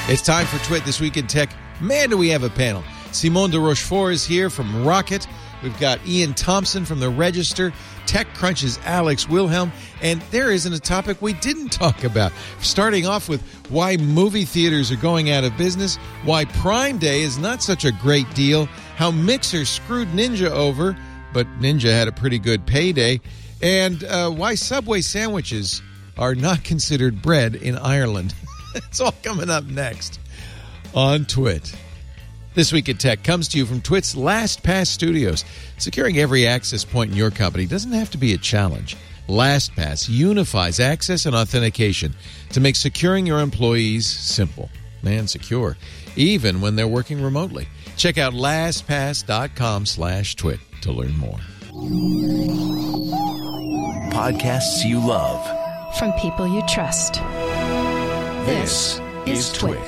It's time for Twit This Week in Tech. Man, do we have a panel. Simone de Rochefort is here from Rocket. We've got Ian Thompson from The Register, TechCrunch's Alex Wilhelm, and there isn't a topic we didn't talk about. Starting off with why movie theaters are going out of business, why Prime Day is not such a great deal, how Mixer screwed Ninja over, but Ninja had a pretty good payday, and why Subway sandwiches are not considered bread in Ireland. It's all coming up next on Twit. This Week in Tech comes to you from Twit's LastPass Studios. Securing every access point in your company doesn't have to be a challenge. LastPass unifies access and authentication to make securing your employees simple and secure, even when they're working remotely. Check out LastPass.com/twit to learn more. Podcasts you love. From people you trust. This is Twit.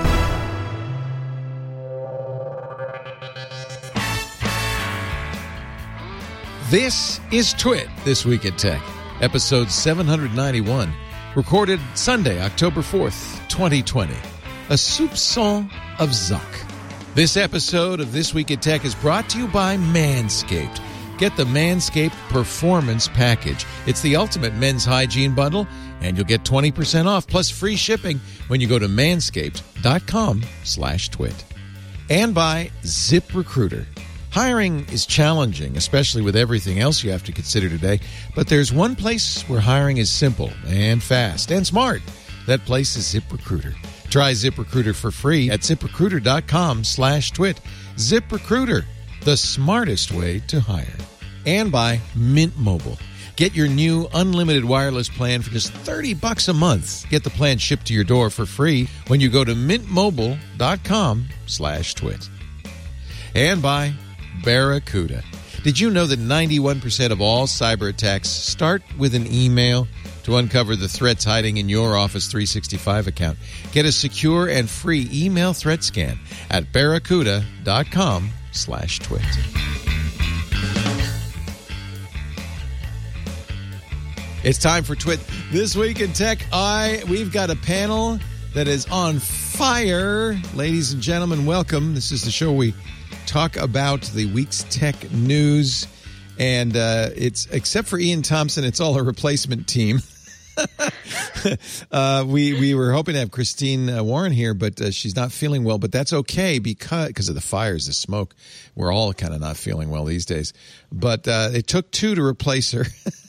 This is Twit, This Week in Tech, episode 791, recorded Sunday, October 4th, 2020. A soupçon of Zuck. This episode of This Week in Tech is brought to you by Manscaped. Get the Manscaped Performance Package. It's the ultimate men's hygiene bundle, and you'll get 20% off plus free shipping when you go to manscaped.com/twit. And by ZipRecruiter. Hiring is challenging, especially with everything else you have to consider today, but there's one place where hiring is simple and fast and smart. That place is ZipRecruiter. Try ZipRecruiter for free at ZipRecruiter.com/twit. ZipRecruiter, the smartest way to hire. And by Mint Mobile. Get your new unlimited wireless plan for just $30 a month. Get the plan shipped to your door for free when you go to mintmobile.com/twit. And by Barracuda. Did you know that 91% of all cyber attacks start with an email? To uncover the threats hiding in your Office 365 account, get a secure and free email threat scan at barracuda.com/twit. It's time for Twit This Week in Tech. We've got a panel that is on fire. Ladies and gentlemen, welcome. This is the show we talk about the week's tech news, and it's, except for Ian Thompson, it's all a replacement team. We were hoping to have Christine Warren here, but she's not feeling well. But that's okay because of the fires, the smoke. We're all kind of not feeling well these days. But it took two to replace her.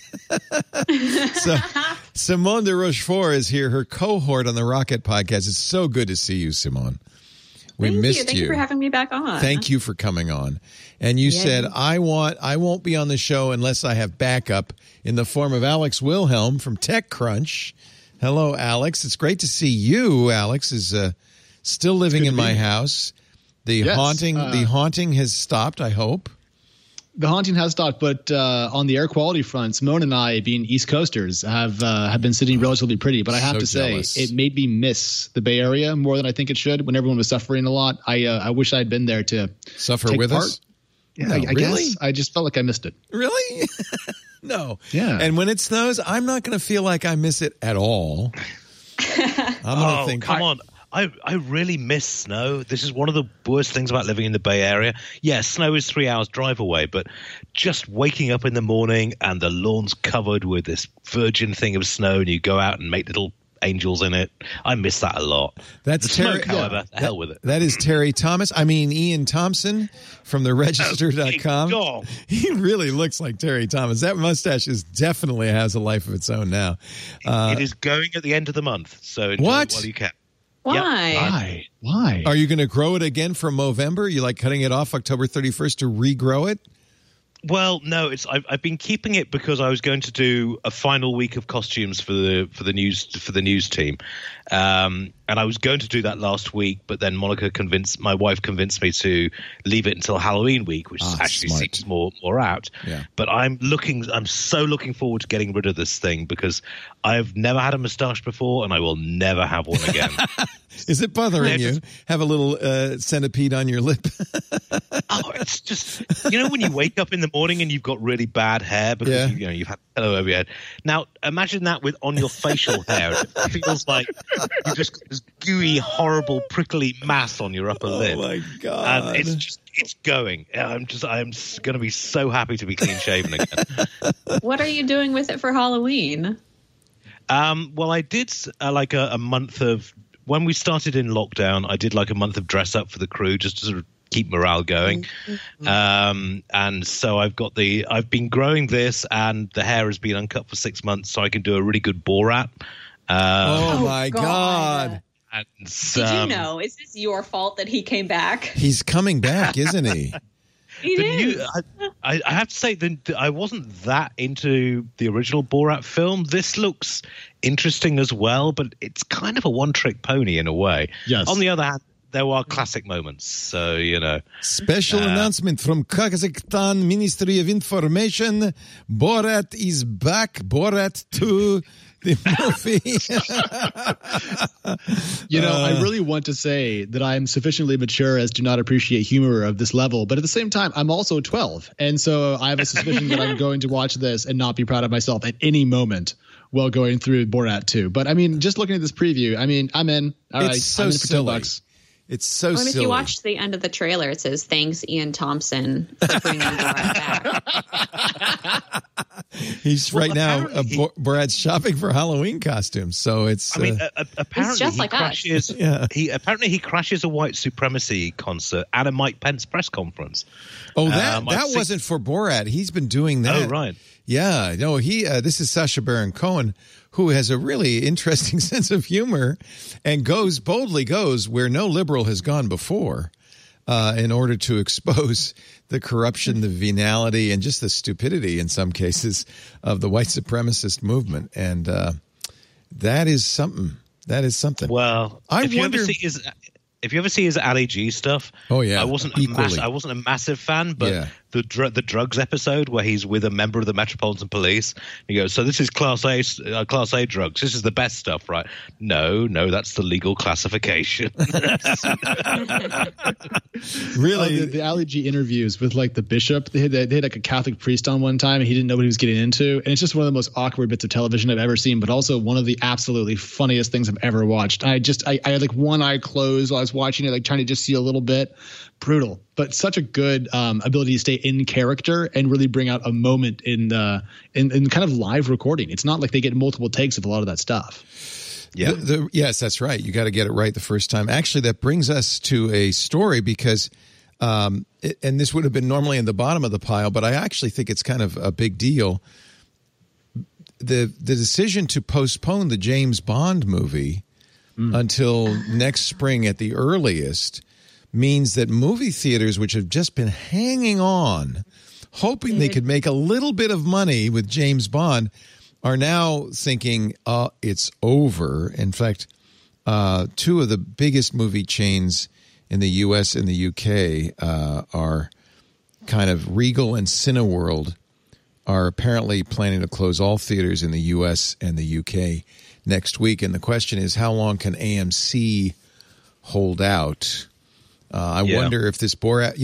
So Simone de Rochefort is here, her cohort on the Rocket podcast. It's so good to see you, Simone. We missed you. Thank you for having me back on. Thank you for coming on. And you said, I won't be on the show unless I have backup in the form of Alex Wilhelm from TechCrunch. Hello, Alex. It's great to see you. Alex is still living in my house. The haunting has stopped, I hope. The haunting has stopped, but on the air quality front, Simone and I, being East Coasters, have been sitting relatively pretty. But I have to say, it made me miss the Bay Area more than I think it should. When everyone was suffering a lot, I wish I'd been there to suffer with part. Us. Yeah, I guess I just felt like I missed it. Really? No. Yeah. And when it snows, I'm not going to feel like I miss it at all. I'm going to think, come on. I really miss snow. This is one of the worst things about living in the Bay Area. Yeah, snow is 3 hours drive away, but just waking up in the morning and the lawn's covered with this virgin thing of snow and you go out and make little angels in it. I miss that a lot. That's Terry, however, hell with it. That is Terry Thomas. I mean, Ian Thompson from theregister.com. He really looks like Terry Thomas. That mustache definitely has a life of its own now. It is going at the end of the month, so enjoy it while you can. Why? Yep. Why? Are you going to grow it again for Movember? You like cutting it off October 31st to regrow it? Well, no, I've been keeping it because I was going to do a final week of costumes for the news team, and I was going to do that last week, but then my wife convinced me to leave it until Halloween week, which actually seems more out. Yeah. But I'm so looking forward to getting rid of this thing because I've never had a mustache before, and I will never have one again. Is it bothering you? Have a little centipede on your lip? Oh, it's just, when you wake up in the morning and you've got really bad hair because you've had a pillow over your head. Now, imagine that on your facial hair. It feels like you've just got this gooey, horrible, prickly mass on your upper lip. Oh my God! And it's going. I'm going to be so happy to be clean shaven again. What are you doing with it for Halloween? Well, I did like a month of when we started in lockdown. I did like a month of dress up for the crew just to sort of keep morale going. And so I've been growing this, and the hair has been uncut for 6 months, so I can do a really good Borat. Oh my God. And, did you know? Is this your fault that he came back? He's coming back, isn't he? I have to say that I wasn't that into the original Borat film. This looks interesting as well, but it's kind of a one-trick pony in a way. Yes. On the other hand, there are classic moments, so, you know. Special announcement from Kazakhstan Ministry of Information. Borat is back. Borat 2. The movie. I really want to say that I'm sufficiently mature as to not appreciate humor of this level, but at the same time, I'm also 12, and so I have a suspicion that I'm going to watch this and not be proud of myself at any moment while going through Borat 2. But I mean, just looking at this preview, I mean, I'm in. All right, so I'm in for silly. $10. It's so silly. If you watch the end of the trailer, it says, "Thanks, Ian Thompson, for bringing Borat back." He's Borat's shopping for Halloween costumes, so it's. Apparently he's just like crashes. us. Yeah. He crashes a white supremacy concert and a Mike Pence press conference. Oh, that wasn't for Borat. He's been doing that. Oh, right. Yeah, no, this is Sacha Baron Cohen, who has a really interesting sense of humor and boldly goes where no liberal has gone before in order to expose the corruption, the venality, and just the stupidity in some cases of the white supremacist movement. And that is something. That is something. Well, if you ever see his Ali G stuff, oh yeah, I wasn't a massive fan, but the drugs episode where he's with a member of the Metropolitan Police, he goes, "So this is Class A drugs. This is the best stuff, right?" No, that's the legal classification. Really, the Ali G interviews with like the bishop, they had like a Catholic priest on one time, and he didn't know what he was getting into, and it's just one of the most awkward bits of television I've ever seen, but also one of the absolutely funniest things I've ever watched. I had like one eye closed while I was watching it, like trying to just see a little bit. Brutal, but such a good ability to stay in character and really bring out a moment in kind of live recording. It's not like they get multiple takes of a lot of that stuff. Yeah. Yes, that's right. You got to get it right the first time. Actually, that brings us to a story because, and this would have been normally in the bottom of the pile, but I actually think it's kind of a big deal. The decision to postpone the James Bond movie until next spring at the earliest means that movie theaters, which have just been hanging on, hoping they could make a little bit of money with James Bond, are now thinking, it's over. In fact, two of the biggest movie chains in the U.S. and the U.K. are kind of Regal and Cineworld are apparently planning to close all theaters in the U.S. and the U.K. next week. And the question is, how long can AMC hold out? I wonder if this Borat,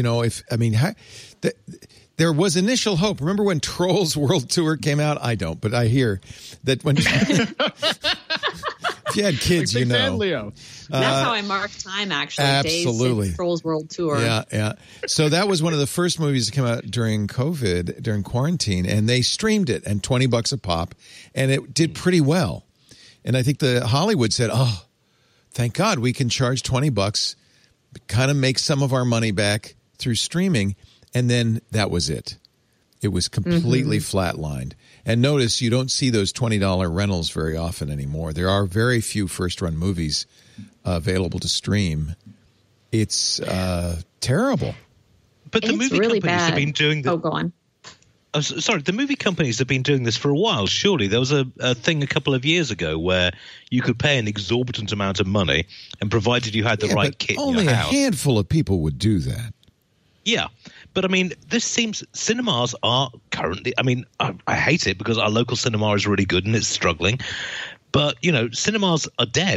there was initial hope. Remember when Trolls World Tour came out? I don't, but I hear that when if you had kids, Big fan, Leo. That's how I mark time, actually. Absolutely. Days Trolls World Tour. Yeah. So that was one of the first movies to come out during COVID, during quarantine, and they streamed it, and $20 a pop, and it did pretty well. And I think the Hollywood said, "Oh, thank God we can charge $20, kind of make some of our money back through streaming." And then that was it. It was completely flatlined. And notice you don't see those $20 rentals very often anymore. There are very few first-run movies available to stream. It's terrible. But the movie really companies have been doing go on. Oh, sorry, the movie companies have been doing this for a while, surely. There was a thing a couple of years ago where you could pay an exorbitant amount of money, and provided you had the right kit in only your a house. handful of people would do that. Yeah, but I mean, this seems cinemas are currently. I mean, I hate it because our local cinema is really good and it's struggling, but cinemas are dead.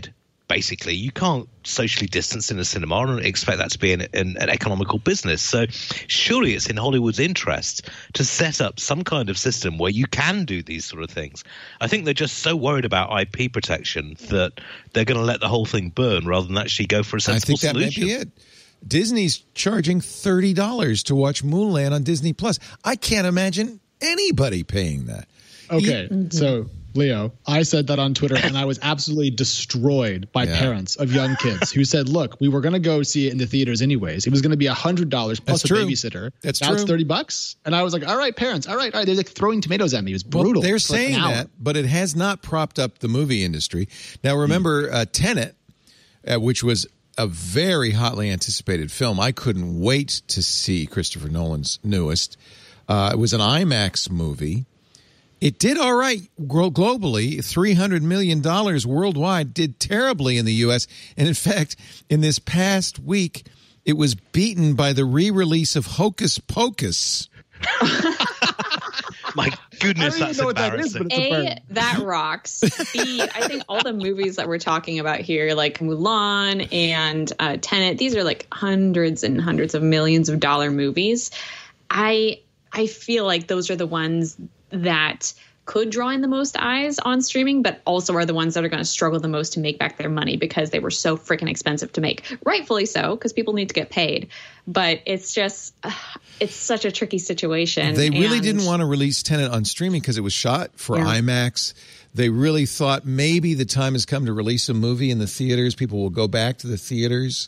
basically, you can't socially distance in a cinema and expect that to be an economical business. So surely it's in Hollywood's interest to set up some kind of system where you can do these sort of things. I think they're just so worried about IP protection that they're going to let the whole thing burn rather than actually go for a sensible solution. I think that may be it. Disney's charging $30 to watch Mulan on Disney Plus. I can't imagine anybody paying that. Okay, so Leo, I said that on Twitter, and I was absolutely destroyed by parents of young kids who said, look, we were going to go see it in the theaters anyways. It was going to be $100 plus a babysitter. That's now true. It's $30. And I was like, all right, parents, all right. They're like throwing tomatoes at me. It was brutal. Well, they're saying that, but it has not propped up the movie industry. Now, remember Tenet, which was a very hotly anticipated film. I couldn't wait to see Christopher Nolan's newest. It was an IMAX movie. It did all right globally, $300 million worldwide, did terribly in the U.S. And in fact, in this past week, it was beaten by the re-release of Hocus Pocus. My goodness, that's embarrassing. That rocks. B, I think all the movies that we're talking about here, like Mulan and Tenet, these are like hundreds and hundreds of millions of dollar movies. I feel like those are the ones that could draw in the most eyes on streaming, but also are the ones that are going to struggle the most to make back their money because they were so freaking expensive to make. Rightfully so, because people need to get paid. But it's just, it's such a tricky situation. They really didn't want to release Tenet on streaming because it was shot for IMAX. They really thought maybe the time has come to release a movie in the theaters. People will go back to the theaters.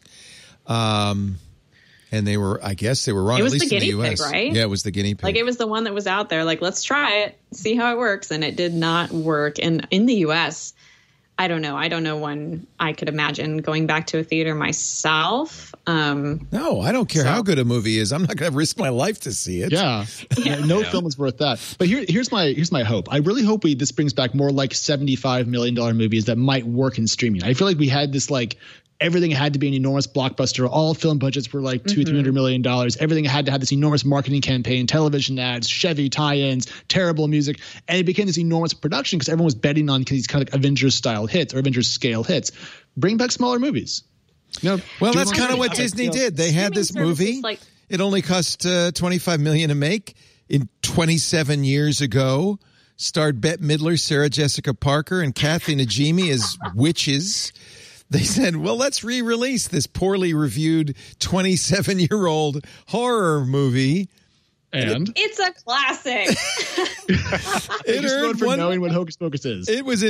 And they were, I guess they were wrong. It was at least the guinea in the US. pig, right? Yeah, it was the guinea pig. Like, it was the one that was out there. Like, let's try it, see how it works. And it did not work. And in the US, I don't know. I don't know when I could imagine going back to a theater myself. No, I don't care how good a movie is. I'm not going to risk my life to see it. Yeah. No film is worth that. But here's my hope. I really hope this brings back more like $75 million movies that might work in streaming. I feel like we had this like everything had to be an enormous blockbuster. All film budgets were like $200-300 million. Everything had to have this enormous marketing campaign, television ads, Chevy tie-ins, terrible music. And it became this enormous production because everyone was betting on these kind of Avengers-style hits or Avengers-scale hits. Bring back smaller movies. Well, that's kind of what Disney did. They had this movie. It only cost $25 million to make. In 27 years ago, starred Bette Midler, Sarah Jessica Parker, and Kathy Najimy as witches. They said, well, let's re-release this poorly reviewed 27-year-old horror movie. And it's a classic. It earned for knowing what Hocus Pocus is. It was in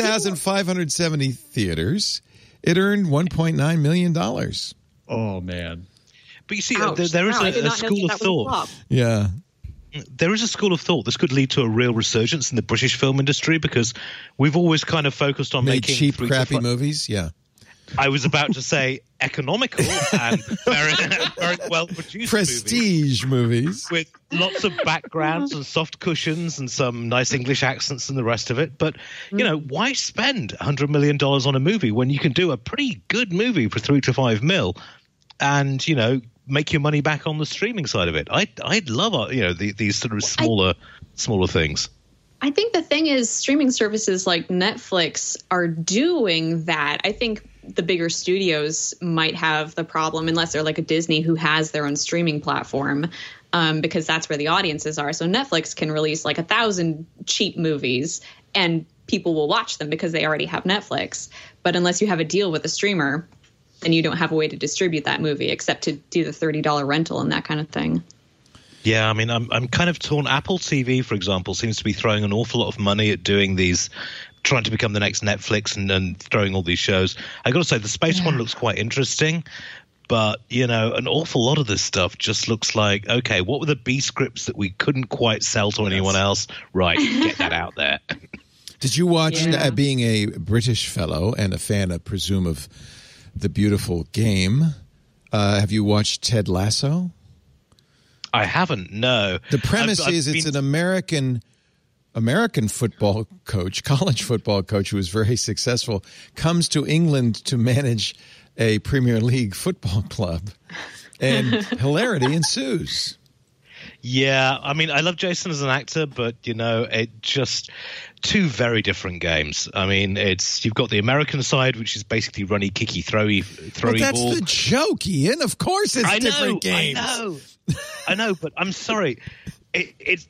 2,570 theaters. It earned $1.9 million. Oh, man. But you see, there is a school of thought. Yeah. There is a school of thought this could lead to a real resurgence in the British film industry because we've always kind of focused on making cheap, crappy movies. Yeah. I was about to say economical and very, very well-produced prestige movies with lots of backgrounds and soft cushions and some nice English accents and the rest of it. But, you know, why spend $100 million on a movie when you can do a pretty good movie for $3 to $5 million and, you know, make your money back on the streaming side of it? I'd love, these sort of smaller things. I think the thing is streaming services like Netflix are doing that. I think the bigger studios might have the problem unless they're like a Disney who has their own streaming platform because that's where the audiences are. So Netflix can release like 1,000 cheap movies and people will watch them because they already have Netflix. But unless you have a deal with a streamer, then you don't have a way to distribute that movie except to do the $30 rental and that kind of thing. Yeah, I mean, I'm kind of torn. Apple TV, for example, seems to be throwing an awful lot of money at doing these, trying to become the next Netflix and throwing all these shows. I got to say, the space one looks quite interesting, but, you know, an awful lot of this stuff just looks like, okay, what were the B scripts that we couldn't quite sell to anyone else? Right, get that out there. Did you watch, being a British fellow and a fan, I presume, of The Beautiful Game, have you watched Ted Lasso? I haven't, no. The premise is it's an American football coach, college football coach who is very successful, comes to England to manage a Premier League football club, and hilarity ensues. Yeah, I mean, I love Jason as an actor, but it just two very different games. I mean, you've got the American side, which is basically runny, kicky, throwy but that's ball. The joke, Ian. Of course, it's different games. I know, but I'm sorry. It's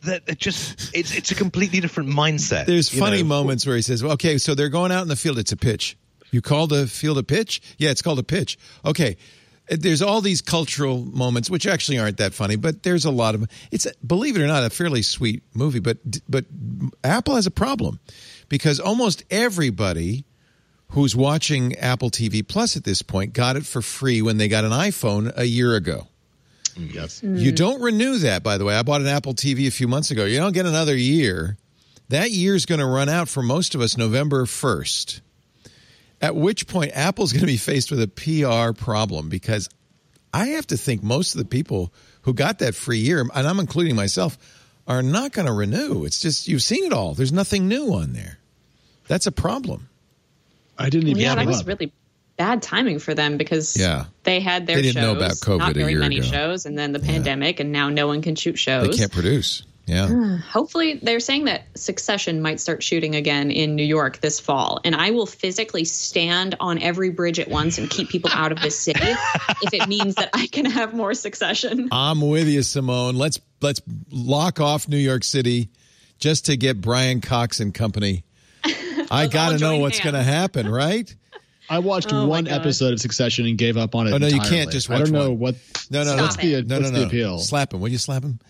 a completely different mindset. There's funny moments where he says, well, "Okay, so they're going out in the field. It's a pitch. You called a field a pitch? Yeah, it's called a pitch. Okay." There's all these cultural moments, which actually aren't that funny, but there's a lot of them. It's, believe it or not, a fairly sweet movie. But Apple has a problem because almost everybody who's watching Apple TV Plus at this point got it for free when they got an iPhone a year ago. Yes. You don't renew that, by the way. I bought an Apple TV a few months ago. You don't get another year. That year's going to run out for most of us November 1st. At which point, Apple's going to be faced with a PR problem because I have to think most of the people who got that free year, and I'm including myself, are not going to renew. It's just, you've seen it all. There's nothing new on there. That's a problem. I didn't even. Yeah, that was really bad timing for them because they had their shows. They didn't know about COVID not very a year many ago. shows, and then the pandemic, and now no one can shoot shows. They can't produce. Yeah. Hopefully, they're saying that Succession might start shooting again in New York this fall, and I will physically stand on every bridge at once and keep people out of this city if it means that I can have more Succession. I'm with you, Simone. Let's lock off New York City just to get Brian Cox and company. I got to know what's going to happen, right? I watched one episode of Succession and gave up on it. Oh no, entirely. you can't just watch. I don't know one. what. No. What's the appeal? Slap him. Will you slap him?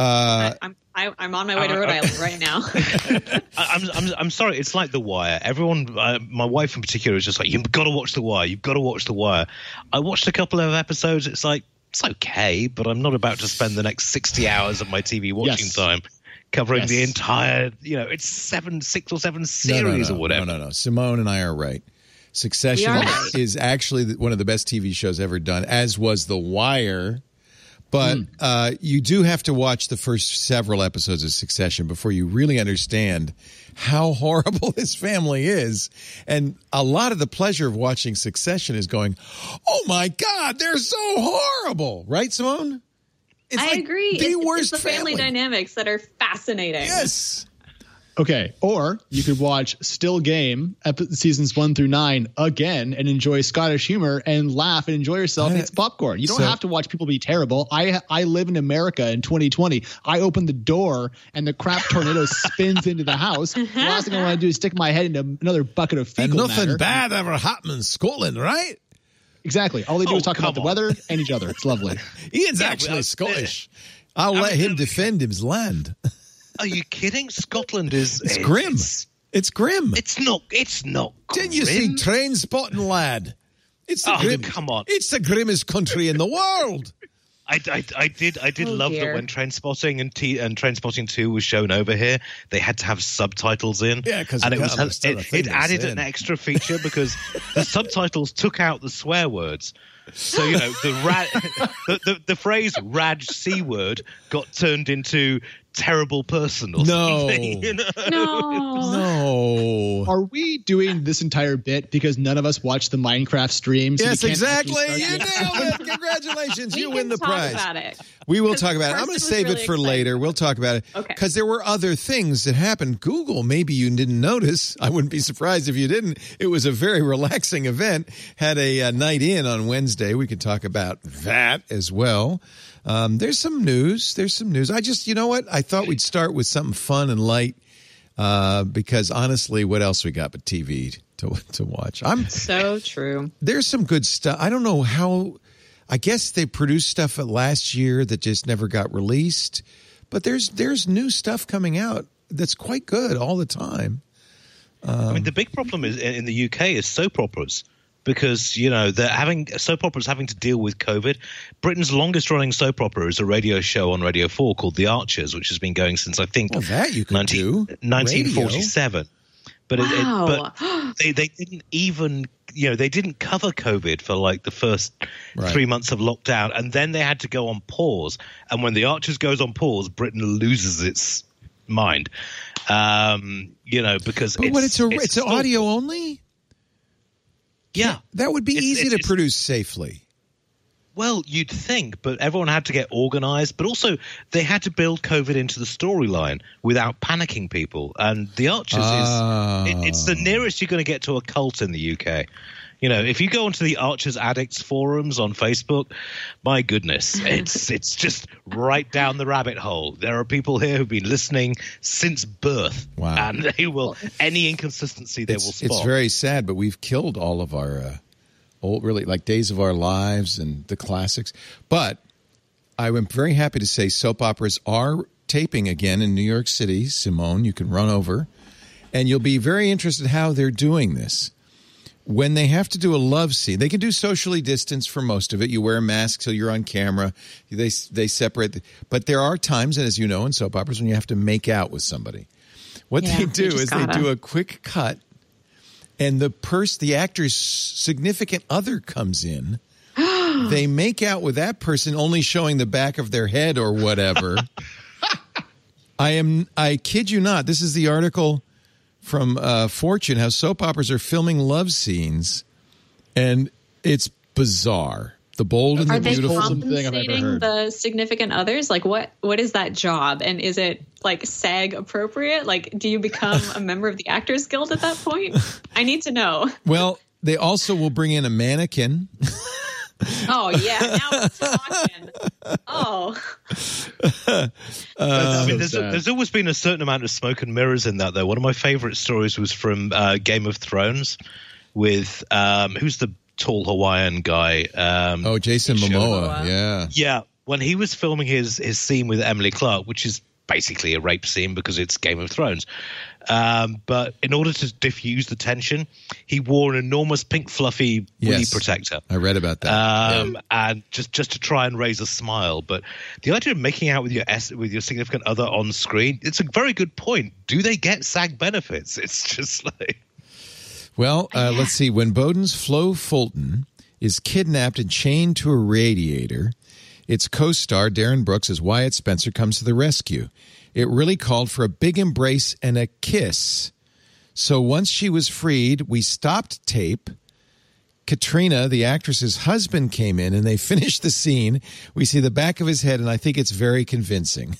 I'm on my way to Rhode Island right now. I'm sorry. It's like The Wire. Everyone, my wife in particular, is just like, you've got to watch The Wire. You've got to watch The Wire. I watched a couple of episodes. It's like, it's okay, but I'm not about to spend the next 60 hours of my TV watching time covering the entire, it's 6 or 7 series or whatever. No. Simone and I are right. Succession is actually one of the best TV shows ever done, as was The Wire. But you do have to watch the first several episodes of Succession before you really understand how horrible this family is. And a lot of the pleasure of watching Succession is going, oh, my God, they're so horrible. Right, Simone? I agree. Worst it's the family dynamics that are fascinating. Yes. Okay, or you could watch Still Game, seasons 1 through 9 again and enjoy Scottish humor and laugh and enjoy yourself. It's popcorn. You don't have to watch people be terrible. I live in America in 2020. I open the door and the crap tornado spins into the house. The last thing I want to do is stick my head into another bucket of fecal matter. And nothing bad ever happened in Scotland, right? Exactly. All they do is talk about the weather and each other. It's lovely. Ian's actually Scottish. I'll let him defend his land. Are you kidding? Scotland is... It's grim. It's grim. It's not Didn't you see Train Spotting, lad? It's the come on. It's the grimmest country in the world. I did love that when Trainspotting and Trainspotting 2 was shown over here, they had to have subtitles in. Yeah, because it added an extra feature because the subtitles took out the swear words. So the phrase "Raj C word" got turned into "terrible person" or something. No. Are we doing this entire bit because none of us watched the Minecraft stream? So yes, exactly. You nailed it. Congratulations. You win the prize. About it. We will talk about it. I'm going to save it for later. We'll talk about it. Okay. Because there were other things that happened. Google, maybe you didn't notice. I wouldn't be surprised if you didn't. It was a very relaxing event. Had a night in on Wednesday. We could talk about that as well. There's some news. I just, you know what? I thought we'd start with something fun and light because honestly, what else we got but TV to watch? So true. There's some good stuff. I don't know how. I guess they produced stuff last year that just never got released, but there's new stuff coming out that's quite good all the time. I mean, the big problem is in the UK is soap operas. Because, they're having soap operas having to deal with COVID. Britain's longest running soap opera is a radio show on Radio 4 called The Archers, which has been going since, I think, 1947. But they didn't even, they didn't cover COVID for like the first 3 months of lockdown. And then they had to go on pause. And when The Archers goes on pause, Britain loses its mind. Because it's audio only? Yeah. That would be easy to produce safely. Well, you'd think, but everyone had to get organized. But also, they had to build COVID into the storyline without panicking people. And The Archers it's the nearest you're going to get to a cult in the UK. You know, if you go onto the Archers Addicts forums on Facebook, my goodness, it's just right down the rabbit hole. There are people here who've been listening since birth. Wow. And they will, any inconsistency they will spot. It's very sad, but we've killed all of our old, really, like Days of Our Lives and the classics. But I am very happy to say soap operas are taping again in New York City. Simone, you can run over. And you'll be very interested how they're doing this. When they have to do a love scene, they can do socially distanced for most of it. You wear a mask so you're on camera. They separate. But there are times, as you know, in soap operas, when you have to make out with somebody. What they do is they do a quick cut, and the actor's significant other comes in. They make out with that person, only showing the back of their head or whatever. I kid you not. This is the article from Fortune, how soap operas are filming love scenes, and it's bizarre. The bold and the beautiful. Are they compensating the significant others? Like, what is that job? And is it, like, SAG appropriate? Like, do you become a member of the Actors Guild at that point? I need to know. Well, they also will bring in a mannequin. Oh, yeah. Now we're talking. Oh. There's always been a certain amount of smoke and mirrors in that, though. One of my favorite stories was from Game of Thrones with who's the tall Hawaiian guy? Jason Momoa. Yeah. Yeah. When he was filming his scene with Emily Clark, which is basically a rape scene because it's Game of Thrones. But in order to diffuse the tension, he wore an enormous pink fluffy willy protector. I read about that. And just to try and raise a smile. But the idea of making out with your significant other on screen, it's a very good point. Do they get SAG benefits? It's just like... Well, let's see. When Bowden's Flo Fulton is kidnapped and chained to a radiator, its co-star Darren Brooks as Wyatt Spencer comes to the rescue. It really called for a big embrace and a kiss. So once she was freed, we stopped tape. Katrina, the actress's husband, came in, and they finished the scene. We see the back of his head, and I think it's very convincing.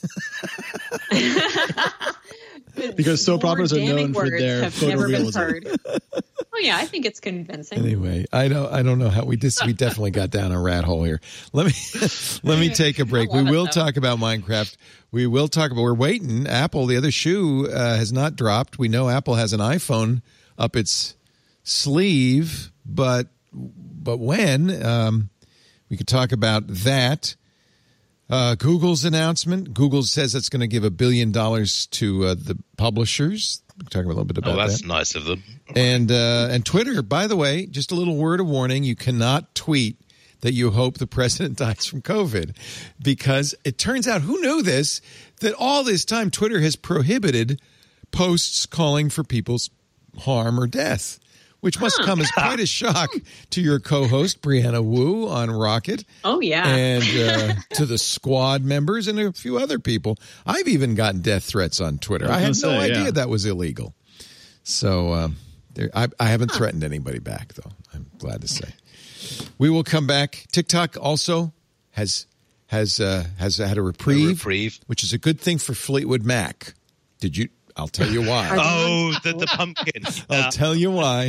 Because soap operas are known for their photorealism. Oh yeah, I think it's convincing. Anyway, I don't know how we definitely got down a rat hole here. Let me take a break. We will talk about Minecraft. We will talk about. We're waiting. Apple, the other shoe, has not dropped. We know Apple has an iPhone up its sleeve, but when we could talk about that. Google's announcement. Google says it's going to give $1 billion to the publishers. We'll talk a little bit about that. Oh, that's nice of them. And Twitter, by the way, just a little word of warning, you cannot tweet that you hope the president dies from COVID, because it turns out, who knew this, that all this time Twitter has prohibited posts calling for people's harm or death, which must come as quite a shock to your co-host, Brianna Wu, on Rocket. Oh, yeah. And to the squad members and a few other people. I've even gotten death threats on Twitter. I had no idea that was illegal. So I haven't threatened anybody back, though, I'm glad to say. We will come back. TikTok also has had a reprieve, which is a good thing for Fleetwood Mac. I'll tell you why. The pumpkin. I'll tell you why.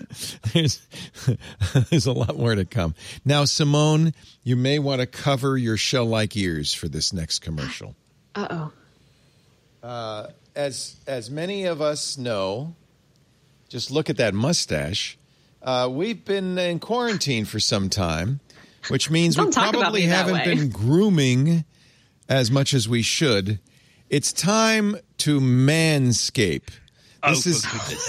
There's a lot more to come. Now, Simone, you may want to cover your shell-like ears for this next commercial. Uh-oh. As many of us know, just look at that mustache. We've been in quarantine for some time, which means we probably haven't been grooming as much as we should. It's time to manscape. This is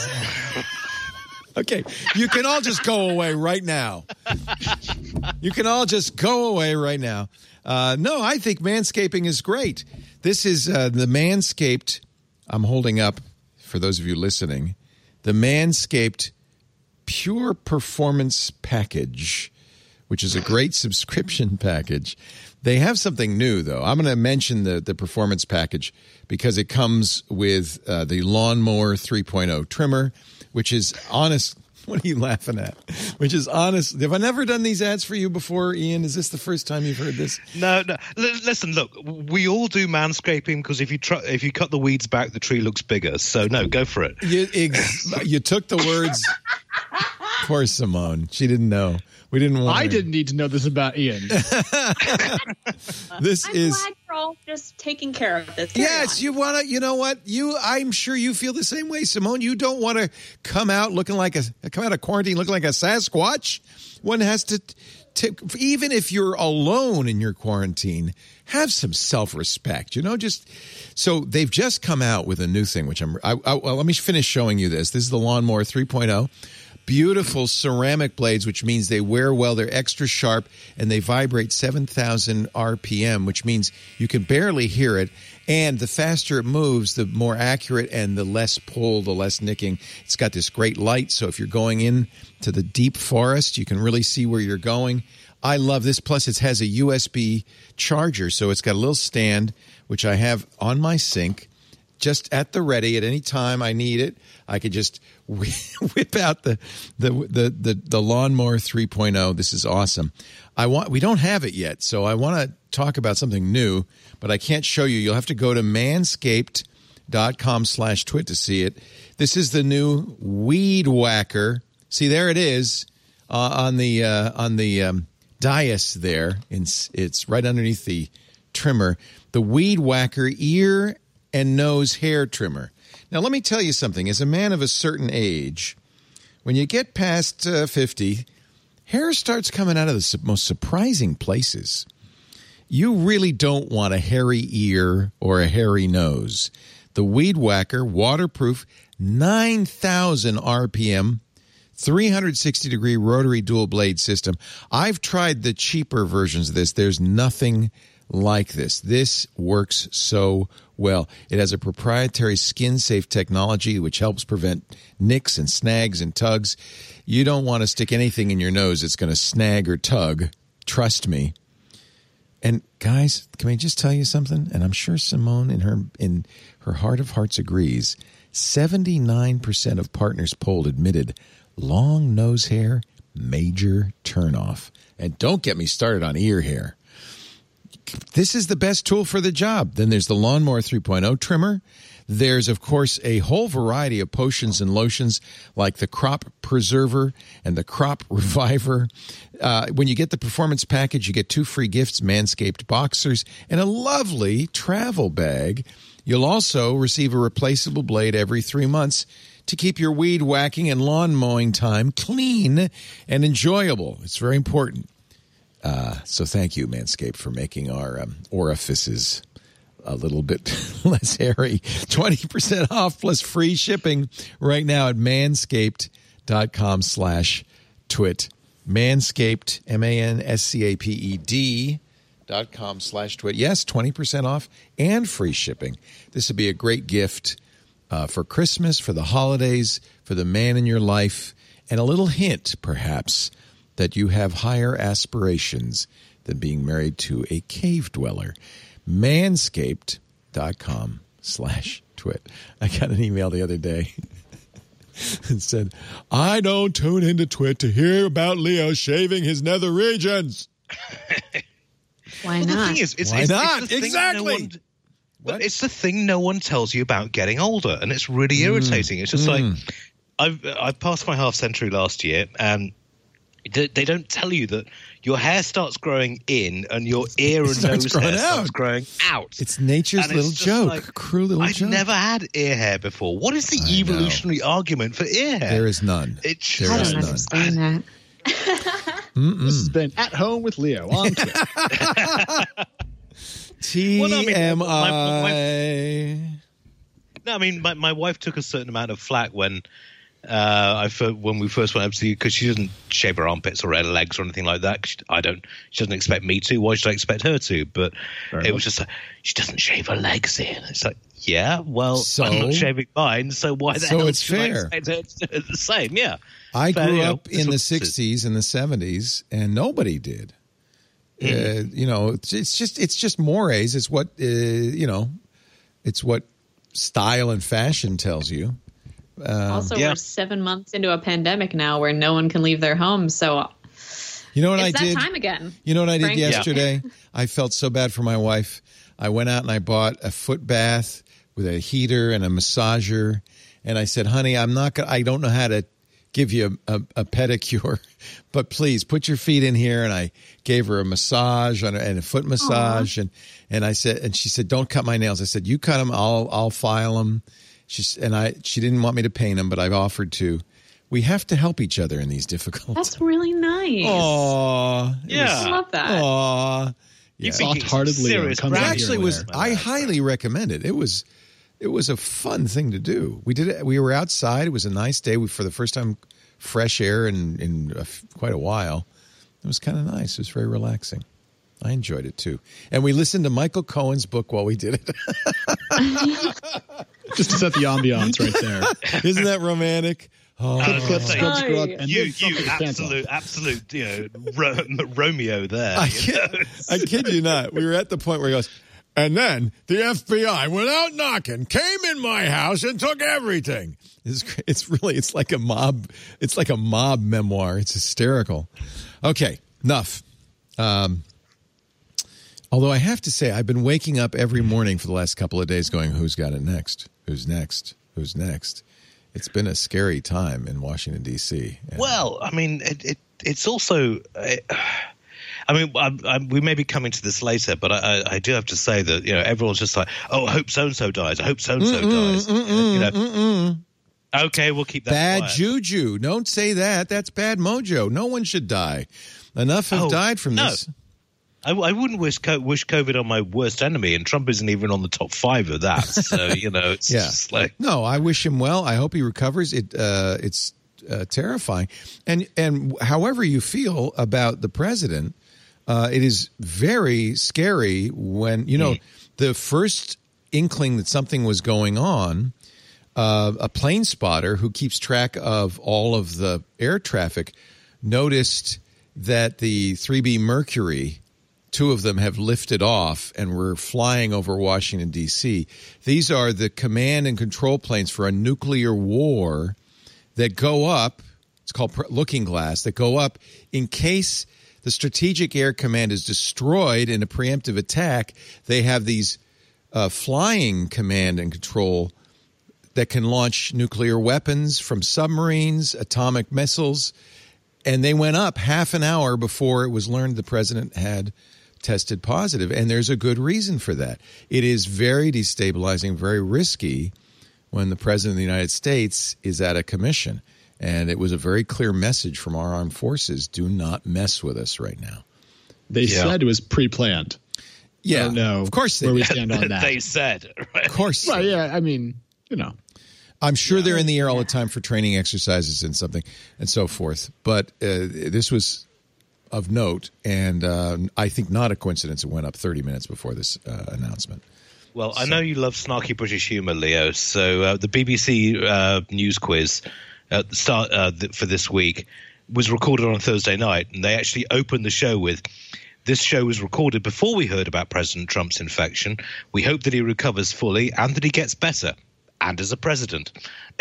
okay. You can all just go away right now. You can all just go away right now. No, I think manscaping is great. This is the Manscaped. I'm holding up for those of you listening. The Manscaped Pure Performance Package, which is a great subscription package. They have something new, though. I'm going to mention the performance package because it comes with the Lawnmower 3.0 trimmer, which is What are you laughing at? Which is honest. Have I never done these ads for you before, Ian? Is this the first time you've heard this? No. Listen, look, we all do manscaping because if you cut the weeds back, the tree looks bigger. So no, go for it. You took the words. Poor Simone. She didn't know. We didn't want. I didn't need to know this about Ian. I'm glad you're all just taking care of this. Yes, you want to. You know what? I'm sure you feel the same way, Simone. You don't want to come out of quarantine looking like a Sasquatch. One has to, even if you're alone in your quarantine, have some self-respect. So they've just come out with a new thing, which let me finish showing you this. This is the Lawnmower 3.0. Beautiful ceramic blades, which means they wear well. They're extra sharp, and they vibrate 7,000 RPM, which means you can barely hear it. And the faster it moves, the more accurate and the less pull, the less nicking. It's got this great light, so if you're going in to the deep forest, you can really see where you're going. I love this. Plus, it has a USB charger, so it's got a little stand, which I have on my sink, just at the ready at any time I need it. I could just whip out the Lawnmower 3.0. This is awesome. We don't have it yet, so I want to talk about something new, but I can't show you. You'll have to go to manscaped.com/twit to see it. This is the new Weed Whacker. See, there it is on the dais there. It's right underneath the trimmer. The Weed Whacker ear and nose hair trimmer. Now, let me tell you something. As a man of a certain age, when you get past 50, hair starts coming out of the most surprising places. You really don't want a hairy ear or a hairy nose. The Weed Whacker, waterproof, 9,000 RPM, 360-degree rotary dual blade system. I've tried the cheaper versions of this. There's nothing like this. This works so well. It has a proprietary skin-safe technology which helps prevent nicks and snags and tugs. You don't want to stick anything in your nose that's going to snag or tug. Trust me. And guys, can I just tell you something? And I'm sure Simone in her heart of hearts agrees. 79% of partners polled admitted long nose hair, major turnoff. And don't get me started on ear hair. This is the best tool for the job. Then there's the Lawnmower 3.0 trimmer. There's, of course, a whole variety of potions and lotions like the Crop Preserver and the Crop Reviver. When you get the performance package, you get 2 free gifts, Manscaped boxers, and a lovely travel bag. You'll also receive a replaceable blade every 3 months to keep your weed whacking and lawn mowing time clean and enjoyable. It's very important. So thank you, Manscaped, for making our orifices a little bit less hairy. 20% off plus free shipping right now at manscaped.com/twit. Manscaped, manscaped.com/twit. Yes, 20% off and free shipping. This would be a great gift for Christmas, for the holidays, for the man in your life, and a little hint, perhaps, that you have higher aspirations than being married to a cave dweller. Manscaped.com/twit. I got an email the other day and said, I don't tune into Twit to hear about Leo shaving his nether regions. Why not? The thing is, Why not? Exactly. But it's the thing no one tells you about getting older, and it's really irritating. It's just like, I passed my half century last year, and they don't tell you that your hair starts growing in and your ear and nose hair starts growing out. It's nature's little joke, like, cruel little joke. I've never had ear hair before. What is the evolutionary argument for ear hair? There is none. I don't understand that. This has been At Home with Leo on Twitter. TMI. No, I mean, my wife took a certain amount of flack when we first went up to you, because she doesn't shave her armpits or her legs or anything like that. She doesn't expect me to. Why should I expect her to? But it was just like, she doesn't shave her legs in. It's like, yeah, well, I'm not shaving mine, so why the hell should I expect her to do the same? Yeah. I grew up in the 60s and the 70s, and nobody did. It's just mores. It's what it's what style and fashion tells you. Also, we're 7 months into a pandemic now where no one can leave their homes. So you know what it's I did? that time again. You know what I did Frankly. yesterday? I felt so bad for my wife. I went out and I bought a foot bath with a heater and a massager. And I said, honey, I don't know how to give you a pedicure, but please put your feet in here. And I gave her a massage and a foot massage. And she said, don't cut my nails. I said, you cut them. I'll file them. She didn't want me to paint them, but I've offered to. We have to help each other in these difficult times. That's really nice. Aww. Yeah. I love that. Aww. Yeah. Soft-heartedly. I highly recommend it. It was a fun thing to do. We did it. We were outside. It was a nice day. For the first time, fresh air in quite a while. It was kind of nice. It was very relaxing. I enjoyed it too. And we listened to Michael Cohen's book while we did it. Just to set the ambiance right there. Isn't that romantic? Oh, absolute, Romeo there. I kid you not. We were at the point where he goes, and then the FBI, without knocking, came in my house and took everything. It's like a mob. It's like a mob memoir. It's hysterical. Okay, enough. Although I have to say, I've been waking up every morning for the last couple of days going, who's got it next? Who's next? Who's next? It's been a scary time in Washington, D.C. Well, I mean, it's also we may be coming to this later, but I do have to say that, everyone's just like, oh, I hope so-and-so dies. I hope so-and-so dies. Okay, we'll keep that bad quiet. Juju. Don't say that. That's bad mojo. No one should die. Enough have died from this. I wouldn't wish COVID on my worst enemy, and Trump isn't even on the top 5 of that. So, it's just like... No, I wish him well. I hope he recovers. It's terrifying. And however you feel about the president, it is very scary when, the first inkling that something was going on, a plane spotter who keeps track of all of the air traffic noticed that the 3B Mercury, 2 of them have lifted off and were flying over Washington, D.C. These are the command and control planes for a nuclear war that go up. It's called Looking Glass, that go up in case the Strategic Air Command is destroyed in a preemptive attack. They have these flying command and control that can launch nuclear weapons from submarines, atomic missiles. And they went up half an hour before it was learned the president had tested positive. And there's a good reason for that. It is very destabilizing, very risky when the president of the United States is at a commission. And it was a very clear message from our armed forces. Do not mess with us right now. They said it was pre-planned. Yeah. I don't know of course where we stand on that. They said. Right? Of course. Well, yeah, I mean, I'm sure they're in the air all the time for training exercises and something and so forth. But this was of note, and I think not a coincidence it went up 30 minutes before this announcement. Well, I know you love snarky British humor, Leo. So the BBC news quiz at the start for this week was recorded on Thursday night, and they actually opened the show with, "This show was recorded before we heard about President Trump's infection. We hope that he recovers fully and that he gets better. And as a president."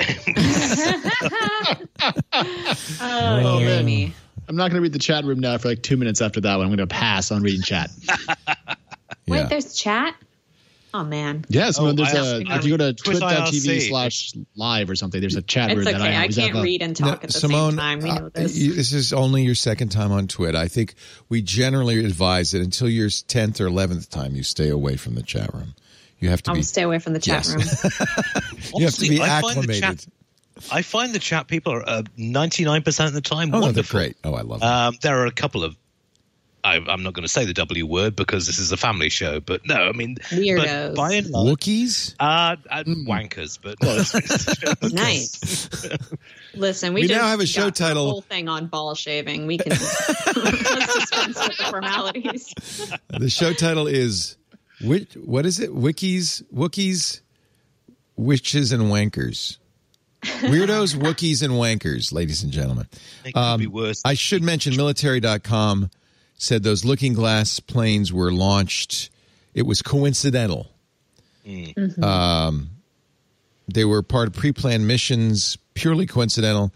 Oh, dear me. I'm not going to read the chat room now for like 2 minutes after that one. I'm going to pass on reading chat. Wait, there's chat? Oh, man. Yes, if you go to twit.tv/live or something, there's a chat room. It's okay. I can't read and talk at the Simone, same time. We know this. This is only your second time on Twit. I think we generally advise that until your 10th or 11th time, you stay away from the chat room. You have to stay away from the chat room. You have to be acclimated. I find the chat people are 99% of the time wonderful. They're great. Oh, I love them. There are a couple of, I'm not going to say the W word because this is a family show, but no, I mean, weirdos. But by and large, Wookiees? Wankers, but nice. Listen, we now have a show title. The whole thing on ball shaving. We can let's dispense with the formalities. The show title is what is it? Wookiees, Witches, and Wankers. Weirdos, Wookiees, and Wankers, ladies and gentlemen. It could be worse. I should mention military.com said those Looking Glass planes were launched. It was coincidental. Mm-hmm. They were part of pre-planned missions, purely coincidental.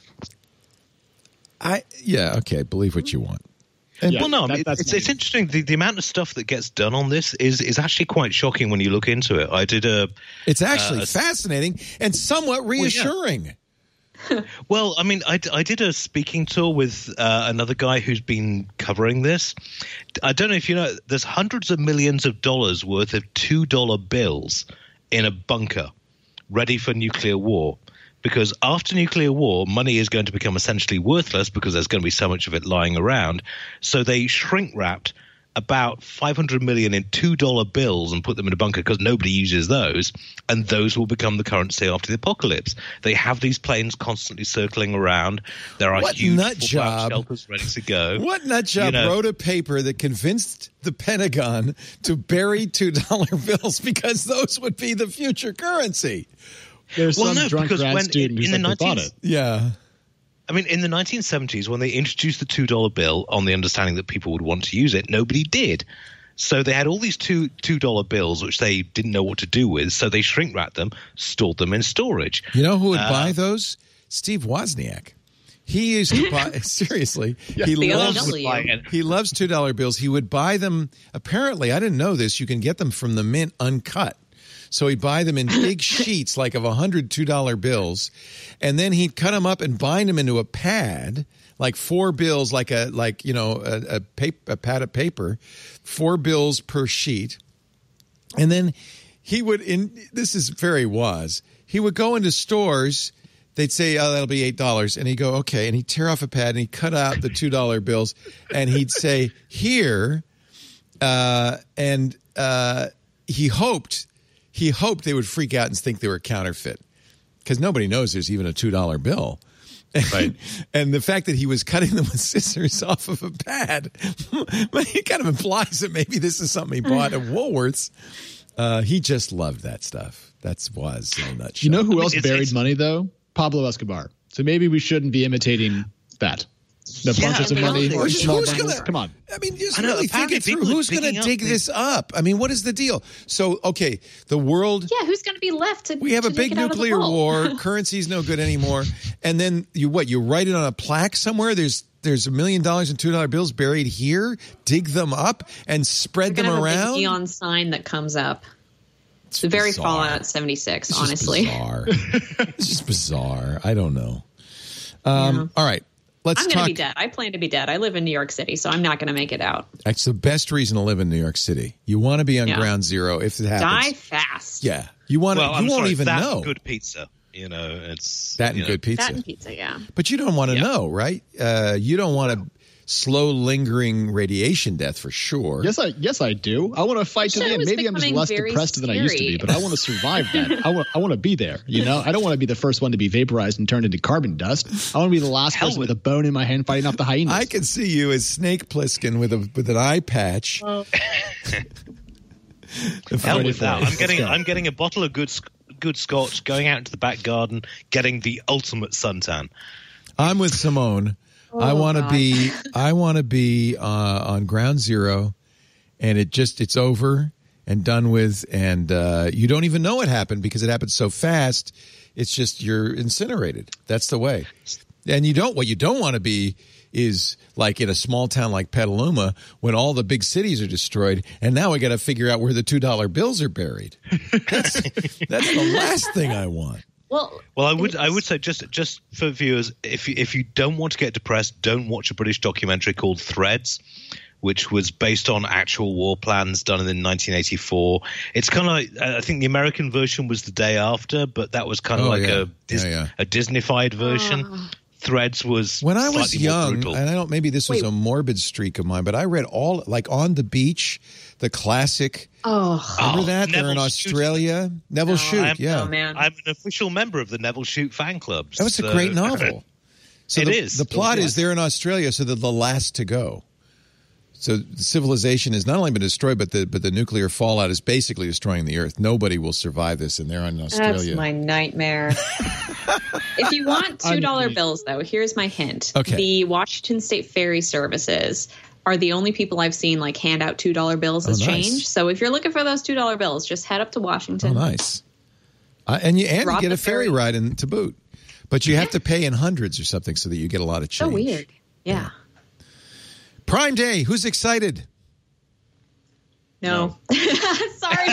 Believe what you want. And, it's interesting. The amount of stuff that gets done on this is actually quite shocking when you look into it. It's actually fascinating and somewhat reassuring. Well, I mean, I did a speaking tour with another guy who's been covering this. I don't know if you know, there's hundreds of millions of dollars worth of $2 bills in a bunker ready for nuclear war. Because after nuclear war, money is going to become essentially worthless because there's going to be so much of it lying around. So they shrink-wrapped about $500 million in $2 bills and put them in a bunker because nobody uses those, and those will become the currency after the apocalypse. They have these planes constantly circling around. There are huge shelters ready to go. What nutjob wrote a paper that convinced the Pentagon to bury $2 bills because those would be the future currency? There's some drunk grad student who's like, bought it. Yeah. I mean, in the 1970s, when they introduced the $2 bill on the understanding that people would want to use it, nobody did. So they had all these $2 bills, which they didn't know what to do with. So they shrink-wrapped them, stored them in storage. You know who would buy those? Steve Wozniak. He used to buy – seriously. He loves $2 bills. He would buy them – apparently, I didn't know this. You can get them from the mint uncut. So he'd buy them in big sheets, like of 100 $2 bills, and then he'd cut them up and bind them into a pad, like 4 bills, like a pad of paper, 4 bills per sheet, and then he would. This is very Woz. He would go into stores. They'd say, "Oh, that'll be $8," and he'd go, "Okay," and he'd tear off a pad and he'd cut out the $2 bills, and he'd say, "Here," and he hoped they would freak out and think they were counterfeit because nobody knows there's even a $2 bill. Right. And the fact that he was cutting them with scissors off of a pad, it kind of implies that maybe this is something he bought at Woolworths. He just loved that stuff. That's was in a nutshell. You know who else buried money, though? Pablo Escobar. So maybe we shouldn't be imitating that. The bunches of money. Come on. I mean, just really think it through. Who's going to dig this up? I mean, what is the deal? So, okay, the world. Yeah, who's going to be left to? We have a big nuclear war. Currency's no good anymore. And then you write it on a plaque somewhere. There's $1 million in $2 bills buried here. Dig them up and spread them around. Have a big neon sign that comes up. It's very Fallout 76. It's honestly, bizarre. It's just bizarre. I don't know. All right. I'm going to be dead. I plan to be dead. I live in New York City, so I'm not going to make it out. That's the best reason to live in New York City. You want to be on ground zero if it happens. Die fast. Yeah. You want to. You won't even know. Good pizza. It's that and good pizza. That and pizza, yeah. But you don't want to know, right? You don't want a slow, lingering radiation death for sure. Yes, I do. I want to fight to the end. Maybe I'm just less depressed than I used to be, but I want to survive that. I want to be there. I don't want to be the first one to be vaporized and turned into carbon dust. I want to be the last person with a bone in my hand fighting off the hyenas. I can see you as Snake Plissken with an eye patch. Hell with that. I'm getting a bottle of good scotch, going out into the back garden, getting the ultimate suntan. I'm with Simone. I want to be on ground zero, and it's over and done with, and you don't even know what happened because it happened so fast. It's just you're incinerated. That's the way. And what you don't want to be is like in a small town like Petaluma when all the big cities are destroyed, and now we got to figure out where the $2 bills are buried. That's the last thing I want. Well, I would say just for viewers, if you don't want to get depressed, don't watch a British documentary called Threads, which was based on actual war plans done in 1984. It's kind of like I think the American version was The Day After, but that was kind of a Disney-fied version. Threads was when I was young, and maybe this was a morbid streak of mine, but I read all like On the Beach, the classic. Remember that? They're in Australia. Neville Shute, I'm an official member of the Neville Shute fan club. That was a great novel. So it is. The plot is they're in Australia, so they're the last to go. So civilization has not only been destroyed, but the nuclear fallout is basically destroying the Earth. Nobody will survive this, and they're in Australia. That's my nightmare. If you want $2 bills, though, here's my hint. Okay. The Washington State Ferry Services are the only people I've seen hand out $2 bills as change. So if you're looking for those $2 bills, just head up to Washington. Oh, nice. And you get a ferry ride to boot. But you have to pay in hundreds or something so that you get a lot of change. So weird. Yeah. Prime Day. Who's excited? No. Sorry.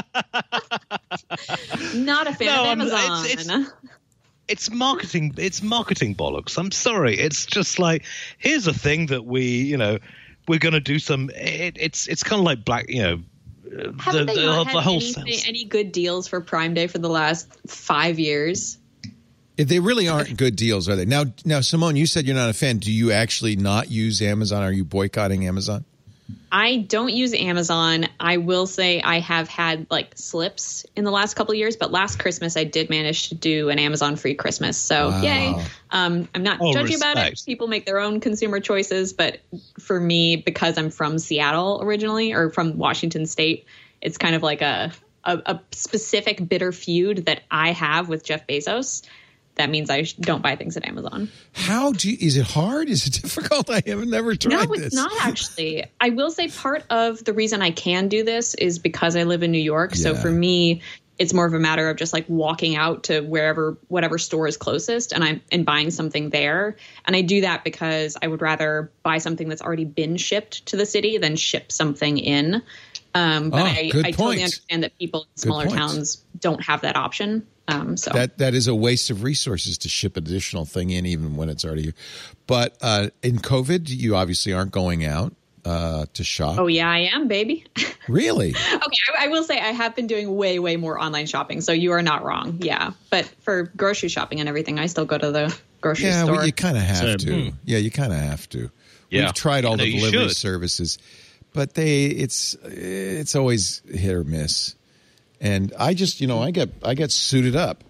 Not a fan of Amazon. It's marketing bollocks. I'm sorry. It's just like, here's a thing that we're going to do some. It's kind of like black. Haven't they not had any good deals for Prime Day for the last 5 years? They really aren't good deals, are they? Now, Simone, you said you're not a fan. Do you actually not use Amazon? Are you boycotting Amazon? I don't use Amazon. I will say I have had slips in the last couple of years, but last Christmas I did manage to do an Amazon free Christmas. So yay. I'm not judgy about it. People make their own consumer choices, but for me, because I'm from Seattle originally, or from Washington State, it's kind of like a specific bitter feud that I have with Jeff Bezos. That means I don't buy things at Amazon. Is it hard? Is it difficult? I have never tried this. No, it's not actually. I will say part of the reason I can do this is because I live in New York. Yeah. So for me, it's more of a matter of just walking out to whatever store is closest and buying something there. And I do that because I would rather buy something that's already been shipped to the city than ship something in. But I totally understand that people in smaller towns don't have that option. So that is a waste of resources to ship additional thing in, even when it's already here. But in COVID, you obviously aren't going out to shop. Oh yeah, I am, baby. Really? Okay, I will say I have been doing way, way more online shopping. So you are not wrong. Yeah, but for grocery shopping and everything, I still go to the grocery store. Yeah, well, you kind of have to. Yeah, you kind of have to. Yeah. We've tried all the delivery services, but it's always hit or miss. And I just, I get suited up.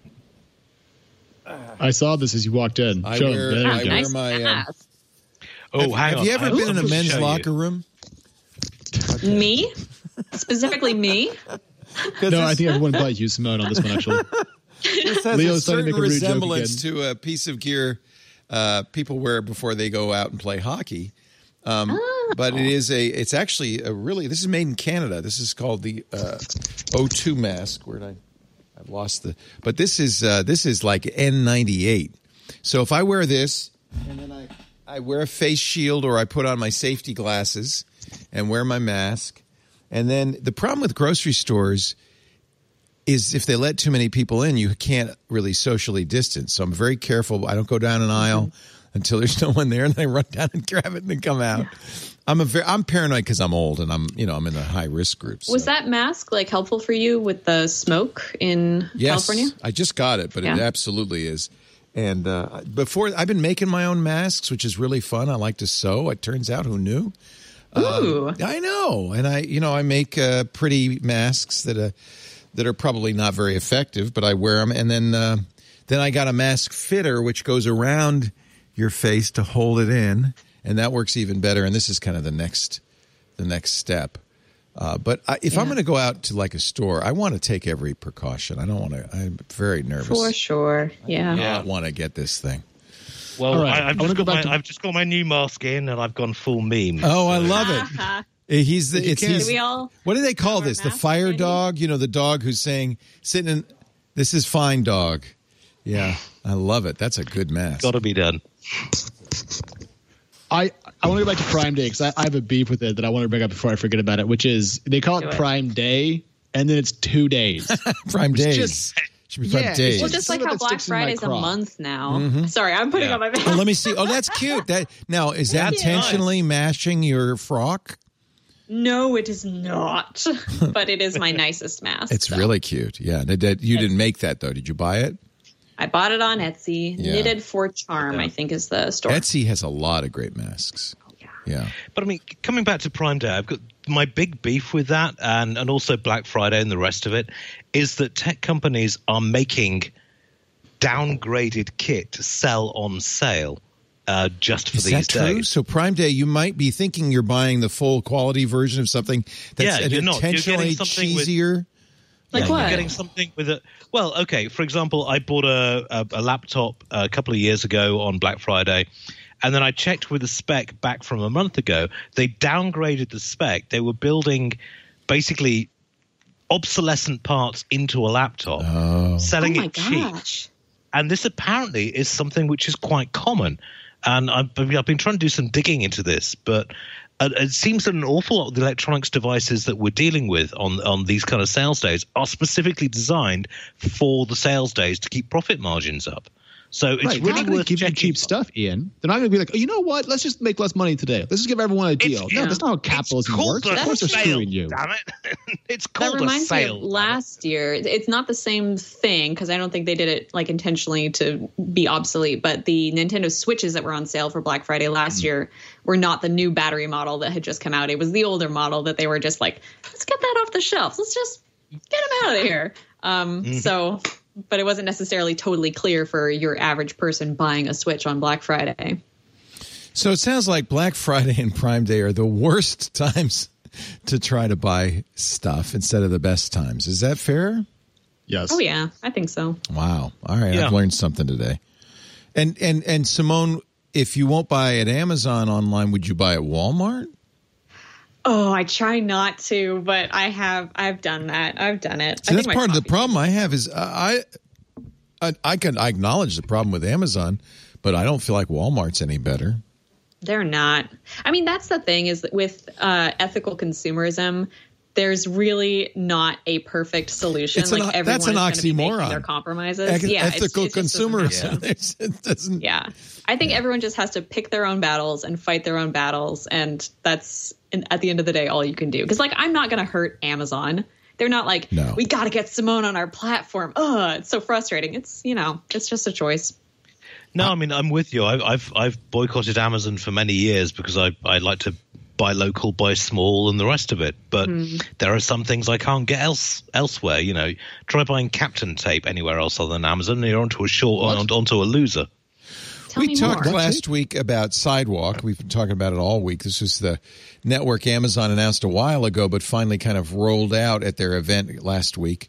I saw this as you walked in. I wear my. Hang on. Have you ever been in a men's locker room? Okay. Me? Specifically me? No, I think everyone but you, Simone, on this one, actually. This has a certain resemblance to a piece of gear people wear before they go out and play hockey. But it's actually this is made in Canada. This is called the O2 mask. I've lost but this is like N98. So if I wear this and then I wear a face shield, or I put on my safety glasses and wear my mask. And then the problem with grocery stores is if they let too many people in, you can't really socially distance. So I'm very careful. I don't go down an aisle until there's no one there, and I run down and grab it and then come out. I'm paranoid because I'm old and I'm in the high risk groups. Was that mask helpful for you with the smoke in California? Yes, I just got it, but it absolutely is. And before, I've been making my own masks, which is really fun. I like to sew. It turns out, who knew? Ooh, I know, and I make pretty masks that are probably not very effective, but I wear them. And then I got a mask fitter, which goes around your face to hold it in, and that works even better. And this is kind of the next step. But if I'm going to go out to a store, I want to take every precaution. I don't want to. I'm very nervous. For sure. Yeah. I don't want to get this thing. Well, right. I've just got my new mask in, and I've gone full meme. Oh, I love it. What do they call this? The fire dog? The dog who's sitting in. This is fine, dog. Yeah, I love it. That's a good mask. Got to be done. I want to go back to Prime Day because I have a beef with it that I want to bring up before I forget about it, which is they call it Prime Day, and then it's 2 days. Prime Days. Should be Prime Days. Well, just like how Black Friday's a month now. Mm-hmm. Sorry, I'm putting on my mask. Well, let me see. Oh, that's cute. Now, is that intentionally mashing your frock? No, it is not. But it is my nicest mask. It's really cute. Yeah. You didn't make that, though. Did you buy it? I bought it on Etsy. Yeah. Knitted for Charm, I think, is the store. Etsy has a lot of great masks. Yeah. But coming back to Prime Day, I've got my big beef with that, and also Black Friday and the rest of it, is that tech companies are making downgraded kit to sell on sale just for these days. Is that true? So Prime Day, you might be thinking you're buying the full quality version of something that's intentionally cheesier. Like what? You're getting something with a – well, okay, for example, I bought a laptop a couple of years ago on Black Friday, and then I checked with the spec back from a month ago. They downgraded the spec. They were building basically obsolescent parts into a laptop, selling it cheap. And this apparently is something which is quite common. And I've been trying to do some digging into this, but it seems that an awful lot of the electronics devices that we're dealing with on these kind of sales days are specifically designed for the sales days to keep profit margins up. So it's really worth giving you cheap stuff, Ian. They're not going to be like, oh, you know what? Let's just make less money today. Let's just give everyone a deal. No, that's not how capitalism works. Of course they're screwing you. Damn it. It's called a sale. That reminds me of last year. It's not the same thing because I don't think they did it like intentionally to be obsolete. But the Nintendo Switches that were on sale for Black Friday last year were not the new battery model that had just come out. It was the older model that they were just like, let's get that off the shelf. Let's just get them out of here. But it wasn't necessarily totally clear for your average person buying a Switch on Black Friday. So it sounds like Black Friday and Prime Day are the worst times to try to buy stuff instead of the best times. Is that fair? Yes. Oh, yeah. I think so. Wow. All right. Yeah. I've learned something today. And Simone, if you won't buy at Amazon online, would you buy at Walmart? Oh, I try not to, but I've done that. I've done it. See, that's part of the problem I have is I acknowledge the problem with Amazon, but I don't feel like Walmart's any better. They're not. I mean, that's the thing is that with ethical consumerism, there's really not a perfect solution. That's an oxymoron. Their compromises. Ethical consumerism. It doesn't. Yeah. I think everyone just has to pick their own battles and fight their own battles. And that's, at the end of the day, all you can do. Because, like, I'm not going to hurt Amazon. They're not like, we got to get Simone on our platform. It's so frustrating. It's, it's just a choice. No, I mean, I'm with you. I've boycotted Amazon for many years because I like to buy local, buy small, and the rest of it. But there are some things I can't get elsewhere. Try buying Captain Tape anywhere else other than Amazon, and you're onto a loser. We talked last week about Sidewalk. We've been talking about it all week. This was the network Amazon announced a while ago, but finally kind of rolled out at their event last week.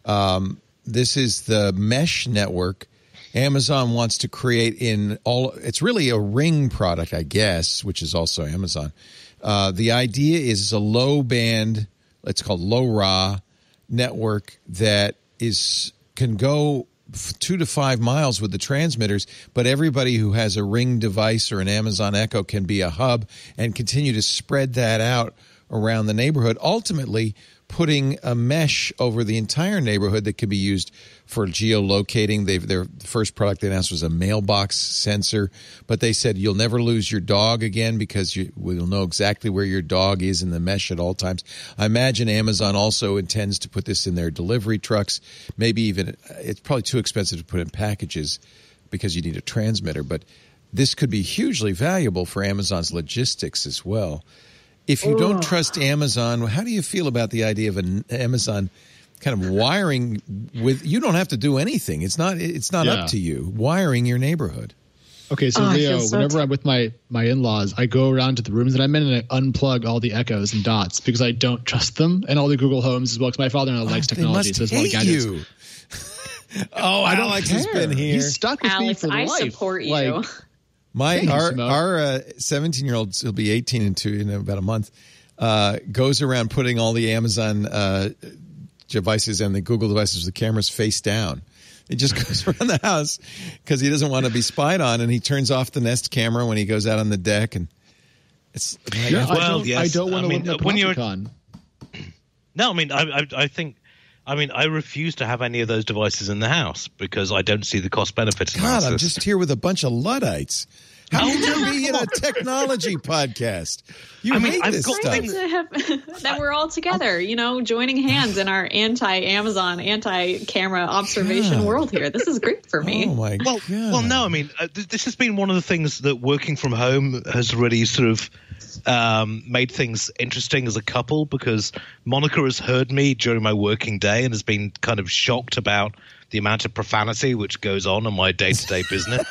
This is the mesh network Amazon wants to create it's really a Ring product, I guess, which is also Amazon. The idea is a low band, it's called LoRa network that can go 2 to 5 miles with the transmitters, but everybody who has a Ring device or an Amazon Echo can be a hub and continue to spread that out around the neighborhood, ultimately putting a mesh over the entire neighborhood that can be used for geolocating. Their first product they announced was a mailbox sensor, but they said you'll never lose your dog again because we'll know exactly where your dog is in the mesh at all times. I imagine Amazon also intends to put this in their delivery trucks. Maybe even it's probably too expensive to put in packages because you need a transmitter, but this could be hugely valuable for Amazon's logistics as well. If you don't trust Amazon, how do you feel about the idea of an Amazon kind of wiring with? You don't have to do anything. It's not up to you. Wiring your neighborhood. Okay, so Leo, whenever I'm with my in-laws, I go around to the rooms that I'm in and I unplug all the Echoes and Dots because I don't trust them, and all the Google Homes as well. Because my father-in-law likes technology, so there's a lot of gadgets. You. Alex has been here. He's stuck with me for life. I support you. Our 17-year-old, he'll be 18 in about a month, goes around putting all the Amazon devices and the Google devices with the cameras face down. He just goes around the house because he doesn't want to be spied on, and he turns off the Nest camera when he goes out on the deck. And it's I don't want to live in a Pronticon. No, I mean, I think. I mean, I refuse to have any of those devices in the house because I don't see the cost-benefit analysis. God, I'm just here with a bunch of Luddites. How can you be in a technology podcast? Hate this stuff. That we're all together, joining hands in our anti-Amazon, anti-camera observation world here. This is great for me. Oh, my God. Well, no, I mean, this has been one of the things that working from home has really sort of made things interesting as a couple, because Monica has heard me during my working day and has been kind of shocked about the amount of profanity which goes on in my day-to-day business.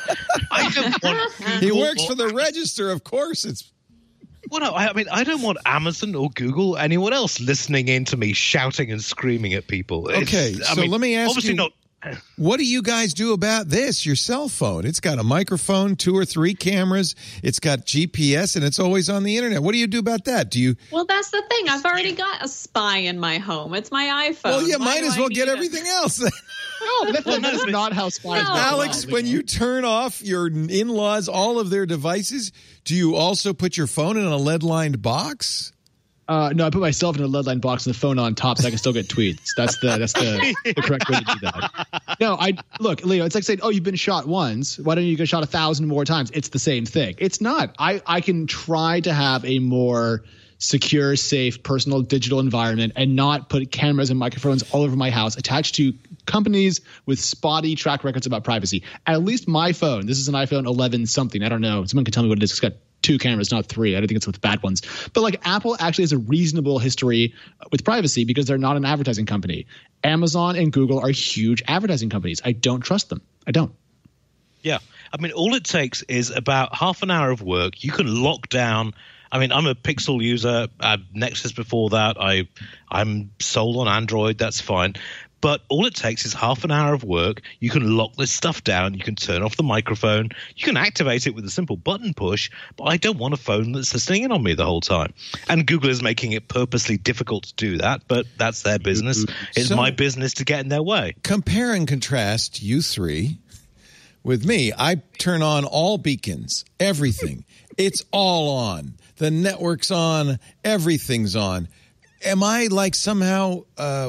He works for the Register, of course. Well, no, I mean, I don't want Amazon or Google, anyone else listening in to me shouting and screaming at people. Okay, let me ask you. What do you guys do about this? Your cell phone. It's got a microphone, 2 or 3 cameras. It's got GPS, and it's always on the internet. What do you do about that? Do you? Well, that's the thing. I've already got a spy in my home. It's my iPhone. Well, you might as well get everything else. No, that's not how spies work. Alex, when you turn off your in-laws, all of their devices, do you also put your phone in a lead-lined box? No, I put myself in a lead line box and the phone on top so I can still get tweets. That's the correct way to do that. No, look, Leo, it's like saying, oh, you've been shot once. Why don't you get shot 1,000 more times? It's the same thing. It's not. I can try to have a more secure, safe, personal digital environment and not put cameras and microphones all over my house attached to companies with spotty track records about privacy. At least my phone, this is an iPhone 11 something. I don't know. Someone can tell me what it is. It's got 2 cameras, not 3. I don't think it's with bad ones. But like Apple actually has a reasonable history with privacy because they're not an advertising company. Amazon and Google are huge advertising companies. I don't trust them. I don't. Yeah. I mean, all it takes is about half an hour of work. You can lock down. I mean, I'm a Pixel user. I had Nexus before that. I'm sold on Android. That's fine. But all it takes is half an hour of work. You can lock this stuff down. You can turn off the microphone. You can activate it with a simple button push. But I don't want a phone that's listening in on me the whole time. And Google is making it purposely difficult to do that. But that's their business. It's my business to get in their way. Compare and contrast you 3 with me. I turn on all beacons, everything. It's all on. The network's on. Everything's on. Am I like somehow,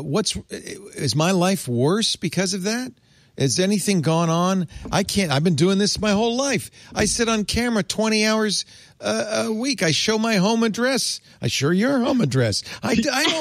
is my life worse because of that? Has anything gone on? I've been doing this my whole life. I sit on camera 20 hours a week. I show my home address. I show your home address. I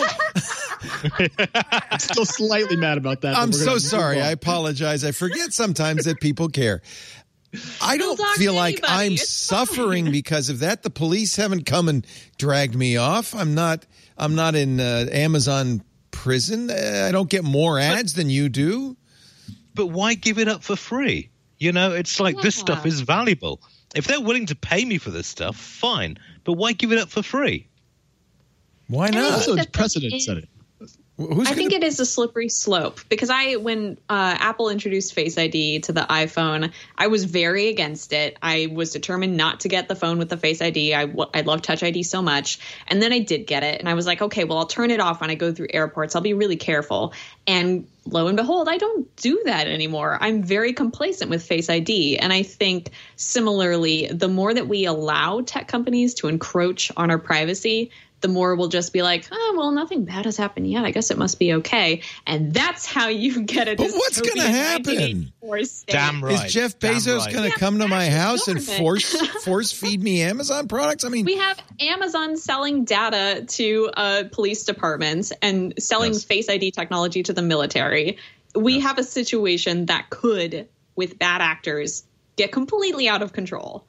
don't. I'm still slightly mad about that. I'm so sorry. I apologize. I forget sometimes that people care. I don't feel like I'm suffering because of that. The police haven't come and dragged me off. I'm not in Amazon prison. I don't get more ads than you do. But why give it up for free? You know, it's like this stuff is valuable. If they're willing to pay me for this stuff, fine. But why give it up for free? Why not? Also, it's precedent setting. I think it is a slippery slope because when Apple introduced Face ID to the iPhone, I was very against it. I was determined not to get the phone with the Face ID. I love Touch ID so much. And then I did get it. And I was like, okay, well, I'll turn it off when I go through airports. I'll be really careful. And lo and behold, I don't do that anymore. I'm very complacent with Face ID. And I think similarly, the more that we allow tech companies to encroach on our privacy, the more we'll just be like, oh, well, nothing bad has happened yet. I guess it must be okay. And that's how you get a But what's going to happen? Damn right. Is Jeff Bezos going to come to my house and force feed me Amazon products? I mean, we have Amazon selling data to police departments and selling Face ID technology to the military. We have a situation that could, with bad actors, get completely out of control.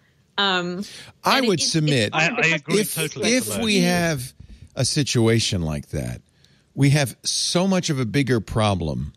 I would submit, I agree totally. If we have a situation like that, we have so much of a bigger problem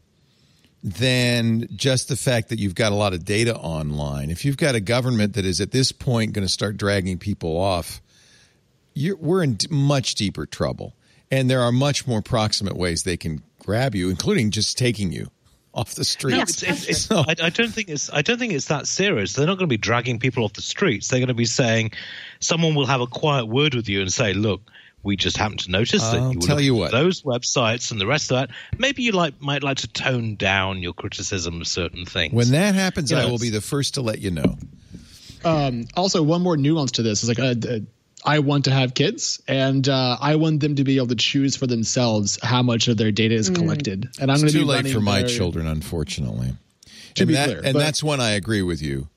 than just the fact that you've got a lot of data online. If you've got a government that is at this point going to start dragging people off, we're in much deeper trouble. And there are much more proximate ways they can grab you, including just taking you off the streets. No, I don't think it's that serious. They're not going to be dragging people off the streets. They're going to be saying, someone will have a quiet word with you and say, look, we just happened to notice that you were those websites and the rest of that. Maybe you might like to tone down your criticism of certain things. When that happens, I will be the first to let you know. Also, one more nuance to this is like I want to have kids, and I want them to be able to choose for themselves how much of their data is collected. And I'm going to be too late for my children, unfortunately. And that's when I agree with you,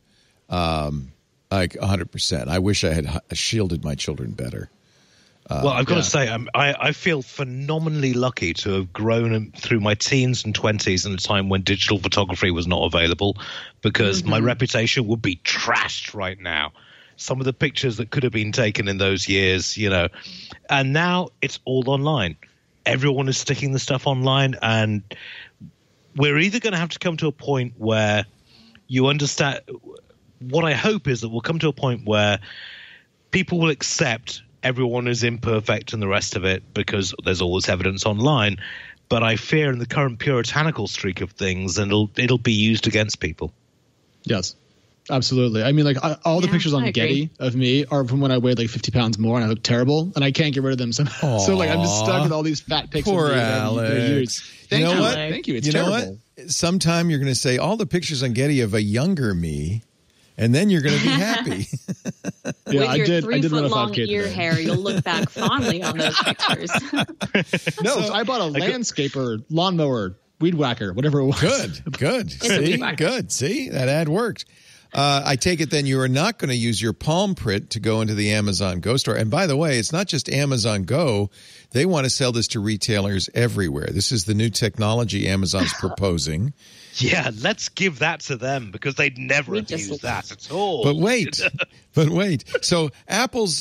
like 100%. I wish I had shielded my children better. Well, I've got to say, I feel phenomenally lucky to have grown through my teens and 20s in a time when digital photography was not available, because my reputation would be trashed right now. Some of the pictures that could have been taken in those years, you know, and now it's all online. Everyone is sticking the stuff online, and we're either going to have to come to a point where you understand. What I hope is that we'll come to a point where people will accept everyone is imperfect and the rest of it, because there's always evidence online. but I fear in the current puritanical streak of things, and it'll be used against people. Yes. Absolutely. I mean, like all the pictures on Getty of me are from when I weighed like 50 pounds more and I look terrible, and I can't get rid of them somehow. So like I'm just stuck with all these fat pics. Poor of me Alex. Thank you. What? Thank you. It's you terrible. know what? Sometime you're going to say all the pictures on Getty of a younger me, and then you're going to be happy. Yeah, With your 3 foot long ear today. hair, you'll look back fondly on those pictures. No, so I bought a landscaper, lawnmower, weed whacker, whatever it was. Good. See, that ad worked. I take it then you are not going to use your palm print to go into the Amazon Go store. And by the way, it's not just Amazon Go. They want to sell this to retailers everywhere. This is the new technology Amazon's proposing. Yeah, let's give that to them because they'd never have used that at all. But wait. So Apple's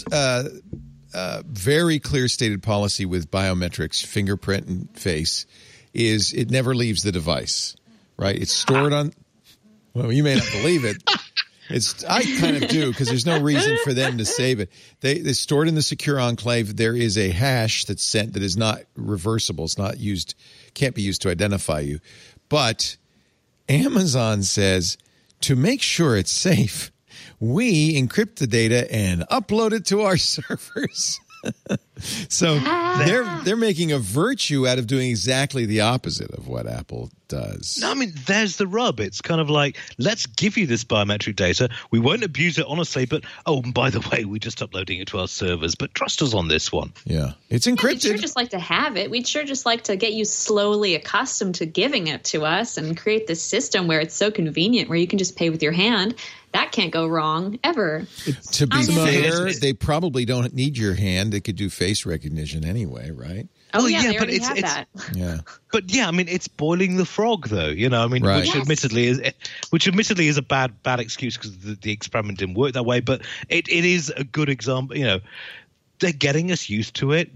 very clear stated policy with biometrics, fingerprint and face, is it never leaves the device, right? It's stored on... Well, you may not believe it. I kind of do because there's no reason for them to save it. They stored in the secure enclave. There is a hash that's sent that is not reversible. It's not used, can't be used to identify you. But Amazon says to make sure it's safe, we encrypt the data and upload it to our servers. So they're making a virtue out of doing exactly the opposite of what Apple does. No, I mean, there's the rub. It's kind of like, let's give you this biometric data. We won't abuse it, honestly, but, and by the way, we're just uploading it to our servers. But trust us on this one. Yeah, it's encrypted. We'd sure just like to have it. We'd sure just like to get you slowly accustomed to giving it to us and create this system where it's so convenient, where you can just pay with your hand. That can't go wrong, ever. To be fair, they probably don't need your hand. They could do face recognition anyway, right? Oh, yeah, they but already have that. Yeah. But, yeah, I mean, it's boiling the frog, though, I mean, right. which admittedly is a bad excuse because the experiment didn't work that way, but it is a good example, they're getting us used to it.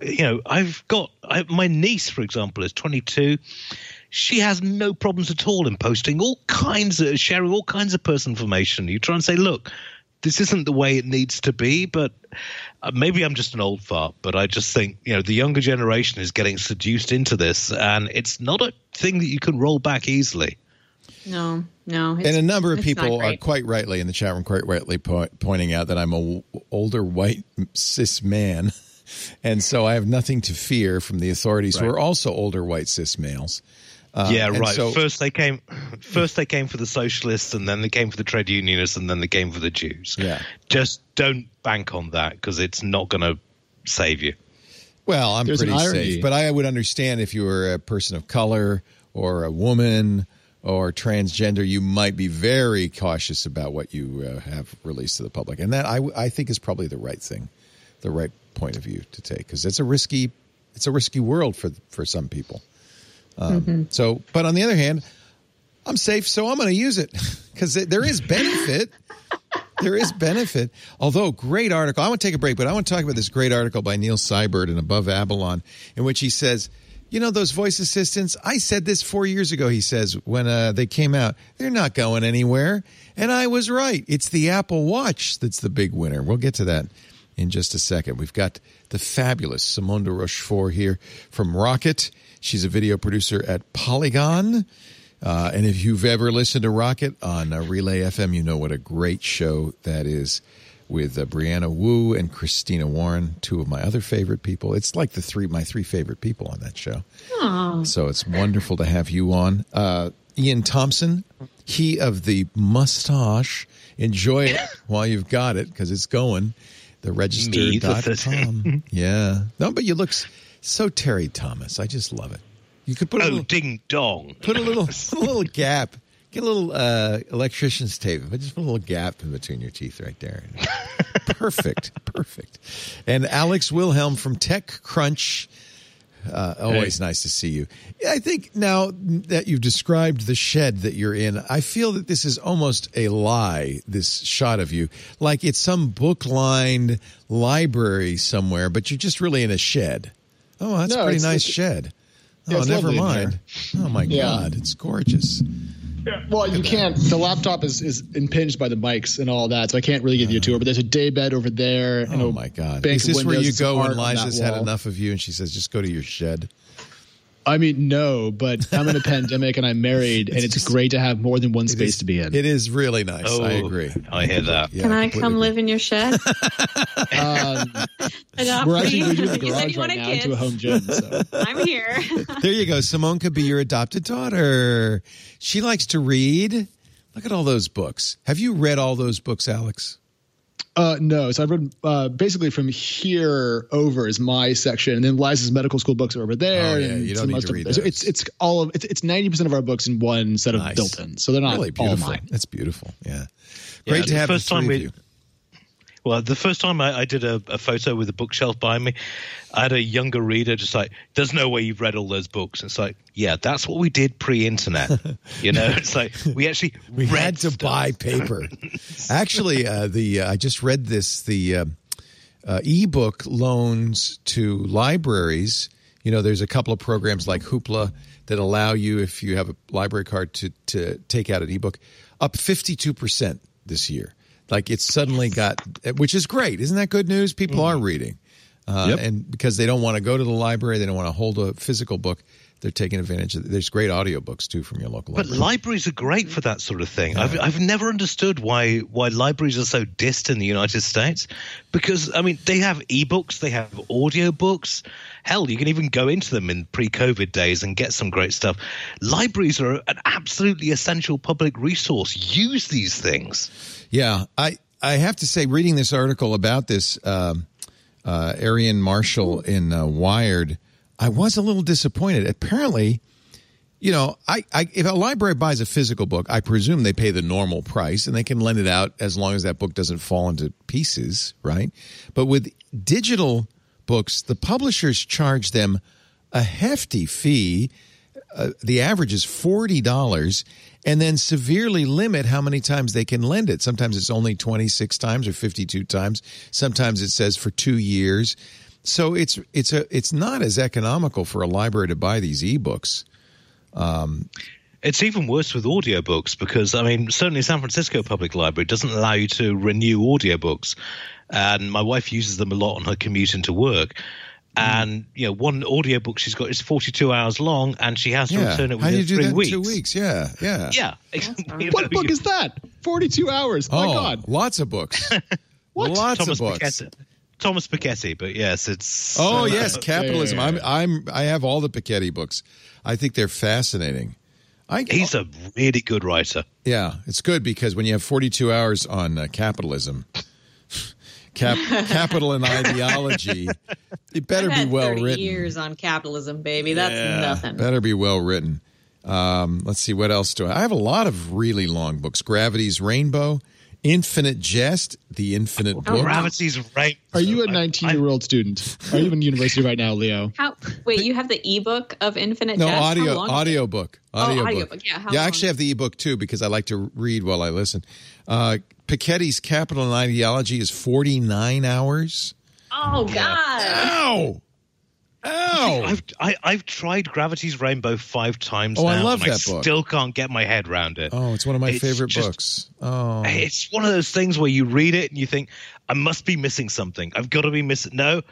My niece, for example, is 22. She has no problems at all in posting sharing all kinds of personal information. You try and say, look, this isn't the way it needs to be, but maybe I'm just an old fart, but I just think, the younger generation is getting seduced into this, and it's not a thing that you can roll back easily. No. And a number of people are quite rightly in the chat room, pointing out that I'm an older white cis man, and so I have nothing to fear from the authorities who are also older white cis males. Yeah, right. So, first they came for the socialists, and then they came for the trade unionists, and then they came for the Jews. Yeah. Just don't bank on that because it's not going to save you. Well, I'm pretty safe, but I would understand if you were a person of color or a woman or transgender, you might be very cautious about what you have released to the public, and that I think is probably the right thing, the right point of view to take, because it's a risky world for some people. So, but on the other hand, I'm safe, so I'm going to use it because there is benefit. There is benefit. Although, great article. I want to take a break, but I want to talk about this great article by Neil Seibert in Above Avalon, in which he says, those voice assistants, I said this 4 years ago, he says, when they came out, they're not going anywhere. And I was right. It's the Apple Watch that's the big winner. We'll get to that in just a second. We've got the fabulous Simone de Rochefort here from Rocket. She's a video producer at Polygon. And if you've ever listened to Rocket on Relay FM, you know what a great show that is with Brianna Wu and Christina Warren, two of my other favorite people. It's like my three favorite people on that show. Aww. So it's wonderful to have you on. Ian Thompson, he of the mustache. Enjoy it while you've got it because it's going. TheRegister.com. Yeah. No, but you look so Terry Thomas. I just love it. You could put a little ding dong. Put a little gap. Get a little electrician's tape. But just put a little gap in between your teeth right there. Perfect. And Alex Wilhelm from TechCrunch. Always nice to see you. I think now that you've described the shed that you're in, I feel that this is almost a lie, this shot of you. Like it's some book-lined library somewhere, but you're just really in a shed. Oh, that's a pretty nice shed. Oh, never mind. Oh, my God. It's gorgeous. Well, you can't. The laptop is impinged by the mics and all that, so I can't really give you a tour. But there's a day bed over there. Oh, my God. Is this where you go when Liza's had enough of you and she says, just go to your shed? I mean, no, but I'm in a pandemic and I'm married, and it's great to have more than one space to be in. It is really nice. Oh, I agree. I hear that. Can I come live in your shed? We're actually going to the garage right now into a home gym. So. I'm here. There you go. Simone could be your adopted daughter. She likes to read. Look at all those books. Have you read all those books, Alex? No. So I've read basically from here over is my section, and then Liza's medical school books are over there. Oh, yeah. And you don't need to read those. So it's 90% of our books in one set of built-in. So they're not really all beautiful. mine. That's beautiful. Yeah. Great to have the three of you. Well, the first time I did a photo with a bookshelf behind me, I had a younger reader just like, there's no way you've read all those books. It's like, yeah, that's what we did pre-internet. It's like we had to buy paper. Actually, I just read this, the ebook loans to libraries. There's a couple of programs like Hoopla that allow you, if you have a library card, to take out an ebook up 52% this year. Like it's suddenly got, which is great. Isn't that good news? People are reading. And because they don't want to go to the library, they don't want to hold a physical book, they're taking advantage of it. There's great audiobooks, too, from your local library. But libraries are great for that sort of thing. I've never understood why libraries are so dissed in the United States. Because, I mean, they have ebooks, they have audiobooks. Hell, you can even go into them in pre-COVID days and get some great stuff. Libraries are an absolutely essential public resource. Use these things. Yeah, I have to say, reading this article about this, Arian Marshall in Wired, I was a little disappointed. Apparently, if a library buys a physical book, I presume they pay the normal price and they can lend it out as long as that book doesn't fall into pieces, right? But with digital books, the publishers charge them a hefty fee. The average is $40, and then severely limit how many times they can lend it. Sometimes it's only 26 times or 52 times. Sometimes it says for 2 years. So it's not as economical for a library to buy these ebooks. It's even worse with audiobooks because, I mean, certainly San Francisco Public Library doesn't allow you to renew audiobooks. And my wife uses them a lot on her commute into work. And, one audiobook she's got is 42 hours long, and she has to return it within 3 weeks. 2 weeks? Yeah. What book is that? 42 hours. My God. Lots of books. What? Lots of books. Thomas Piketty, but yes, it's. Oh yes, Capitalism. I have all the Piketty books. I think they're fascinating. He's a really good writer. Yeah, it's good because when you have 42 hours on capitalism, capital and ideology, it better be well written. 30 years on capitalism, baby. That's nothing. Better be well written. Let's see, what else do I have? A lot of really long books. Gravity's Rainbow. Infinite Jest, The Infinite Book. Gravity's Rainbow. Are you a 19-year-old student? Are you in university right now, Leo? Wait, you have the ebook of Infinite Jest? No, audiobook. Audiobook. Yeah, I actually have the ebook too because I like to read while I listen. Piketty's Capital and Ideology is 49 hours. Oh, God. Ow! I've tried Gravity's Rainbow 5 times now. I love that book. I still can't get my head around it. Oh, it's one of my favorite books. Oh, it's one of those things where you read it and you think, I must be missing something. I've got to be missing. No,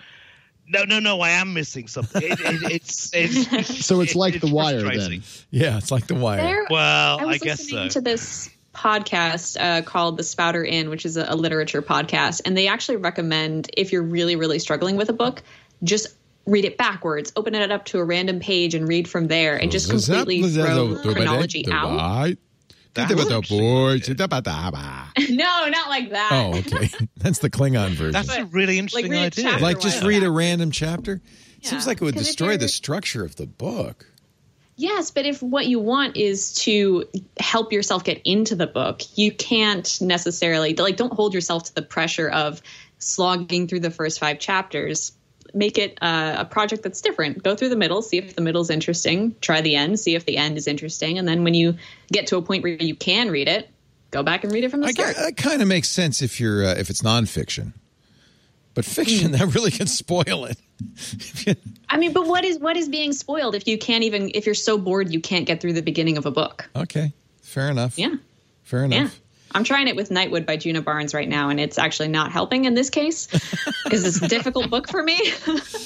I am missing something. It's so it's like The Wire then. Yeah, it's like The Wire. I guess so. I was listening to this podcast called The Spouter Inn, which is a literature podcast, and they actually recommend if you're really, really struggling with a book, just read it backwards, open it up to a random page and read from there and just completely throw chronology out. No, not like that. Oh, okay. That's the Klingon version. That's a really interesting idea. Like just read a random chapter? Yeah. Seems like it would destroy the structure of the book. Yes, but if what you want is to help yourself get into the book, you can't necessarily, don't hold yourself to the pressure of slogging through the first 5 chapters. Make it a project that's different. Go through the middle, see if the middle's interesting. Try the end, see if the end is interesting. And then when you get to a point where you can read it, go back and read it from the start. That kind of makes sense if you're if it's nonfiction. But fiction, that really can spoil it. I mean, but what is being spoiled if you're so bored you can't get through the beginning of a book? Okay, fair enough. Yeah. Fair enough. Yeah. I'm trying it with Nightwood by Juna Barnes right now, and it's actually not helping in this case because it's a difficult book for me.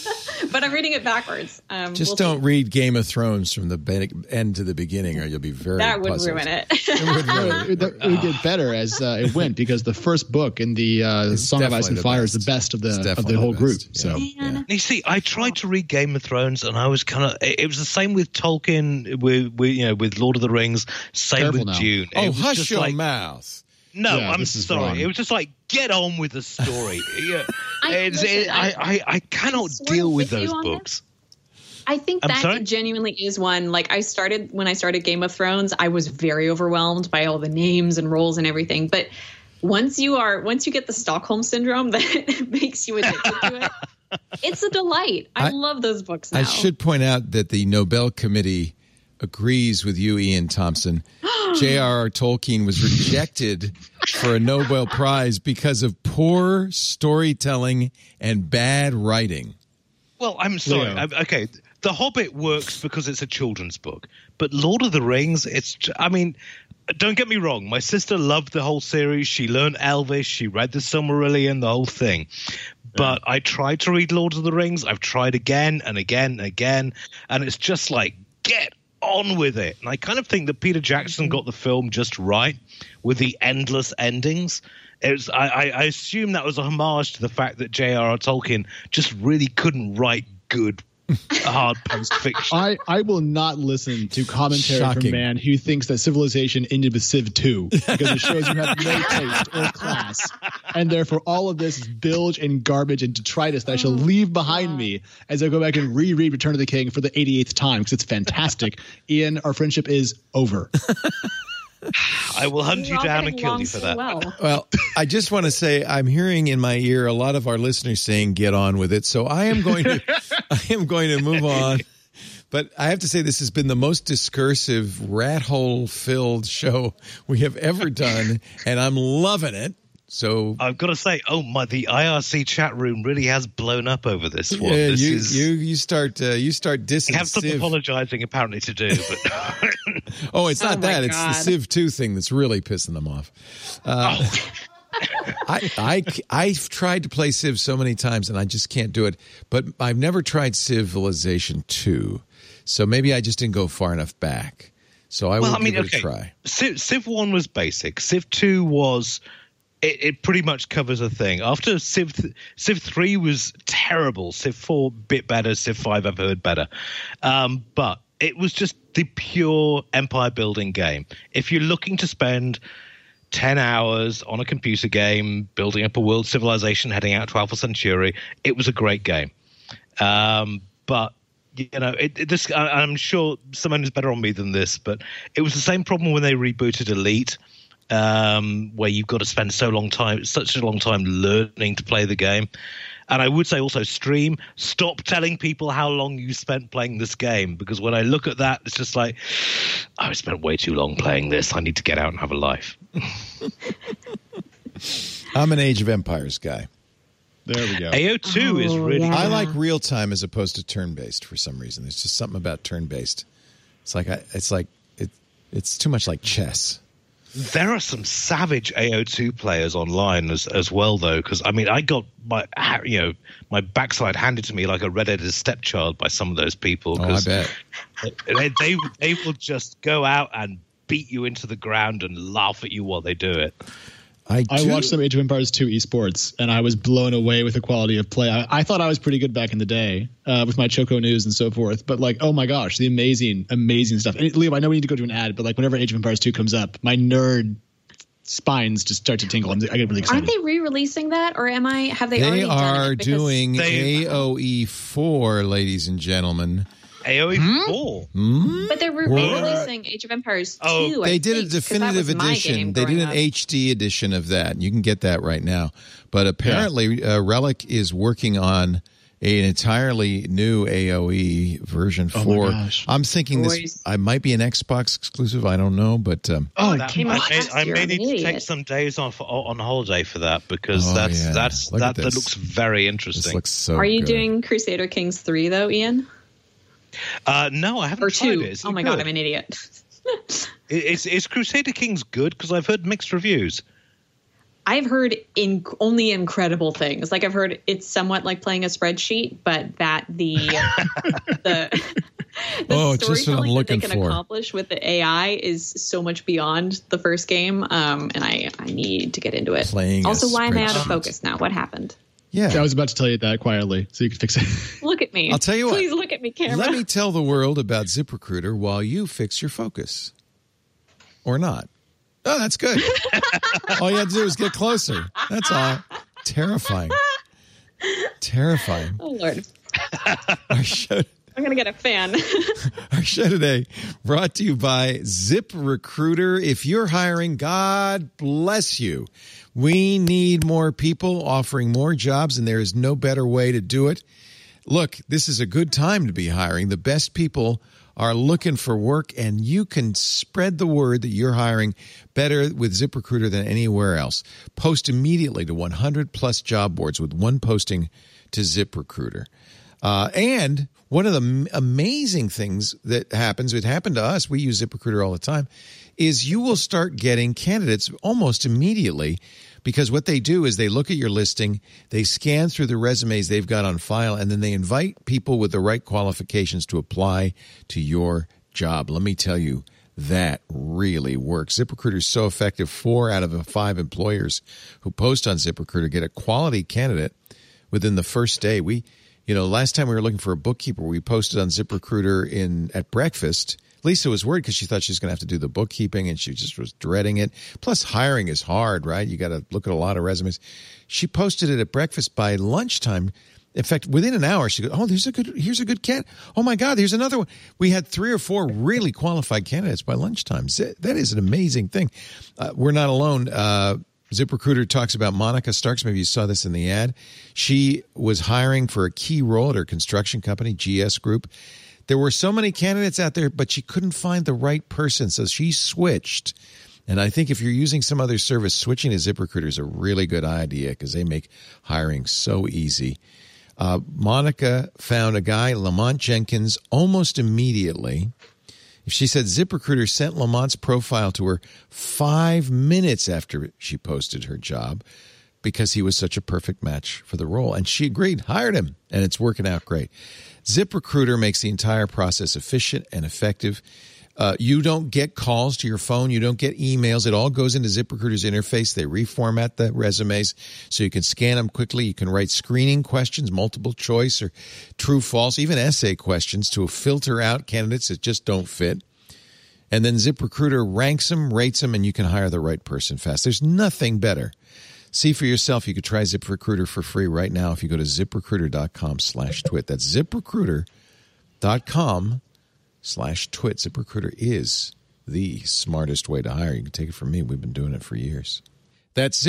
but I'm reading it backwards. Just don't read Game of Thrones from the end to the beginning, or you'll be very puzzled. Ruin it. It would get better as it went, because the first book in the Song of Ice and Fire is the best of the whole group. Yeah. So you see, I tried to read Game of Thrones, and I was kind of. It was the same with Tolkien, with Lord of the Rings. Same Careful with now. Dune. Oh, It was hush just your like, mouth. No, Yeah, I'm this is sorry. wrong. It was just like, get on with the story. Listen, I cannot sort deal of with with you those on books. I think I'm that sorry? genuinely is one. Like when I started Game of Thrones, I was very overwhelmed by all the names and roles and everything. But once you get the Stockholm syndrome that makes you addicted to it, it's a delight. I love those books now. I should point out that the Nobel Committee agrees with you, Ian Thompson. J.R.R. Tolkien was rejected for a Nobel Prize because of poor storytelling and bad writing. Well, I'm sorry. Leo. Okay, The Hobbit works because it's a children's book, but Lord of the Rings, don't get me wrong. My sister loved the whole series. She learned Elvish. She read the Silmarillion, the whole thing. But I tried to read Lord of the Rings. I've tried again and again and again, and it's just like, get on with it. And I kind of think that Peter Jackson got the film just right with the endless endings. I assume that was a homage to the fact that J.R.R. Tolkien just really couldn't write good hard post-fiction. I will not listen to commentary Shocking. from a man who thinks that Civilization ended with Civ 2, because it shows you have no taste or class, and therefore all of this is bilge and garbage and detritus that I shall leave behind me as I go back and reread Return of the King for the 88th time, because it's fantastic. Ian, our friendship is over. I will hunt you We're all down getting and kill along you for so that. well. Well, I just want to say I'm hearing in my ear a lot of our listeners saying get on with it. So I am going to move on. But I have to say this has been the most discursive, rat hole filled show we have ever done, and I'm loving it. So I've got to say, the IRC chat room really has blown up over this one. yeah, This you start dissing I have some Civ. apologizing apparently to do, but Oh, it's not Oh, my that. It's the God. Civ 2 thing that's really pissing them off. I've tried to play Civ so many times and I just can't do it. But I've never tried Civilization 2. So maybe I just didn't go far enough back. So I will give it a try. Civ 1 was basic. Civ 2 was... It pretty much covers a thing. After Civ 3 was terrible. Civ 4 bit better. Civ 5 I've heard better. But it was just the pure empire building game. If you're looking to spend 10 hours on a computer game building up a world civilization heading out to Alpha Centauri, it was a great game. But I'm sure someone is better on me than this, but it was the same problem when they rebooted Elite. Where you've got to spend such a long time learning to play the game. And I would say also stream, stop telling people how long you spent playing this game, because when I look at that, it's just like, I spent way too long playing this. I need to get out and have a life. I'm an Age of Empires guy. There we go. AO2 is really... yeah. I like real time as opposed to turn-based for some reason. There's just something about turn-based. It's too much like chess. There are some savage AO2 players online as well, though, because I got my backside handed to me like a redheaded stepchild by some of those people. Oh, I bet. They will just go out and beat you into the ground and laugh at you while they do it. I watched some Age of Empires 2 esports, and I was blown away with the quality of play. I thought I was pretty good back in the day with my Choco News and so forth. But, oh, my gosh, the amazing, amazing stuff. And, Leo, I know we need to go to an ad, but, whenever Age of Empires 2 comes up, my nerd spines just start to tingle. I get really excited. Aren't they re-releasing that, or have they They already done are it? Because doing AOE 4, ladies and gentlemen. AOE 4? But they're re-releasing Age of Empires 2. Oh, They did a definitive edition. They did an HD edition of that. You can get that right now. But apparently, Relic is working on an entirely new AOE version 4. my gosh. I'm thinking I might be an Xbox exclusive. I don't know, but it came out last I year. may need to Idiot. take some days on holiday for that, because Oh, that yeah. Look at this. looks very this interesting. looks so Are you good. doing Crusader Kings 3, though, Ian? No, I haven't Or tried 2? it. Is it Oh, my good? God, I'm an idiot. Is Crusader Kings good? Because I've heard mixed reviews. I've heard only incredible things. Like I've heard it's somewhat like playing a spreadsheet, but that the storytelling that they can accomplish with the AI is so much beyond the first game. And I need to get into it. Also, why am I out of focus now? What happened? Yeah, I was about to tell you that quietly so you can fix it. Look at me. I'll tell you what. Please look at me, camera. Let me tell the world about ZipRecruiter while you fix your focus. Or not. Oh, that's good. All you have to do is get closer. That's all. Terrifying. Terrifying. Oh, Lord. Our show, I'm going to get a fan. Our show today brought to you by ZipRecruiter. If you're hiring, God bless you. We need more people offering more jobs, and there is no better way to do it. Look, this is a good time to be hiring. The best people are looking for work, and you can spread the word that you're hiring better with ZipRecruiter than anywhere else. Post immediately to 100-plus job boards with one posting to ZipRecruiter. And one of the amazing things that happens, it happened to us, we use ZipRecruiter all the time, is you will start getting candidates almost immediately, because what they do is they look at your listing, they scan through the resumes they've got on file, and then they invite people with the right qualifications to apply to your job. Let me tell you, that really works. ZipRecruiter is so effective. 4 out of 5 employers who post on ZipRecruiter get a quality candidate within the first day. Last time we were looking for a bookkeeper, we posted on ZipRecruiter at breakfast. Lisa was worried because she thought she was going to have to do the bookkeeping, and she just was dreading it. Plus, hiring is hard, right? You got to look at a lot of resumes. She posted it at breakfast. By lunchtime. In fact, within an hour, she goes, "Oh, here's a good candidate. Oh my God, here's another one." We had 3 or 4 really qualified candidates by lunchtime. That is an amazing thing. We're not alone. ZipRecruiter talks about Monica Starks. Maybe you saw this in the ad. She was hiring for a key role at her construction company, GS Group. There were so many candidates out there, but she couldn't find the right person, so she switched. And I think if you're using some other service, switching to ZipRecruiter is a really good idea because they make hiring so easy. Monica found a guy, Lamont Jenkins, almost immediately. She said ZipRecruiter sent Lamont's profile to her 5 minutes after she posted her job because he was such a perfect match for the role. And she agreed, hired him, and it's working out great. ZipRecruiter makes the entire process efficient and effective. You don't get calls to your phone. You don't get emails. It all goes into ZipRecruiter's interface. They reformat the resumes so you can scan them quickly. You can write screening questions, multiple choice or true, false, even essay questions to filter out candidates that just don't fit. And then ZipRecruiter ranks them, rates them, and you can hire the right person fast. There's nothing better. See for yourself. You could try ZipRecruiter for free right now if you go to ZipRecruiter.com/twit. That's ZipRecruiter.com/twit. ZipRecruiter is the smartest way to hire. You can take it from me. We've been doing it for years. That's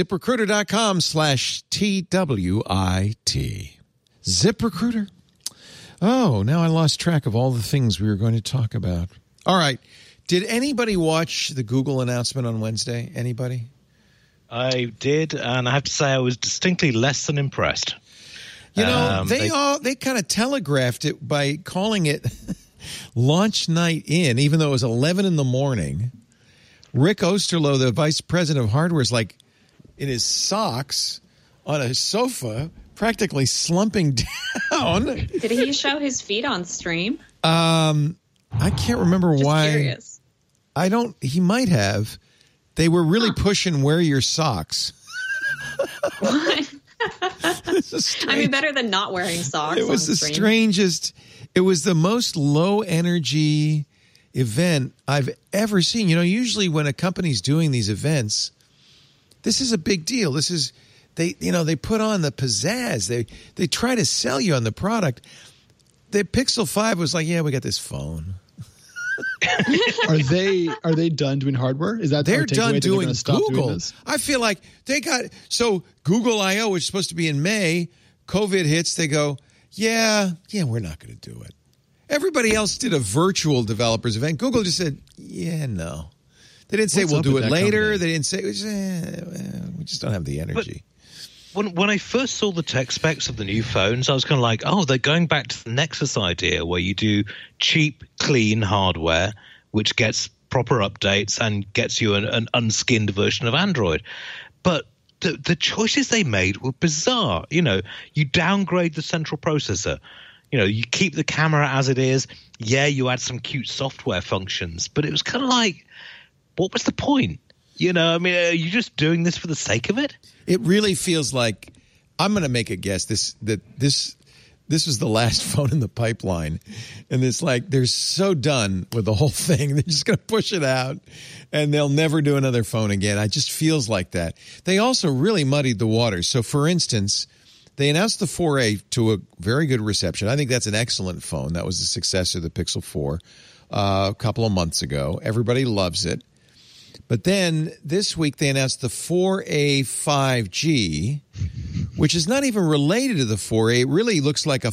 ZipRecruiter.com/TWIT. ZipRecruiter. Oh, now I lost track of all the things we were going to talk about. All right. Did anybody watch the Google announcement on Wednesday? Anybody? I did, and I have to say I was distinctly less than impressed. You know, they kind of telegraphed it by calling it Launch Night In, even though it was 11 in the morning. Rick Osterloh, the vice president of hardware, is like in his socks on a sofa, practically slumping down. Did he show his feet on stream? I can't remember why. Curious. He might have. They were really pushing wear your socks. What? I mean, better than not wearing socks. It was the strangest. It was the most low energy event I've ever seen. You know, usually when a company's doing these events, this is a big deal. This is they put on the pizzazz. They try to sell you on the product. The Pixel 5 was like, yeah, we got this phone. Are they done doing hardware? Is that they're done doing Google? Doing I feel like they got Google I/O, which is supposed to be in May. COVID hits. They go, yeah, we're not going to do it. Everybody else did a virtual developers event. Google just said, yeah, no. They didn't say we'll do it later. Company? They didn't say we just don't have the energy. But when I first saw the tech specs of the new phones, I was kind of like, oh, they're going back to the Nexus idea where you do cheap, clean hardware, which gets proper updates and gets you an unskinned version of Android. But the choices they made were bizarre. You know, you downgrade the central processor. You know, you keep the camera as it is. Yeah, you add some cute software functions, but it was kind of like, what was the point? You know, I mean, are you just doing this for the sake of it? It really feels like, I'm going to make a guess, this was the last phone in the pipeline. And it's like, they're so done with the whole thing. They're just going to push it out and they'll never do another phone again. It just feels like that. They also really muddied the waters. So, for instance, they announced the 4A to a very good reception. I think that's an excellent phone. That was the successor of the Pixel 4 a couple of months ago. Everybody loves it. But then this week they announced the 4A 5G, which is not even related to the 4A. It really looks like a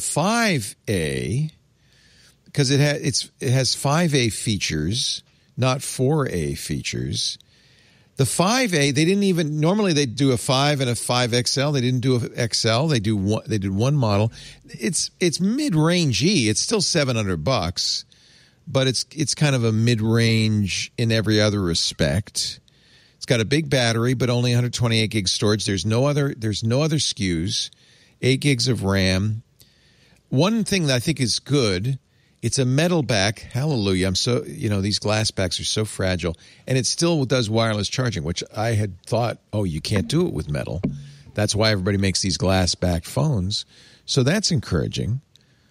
5A because it has 5A features, not 4A features. The 5A, they didn't even, normally they do a 5 and a 5XL. They didn't do a XL. They did one model. It's mid-range-y. It's still $700, but it's kind of a mid-range in every other respect. It's got a big battery, but only 128 gig storage. There's no other SKUs. 8 gigs of RAM. One thing that I think is good, it's a metal back. Hallelujah. I'm so, these glass backs are so fragile. And it still does wireless charging, which I had thought, you can't do it with metal. That's why everybody makes these glass back phones. So that's encouraging.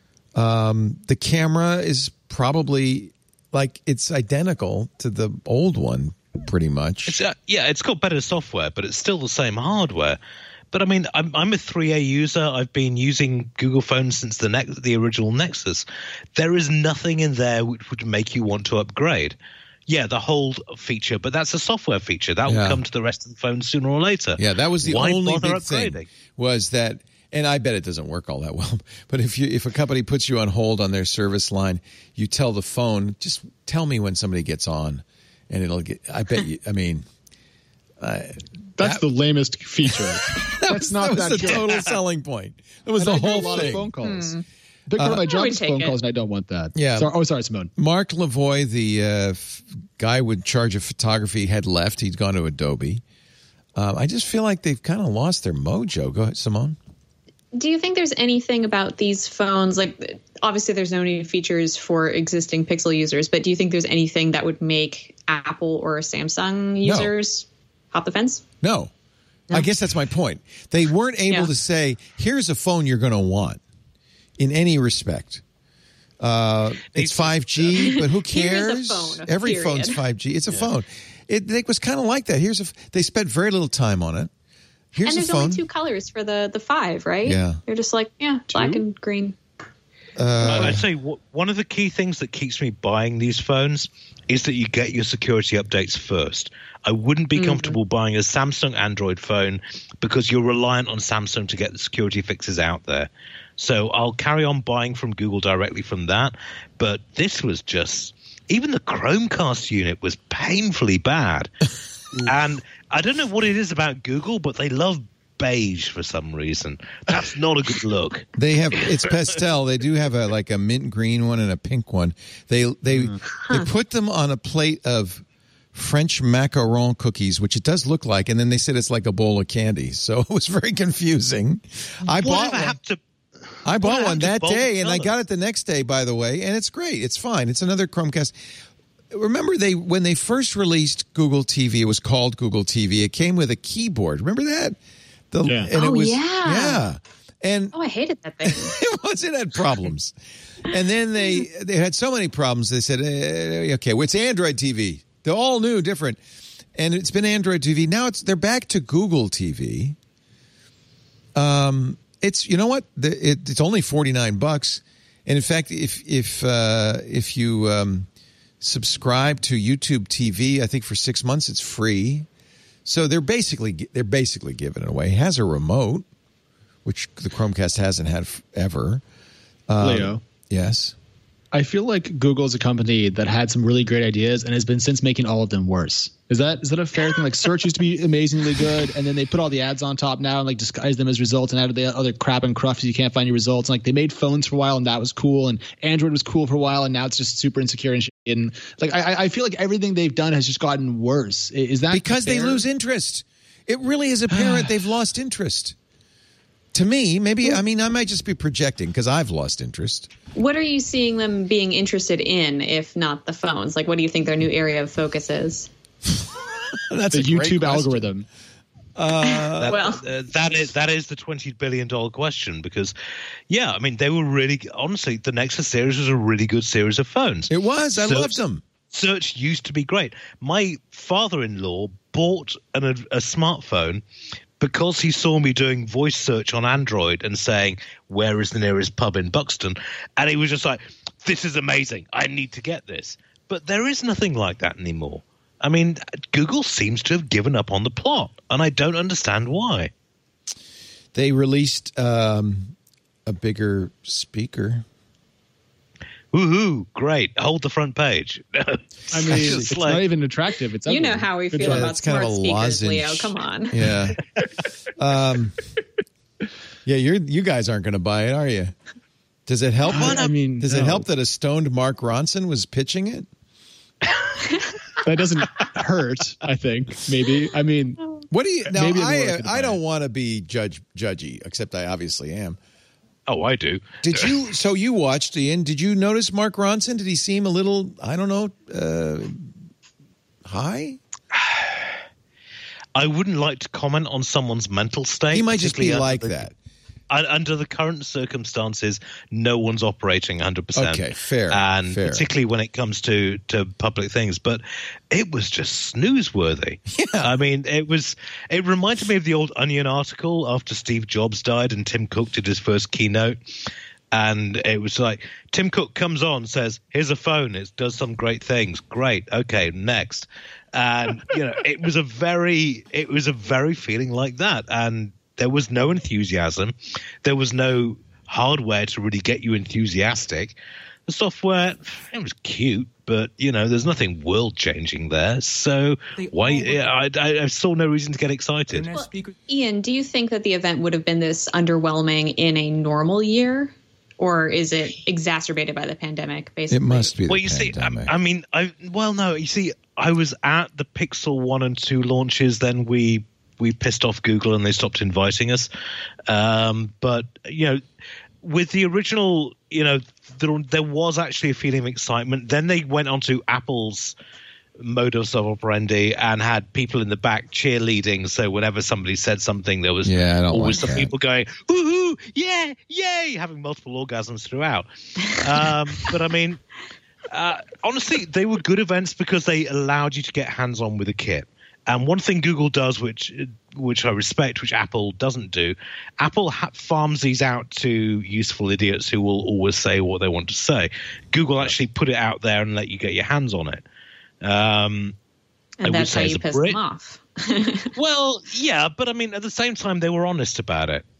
The camera is probably it's identical to the old one, pretty much. It's got better software, but it's still the same hardware. But I mean, I'm a 3A user. I've been using Google Phones since the original Nexus. There is nothing in there which would make you want to upgrade. Yeah, the hold feature, but that's a software feature. That will come to the rest of the phones sooner or later. Yeah, that was the only big upgrading? thing was that, and I bet it doesn't work all that well, but if a company puts you on hold on their service line, you tell the phone, just tell me when somebody gets on, and it'll get, I bet you, I mean... That's the lamest feature. That's not that was the total selling point. That was the whole thing. Of phone calls. Big part of my job is phone calls, and I don't want that. Yeah. Sorry, Simone. Mark Lavoie, the guy with charge of photography, had left. He'd gone to Adobe. I just feel like they've kind of lost their mojo. Go ahead, Simone. Do you think there's anything about these phones, like obviously there's no new features for existing Pixel users, but do you think there's anything that would make Apple or Samsung users hop the fence? No. I guess that's my point. They weren't able to say, here's a phone you're going to want in any respect. It's 5G, but who cares? Here's a phone, Every phone's 5G. It's a phone. It was kind of like that. They spent very little time on it. Here's and there's only 2 colors for the 5, right? Yeah. They're just like, black and green. I'd say one of the key things that keeps me buying these phones is that you get your security updates first. I wouldn't be comfortable buying a Samsung Android phone because you're reliant on Samsung to get the security fixes out there. So I'll carry on buying from Google directly from that. But this was just, even the Chromecast unit was painfully bad. And I don't know what it is about Google, but they love beige for some reason. That's not a good look. It's pastel. They do have a mint green one and a pink one. They put them on a plate of French macaron cookies, which it does look like, and then they said it's like a bowl of candy. So it was very confusing. I bought one that day, and I got it the next day, by the way, and it's great. It's fine. It's another Chromecast. Remember when they first released Google TV, it was called Google TV. It came with a keyboard. Remember that? And I hated that thing. It had problems. And then they had so many problems. They said, okay, well, it's Android TV. They're all new, different. And it's been Android TV. Now they're back to Google TV. It's, you know what? It's only $49. And in fact, if you subscribe to YouTube TV, I think for 6 months it's free. So they're basically giving it away. It has a remote, which the Chromecast hasn't had ever. Leo. Yes. I feel like Google is a company that had some really great ideas and has been since making all of them worse. Is that a fair thing? Like search used to be amazingly good, and then they put all the ads on top now and like disguise them as results and added the other crap and cruft so you can't find your results. And like they made phones for a while and that was cool, and Android was cool for a while and now it's just super insecure and shit. And like I feel like everything they've done has just gotten worse. Is that because fair? They lose interest? It really is apparent they've lost interest. To me, maybe, I mean, I might just be projecting because I've lost interest. What are you seeing them being interested in, if not the phones? Like, what do you think their new area of focus is? That's the a great YouTube question. algorithm. That is the $20 billion question because, yeah, I mean, they were really, honestly, the Nexus series was a really good series of phones. It was. I loved them. Search used to be great. My father-in-law bought a smartphone because he saw me doing voice search on Android and saying, where is the nearest pub in Buxton? And he was just like, this is amazing. I need to get this. But there is nothing like that anymore. I mean, Google seems to have given up on the plot, and I don't understand why. They released a bigger speaker. Woohoo! Great. Hold the front page. I mean, it's not even attractive. It's you know how we feel about smart speakers, Leo. Come on. Yeah. Yeah, you guys aren't going to buy it, are you? Does it help? I mean, does it help that a stoned Mark Ronson was pitching it? That doesn't hurt, I think. Maybe. I mean, what do you? Now, I don't want to be judgy, except I obviously am. Oh, I do. Did you? So you watched, Ian? Did you notice Mark Ronson? Did he seem a little? I don't know. High? I wouldn't like to comment on someone's mental state. He might just be like that. Under the current circumstances, no one's operating 100%. Okay, fair. And fair. particularly when it comes to public things. But it was just snoozeworthy. Yeah. I mean, it reminded me of the old Onion article after Steve Jobs died and Tim Cook did his first keynote. And it was like, Tim Cook comes on, says, here's a phone. It does some great things. Great. Okay, next. And, it was a very feeling like that. And there was no enthusiasm. There was no hardware to really get you enthusiastic. The software, it was cute, but, there's nothing world-changing there. So I saw no reason to get excited. Well, Ian, do you think that the event would have been this underwhelming in a normal year? Or is it exacerbated by the pandemic, basically? It must be the pandemic. See, I was at the Pixel 1 and 2 launches, then we pissed off Google and they stopped inviting us. But, with the original, there was actually a feeling of excitement. Then they went on to Apple's modus operandi and had people in the back cheerleading. So whenever somebody said something, there was always some people going, woohoo, yeah, yay, having multiple orgasms throughout. But I mean, honestly, they were good events because they allowed you to get hands-on with a kit. And one thing Google does, which I respect, which Apple doesn't do, Apple farms these out to useful idiots who will always say what they want to say. Google actually put it out there and let you get your hands on it. And that's how you piss them off. Well, yeah, but I mean, at the same time, they were honest about it.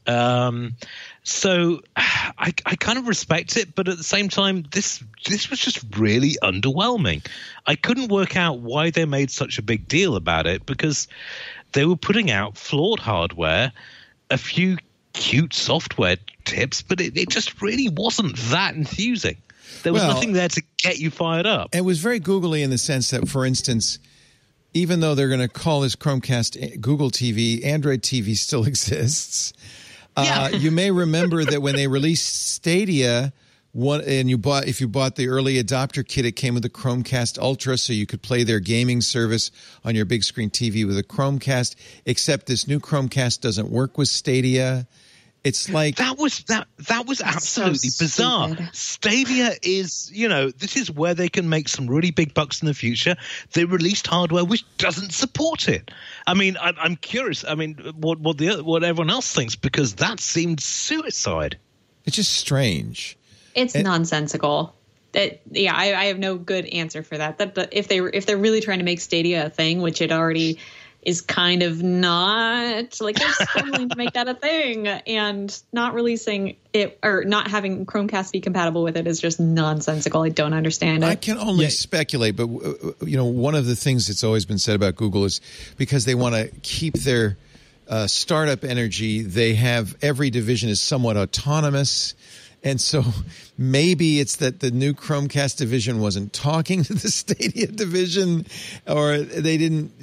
So I kind of respect it, but at the same time, this was just really underwhelming. I couldn't work out why they made such a big deal about it because they were putting out flawed hardware, a few cute software tips, but it just really wasn't that enthusing. There was nothing there to get you fired up. It was very googly in the sense that, for instance, even though they're going to call this Chromecast Google TV, Android TV still exists. You may remember that when they released Stadia, if you bought the early adopter kit, it came with the Chromecast Ultra, so you could play their gaming service on your big screen TV with a Chromecast. Except this new Chromecast doesn't work with Stadia. It's like that was absolutely so bizarre. Stadia is, this is where they can make some really big bucks in the future. They released hardware which doesn't support it. I mean, I'm curious. I mean, what everyone else thinks, because that seemed suicide. It's just strange. It's nonsensical. I have no good answer for that. But if they're really trying to make Stadia a thing, which it already is kind of not, like, they're struggling to make that a thing, and not releasing it or not having Chromecast be compatible with it is just nonsensical. I don't understand it. I can only speculate, but one of the things that's always been said about Google is because they want to keep their startup energy, they have every division is somewhat autonomous. And so maybe it's that the new Chromecast division wasn't talking to the Stadia division, or they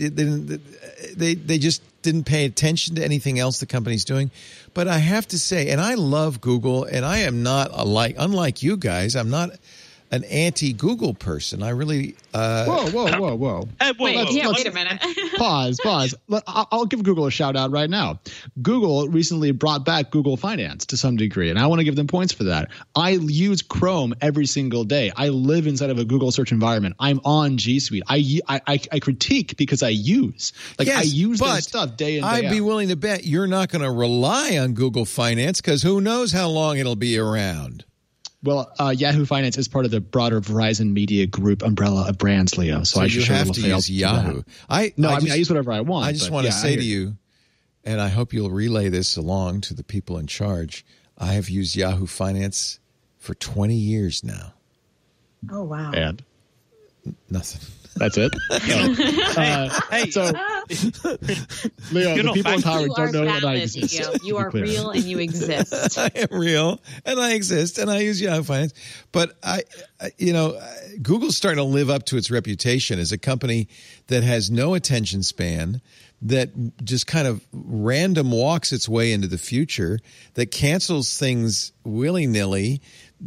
just didn't pay attention to anything else the company's doing. But I have to say, and I love Google, and I am not unlike you guys, I'm not an anti-Google person. I really... Whoa. Wait a minute. Pause. I'll give Google a shout out right now. Google recently brought back Google Finance to some degree, and I want to give them points for that. I use Chrome every single day. I live inside of a Google search environment. I'm on G Suite. I critique because I use. I use their stuff day in, day out. I'd be willing to bet you're not going to rely on Google Finance because who knows how long it'll be around. Well, Yahoo Finance is part of the broader Verizon Media Group umbrella of brands, Leo. So I you have to use Yahoo. I use whatever I want. I just want to say to you, and I hope you'll relay this along to the people in charge, I have used Yahoo Finance for 20 years now. Oh, wow. And? Nothing. That's it? Hey. So, Leo, the people in power don't know that I exist. Leo. You are real and you exist. I am real and I exist and I use Yahoo Finance. But Google's starting to live up to its reputation as a company that has no attention span, that just kind of random walks its way into the future, that cancels things willy-nilly.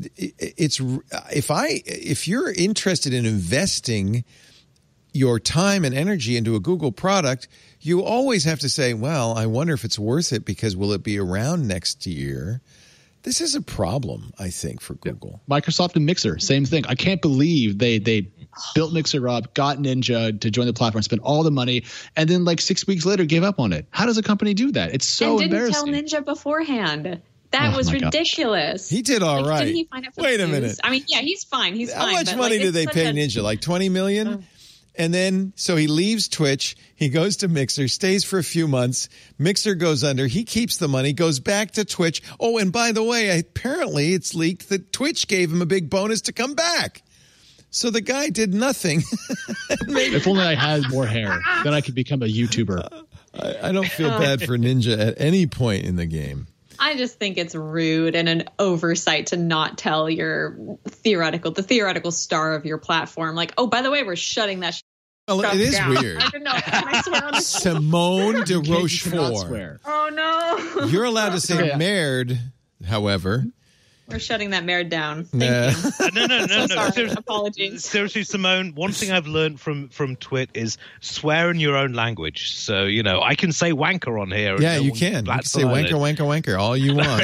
If you're interested in investing your time and energy into a Google product, you always have to say, well, I wonder if it's worth it because will it be around next year? This is a problem, I think, for Google. Microsoft and Mixer, same thing. I can't believe they built Mixer up, got Ninja to join the platform, spent all the money, and then 6 weeks later gave up on it. How does a company do that? It's so embarrassing. And didn't tell Ninja beforehand. That was ridiculous. He did all right. Didn't he find out Wait a minute. I mean, yeah, he's fine. How much money do they pay Ninja? Like $20 million? And then, so he leaves Twitch. He goes to Mixer, stays for a few months. Mixer goes under. He keeps the money, goes back to Twitch. Oh, and by the way, apparently it's leaked that Twitch gave him a big bonus to come back. So the guy did nothing. If only I had more hair, then I could become a YouTuber. I don't feel bad for Ninja at any point in the game. I just think it's rude and an oversight to not tell the theoretical star of your platform, oh, by the way, we're shutting that well, it is down. weird. I don't know. Can I swear on this? Simone de Rochefort. Oh, no. You're allowed to say merde, however. We're shutting that merde down. Thank you. No. Sorry. Apologies. Seriously, Simone, one thing I've learned from Twit is swear in your own language. So, I can say wanker on here. Yeah, you can. You can say wanker all you want.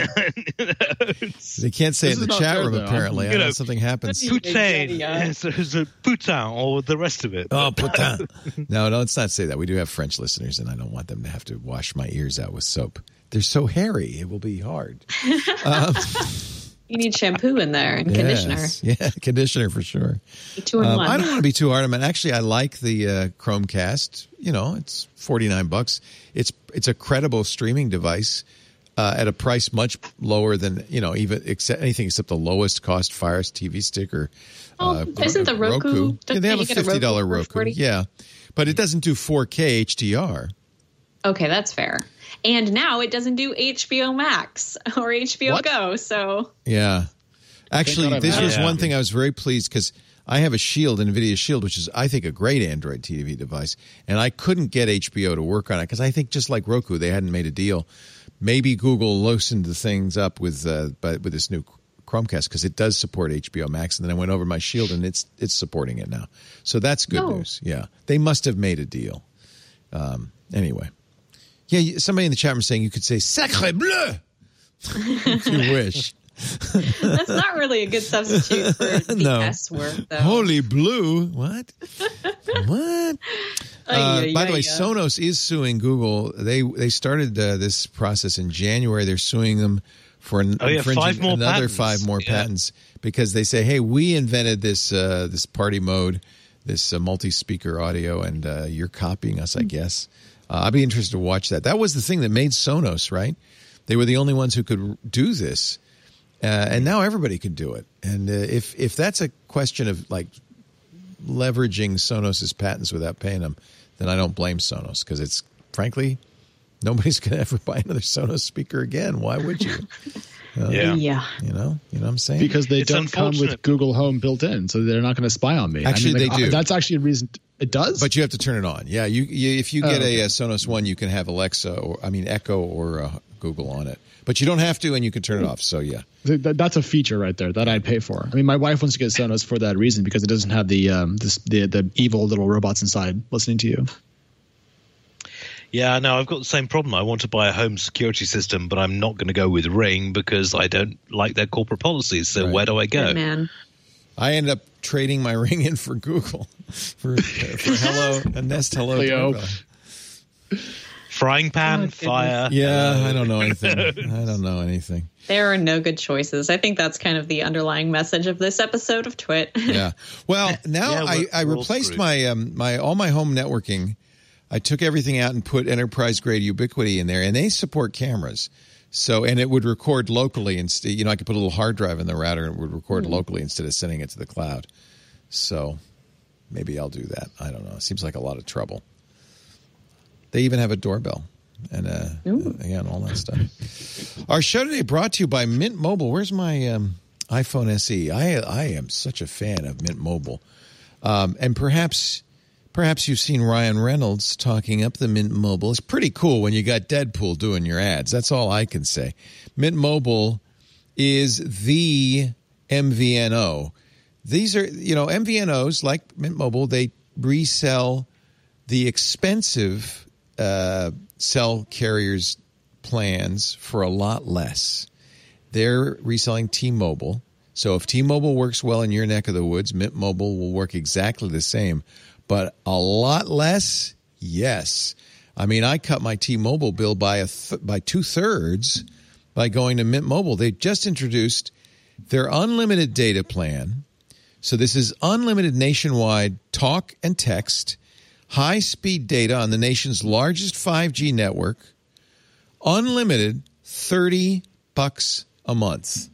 They can't say it in the chat room, apparently. I know something happens. Putain, putain, or the rest of it. Oh, putain. No, let's not say that. We do have French listeners, and I don't want them to have to wash my ears out with soap. They're so hairy. It will be hard. You need shampoo in there and conditioner. Yeah, conditioner for sure. 2 in 1. I don't want to be too hard. I mean, actually, I like the Chromecast. It's $49. It's a credible streaming device at a price much lower than even anything except the lowest cost Fire TV stick or. Isn't the Roku? Yeah, they have a $50 Roku. Yeah, but it doesn't do 4K HDR. Okay, that's fair. And now it doesn't do HBO Max or HBO Go. So yeah, actually, this was one thing I was very pleased because I have a Shield, NVIDIA Shield, which is I think a great Android TV device, and I couldn't get HBO to work on it because I think just like Roku, they hadn't made a deal. Maybe Google loosened the things up with this new Chromecast because it does support HBO Max, and then I went over my Shield and it's supporting it now. So that's good news. Yeah, they must have made a deal. Anyway. Yeah, somebody in the chat room saying you could say "sacre bleu" if you wish. That's not really a good substitute for the S word, though. Holy blue. What? What? By the way, Sonos is suing Google. They started this process in January. They're suing them for infringing another 5 more patents because they say, hey, we invented this party mode, this multi-speaker audio, and you're copying us, I guess. I'd be interested to watch that. That was the thing that made Sonos, right? They were the only ones who could do this, and now everybody can do it. And if that's a question of leveraging Sonos's patents without paying them, then I don't blame Sonos because it's frankly nobody's going to ever buy another Sonos speaker again. Why would you? Yeah. You know what I'm saying? Because they don't come with Google Home built in, so they're not going to spy on me. Actually, they do. That's actually a reason. It does? But you have to turn it on. Yeah, you if you get a Sonos One, you can have Echo or Google on it. But you don't have to, and you can turn it off. So, yeah. That's a feature right there that I'd pay for. I mean, my wife wants to get Sonos for that reason because it doesn't have the evil little robots inside listening to you. Yeah, no, I've got the same problem. I want to buy a home security system, but I'm not going to go with Ring because I don't like their corporate policies. So where do I go? Good man. I end up trading my Ring in for Google for a Nest Hello doorbell. Frying pan, fire. Yeah, I don't know anything. There are no good choices. I think that's kind of the underlying message of this episode of Twit. Yeah. Well, now I replaced my all my home networking. I took everything out and put enterprise grade Ubiquiti in there, and they support cameras. So, and it would record locally instead. You know, I could put a little hard drive in the router and it would record locally instead of sending it to the cloud. So, maybe I'll do that. I don't know. It seems like a lot of trouble. They even have a doorbell and and all that stuff. Our show today brought to you by Mint Mobile. Where's my iPhone SE? I am such a fan of Mint Mobile, and perhaps you've seen Ryan Reynolds talking up the Mint Mobile. It's pretty cool when you got Deadpool doing your ads. That's all I can say. Mint Mobile is the MVNO. These are, MVNOs like Mint Mobile, they resell the expensive cell carriers plans for a lot less. They're reselling T-Mobile. So if T-Mobile works well in your neck of the woods, Mint Mobile will work exactly the same. But a lot less, yes. I mean, I cut my T-Mobile bill by 2/3 by going to Mint Mobile. They just introduced their unlimited data plan. So this is unlimited nationwide talk and text, high-speed data on the nation's largest 5G network, unlimited, $30 a month.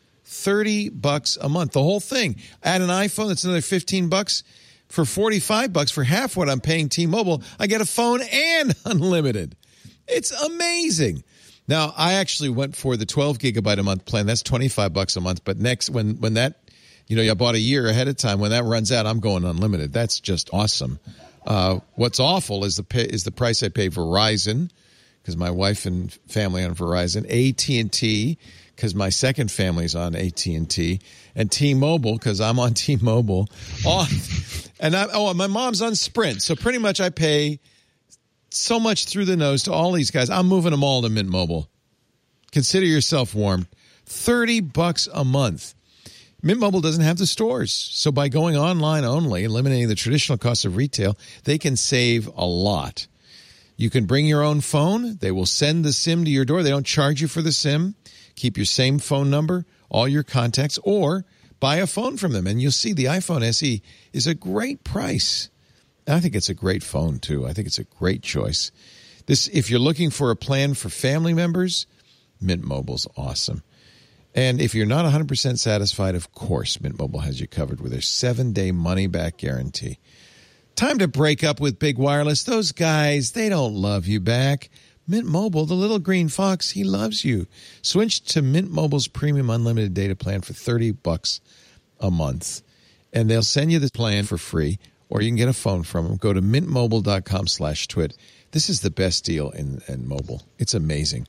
$30 a month, the whole thing. Add an iPhone, that's another $15. For $45, for half what I'm paying T-Mobile, I get a phone and unlimited. It's amazing. Now, I actually went for the 12 gigabyte a month plan. That's $25 a month. But next, when that, I bought a year ahead of time. When that runs out, I'm going unlimited. That's just awesome. What's awful is the price I pay Verizon, because my wife and family on Verizon, AT&T, because my second family's on AT&T, and T-Mobile, because I'm on T-Mobile. And my mom's on Sprint. So pretty much I pay so much through the nose to all these guys. I'm moving them all to Mint Mobile. Consider yourself warmed. $30 a month. Mint Mobile doesn't have the stores. So by going online only, eliminating the traditional cost of retail, they can save a lot. You can bring your own phone. They will send the SIM to your door. They don't charge you for the SIM. Keep your same phone number, all your contacts, or buy a phone from them. And you'll see the iPhone SE is a great price. And I think it's a great phone, too. I think it's a great choice. If you're looking for a plan for family members, Mint Mobile's awesome. And if you're not 100% satisfied, of course, Mint Mobile has you covered with their 7-day money-back guarantee. Time to break up with Big Wireless. Those guys, they don't love you back. Mint Mobile, the little green fox, he loves you. Switch to Mint Mobile's premium unlimited data plan for $30 a month. And they'll send you this plan for free, or you can get a phone from them. Go to mintmobile.com/twit. This is the best deal in mobile. It's amazing.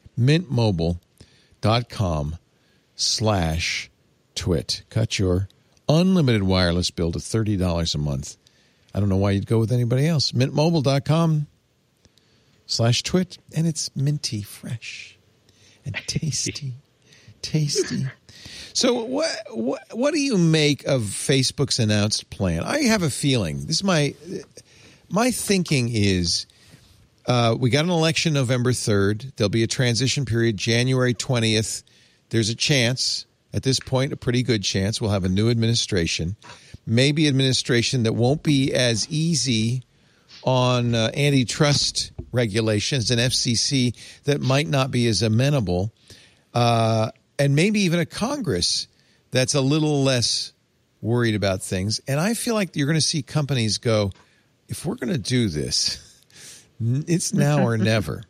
mintmobile.com/twit. Cut your unlimited wireless bill to $30 a month. I don't know why you'd go with anybody else. mintmobile.com/twit. And it's minty fresh and tasty. Tasty. So what do you make of Facebook's announced plan? I have a feeling. This is my thinking is we got an election November 3rd. There'll be a transition period January 20th. There's a chance, at this point, a pretty good chance, we'll have a new administration. Maybe administration that won't be as easy on antitrust regulations, and FCC that might not be as amenable, and maybe even a Congress that's a little less worried about things. And I feel like you're going to see companies go, if we're going to do this, it's now or never.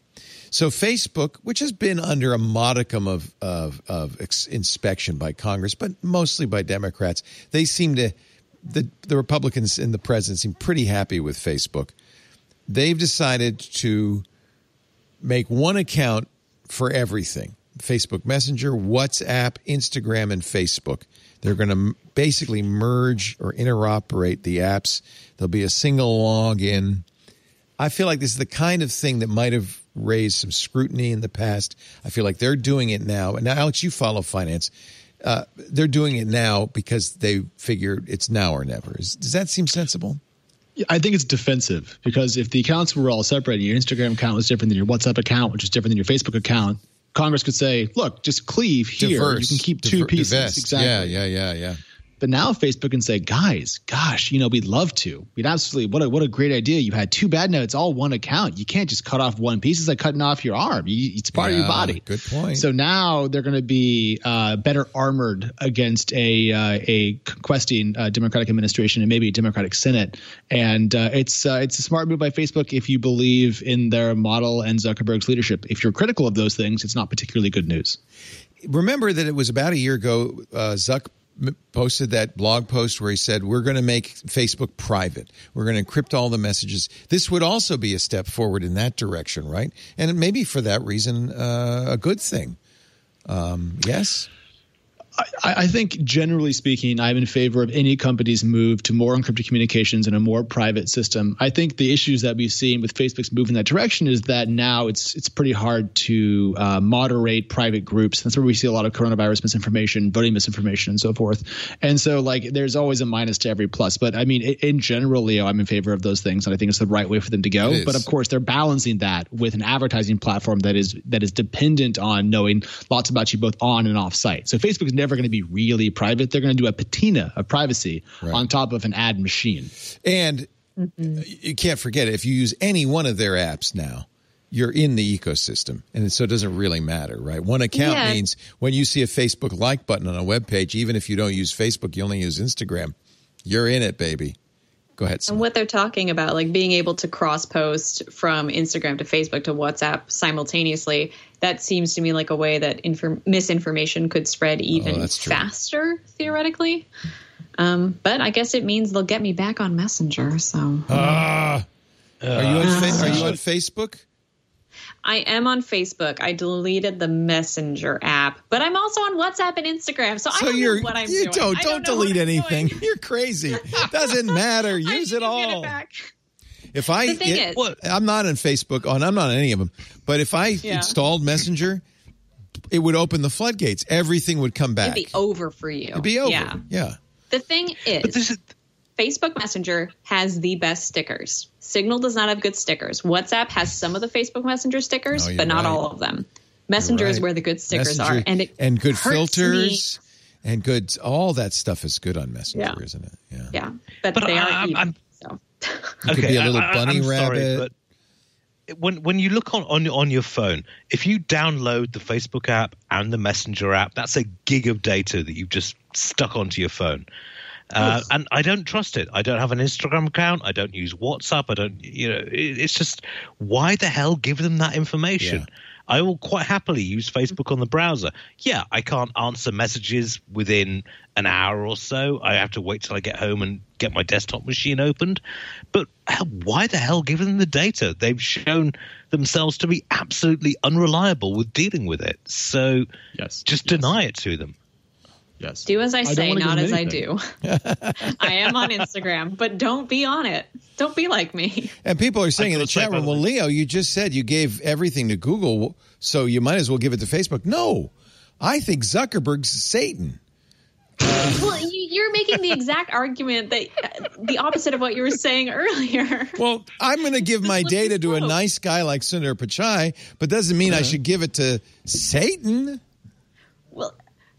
So Facebook, which has been under a modicum of inspection by Congress, but mostly by Democrats, they seem to, the Republicans in the president seem pretty happy with Facebook. They've decided to make one account for everything. Facebook Messenger, WhatsApp, Instagram, and Facebook. They're going to basically merge or interoperate the apps. There'll be a single login. I feel like this is the kind of thing that might have raised some scrutiny in the past. I feel like they're doing it now. And now, Alex, you follow finance. They're doing it now because they figure it's now or never. Does that seem sensible? I think it's defensive because if the accounts were all separated, your Instagram account was different than your WhatsApp account, which is different than your Facebook account, Congress could say, look, just cleave here. Diverse. You can keep two pieces. Divest. Exactly. Yeah. But now Facebook can say, guys, gosh, we'd love to. We'd absolutely, what a great idea. You had two bad notes, all one account. You can't just cut off one piece. It's like cutting off your arm. It's part of your body. Good point. So now they're going to be better armored against a questing Democratic administration and maybe a Democratic Senate. And it's a smart move by Facebook if you believe in their model and Zuckerberg's leadership. If you're critical of those things, it's not particularly good news. Remember that it was about a year ago, Zuck posted that blog post where he said, we're going to make Facebook private. We're going to encrypt all the messages. This would also be a step forward in that direction, right? And it may be for that reason a good thing. Yes? I think, generally speaking, I'm in favor of any company's move to more encrypted communications and a more private system. I think the issues that we've seen with Facebook's move in that direction is that now it's pretty hard to moderate private groups. That's where we see a lot of coronavirus misinformation, voting misinformation, and so forth. And so, there's always a minus to every plus. But, I mean, in general, Leo, I'm in favor of those things, and I think it's the right way for them to go. But, of course, they're balancing that with an advertising platform that is dependent on knowing lots about you both on and off site. So Facebook is never going to be really private. They're going to do a patina of privacy on top of an ad machine. And you can't forget it. If you use any one of their apps now, you're in the ecosystem. And so it doesn't really matter, right? One account means when you see a Facebook like button on a web page, even if you don't use Facebook, you only use Instagram, you're in it, baby. Go ahead, Simone. And what they're talking about, like being able to cross-post from Instagram to Facebook to WhatsApp simultaneously, that seems to me like a way that misinformation could spread even faster, theoretically. But I guess it means they'll get me back on Messenger. So, are you on Facebook? I am on Facebook. I deleted the Messenger app, but I'm also on WhatsApp and Instagram. So I don't know what I'm doing. Don't delete anything. You're crazy. Doesn't matter. Use it all. If I'm not on Facebook, I'm not on any of them. But if I installed Messenger, it would open the floodgates. Everything would come back. It'd be over for you. It'd be over. Yeah. The thing is, Facebook Messenger has the best stickers. Signal does not have good stickers. WhatsApp has some of the Facebook Messenger stickers, but not all of them. Messenger is where the good stickers are. And good filters and good, all that stuff is good on Messenger, isn't it? Yeah. But they are evil, so. You could be a little bunny rabbit. Sorry, but when you look on your phone, if you download the Facebook app and the Messenger app, that's a gig of data that you've just stuck onto your phone. And I don't trust it. I don't have an Instagram account. I don't use WhatsApp. I don't, it's just, why the hell give them that information? Yeah. I will quite happily use Facebook on the browser. Yeah, I can't answer messages within an hour or so. I have to wait till I get home and get my desktop machine opened. But why the hell give them the data? They've shown themselves to be absolutely unreliable with dealing with it. So just deny it to them. Yes. Do as I say, not as I do. I am on Instagram, but don't be on it. Don't be like me. And people are saying in the chat room, well, Leo, you just said you gave everything to Google, so you might as well give it to Facebook. No, I think Zuckerberg's Satan. Well, you're making the exact argument that the opposite of what you were saying earlier. Well, I'm going to give my data to a nice guy like Sundar Pichai, but doesn't mean I should give it to Satan. Well,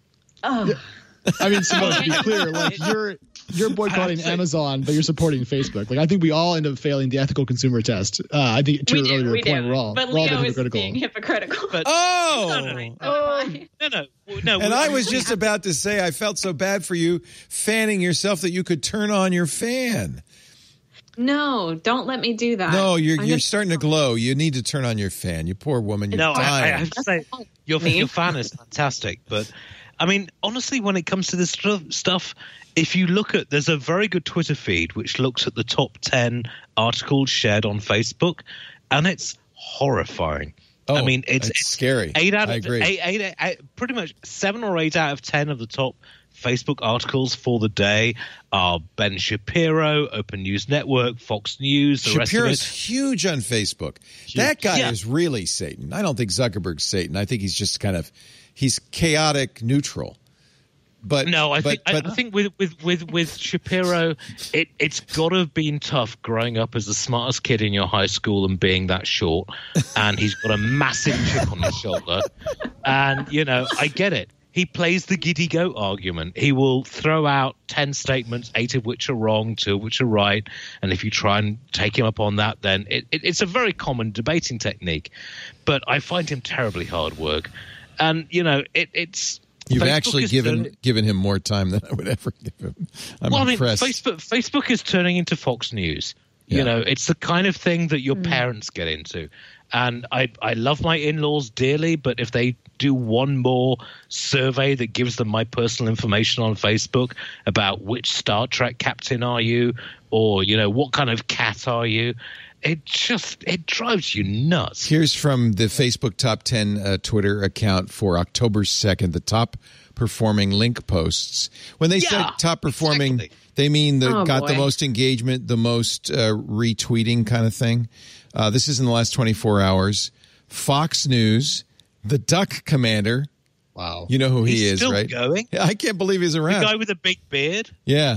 I mean, Simone, to be clear, you're boycotting Amazon, but you're supporting Facebook. I think we all end up failing the ethical consumer test. I think to your earlier point, we're all Leo is being hypocritical. But, no. And I was just about to say I felt so bad for you fanning yourself that you could turn on your fan. No, don't let me do that. No, you're starting to glow. You need to turn on your fan. You poor woman. You're dying. I have to say, your fan is fantastic. But, I mean, honestly, when it comes to this stuff, if you look at, there's a very good Twitter feed which looks at the top 10 articles shared on Facebook, and it's horrifying. Oh, I mean, it's scary. I agree. Eight, pretty much 7 or 8 out of 10 of the top Facebook articles for the day are Ben Shapiro, Open News Network, Fox News. Shapiro's huge on Facebook. Huge. That guy is really Satan. I don't think Zuckerberg's Satan. I think he's just he's chaotic neutral. But no, I think with Shapiro, it's got to have been tough growing up as the smartest kid in your high school and being that short, and he's got a massive chip on his shoulder, and I get it. He plays the giddy goat argument. He will throw out 10 statements, 8 of which are wrong, 2 of which are right, and if you try and take him up on that, then it's a very common debating technique. But I find him terribly hard work, and it's. You've actually given him more time than I would ever give him. I'm impressed. Facebook is turning into Fox News. Yeah. It's the kind of thing that your parents get into. And I love my in-laws dearly, but if they do one more survey that gives them my personal information on Facebook about which Star Trek captain are you, or what kind of cat are you, it drives you nuts. Here's from the Facebook Top 10 Twitter account for October 2nd, the top performing link posts. When they say top performing, they mean got the most engagement, the most retweeting kind of thing. This is in the last 24 hours. Fox News, the Duck Commander. Wow. You know who he is, still right? Going? I can't believe he's around. The guy with the big beard? Yeah.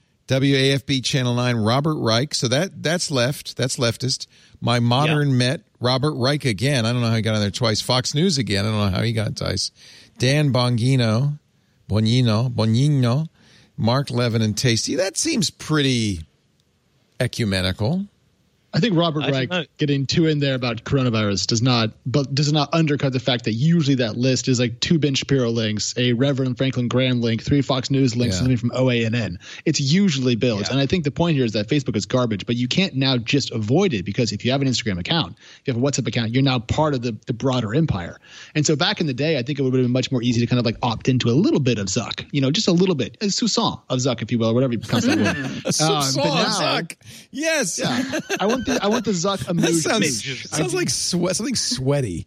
WAFB Channel 9, Robert Reich. So that's left. That's leftist. My Modern Met, Robert Reich again. I don't know how he got on there twice. Fox News again. I don't know how he got twice. Dan Bongino, Mark Levin, and Tasty. That seems pretty ecumenical. I think Robert Reich getting too in there about coronavirus does not undercut the fact that usually that list is like 2 Ben Shapiro links, a Reverend Franklin Graham link, 3 Fox News links, something from OANN. It's usually built. And I think the point here is that Facebook is garbage, but you can't now just avoid it because if you have an Instagram account, if you have a WhatsApp account, you're now part of the broader empire. And so back in the day, I think it would have been much more easy to kind of like opt into a little bit of Zuck, just a little bit, a soupçon of Zuck, if you will, or whatever you pronounce that word. A soupçon of Zuck. Yes. Yeah. I want the Zuck emoji. Sounds like something sweaty.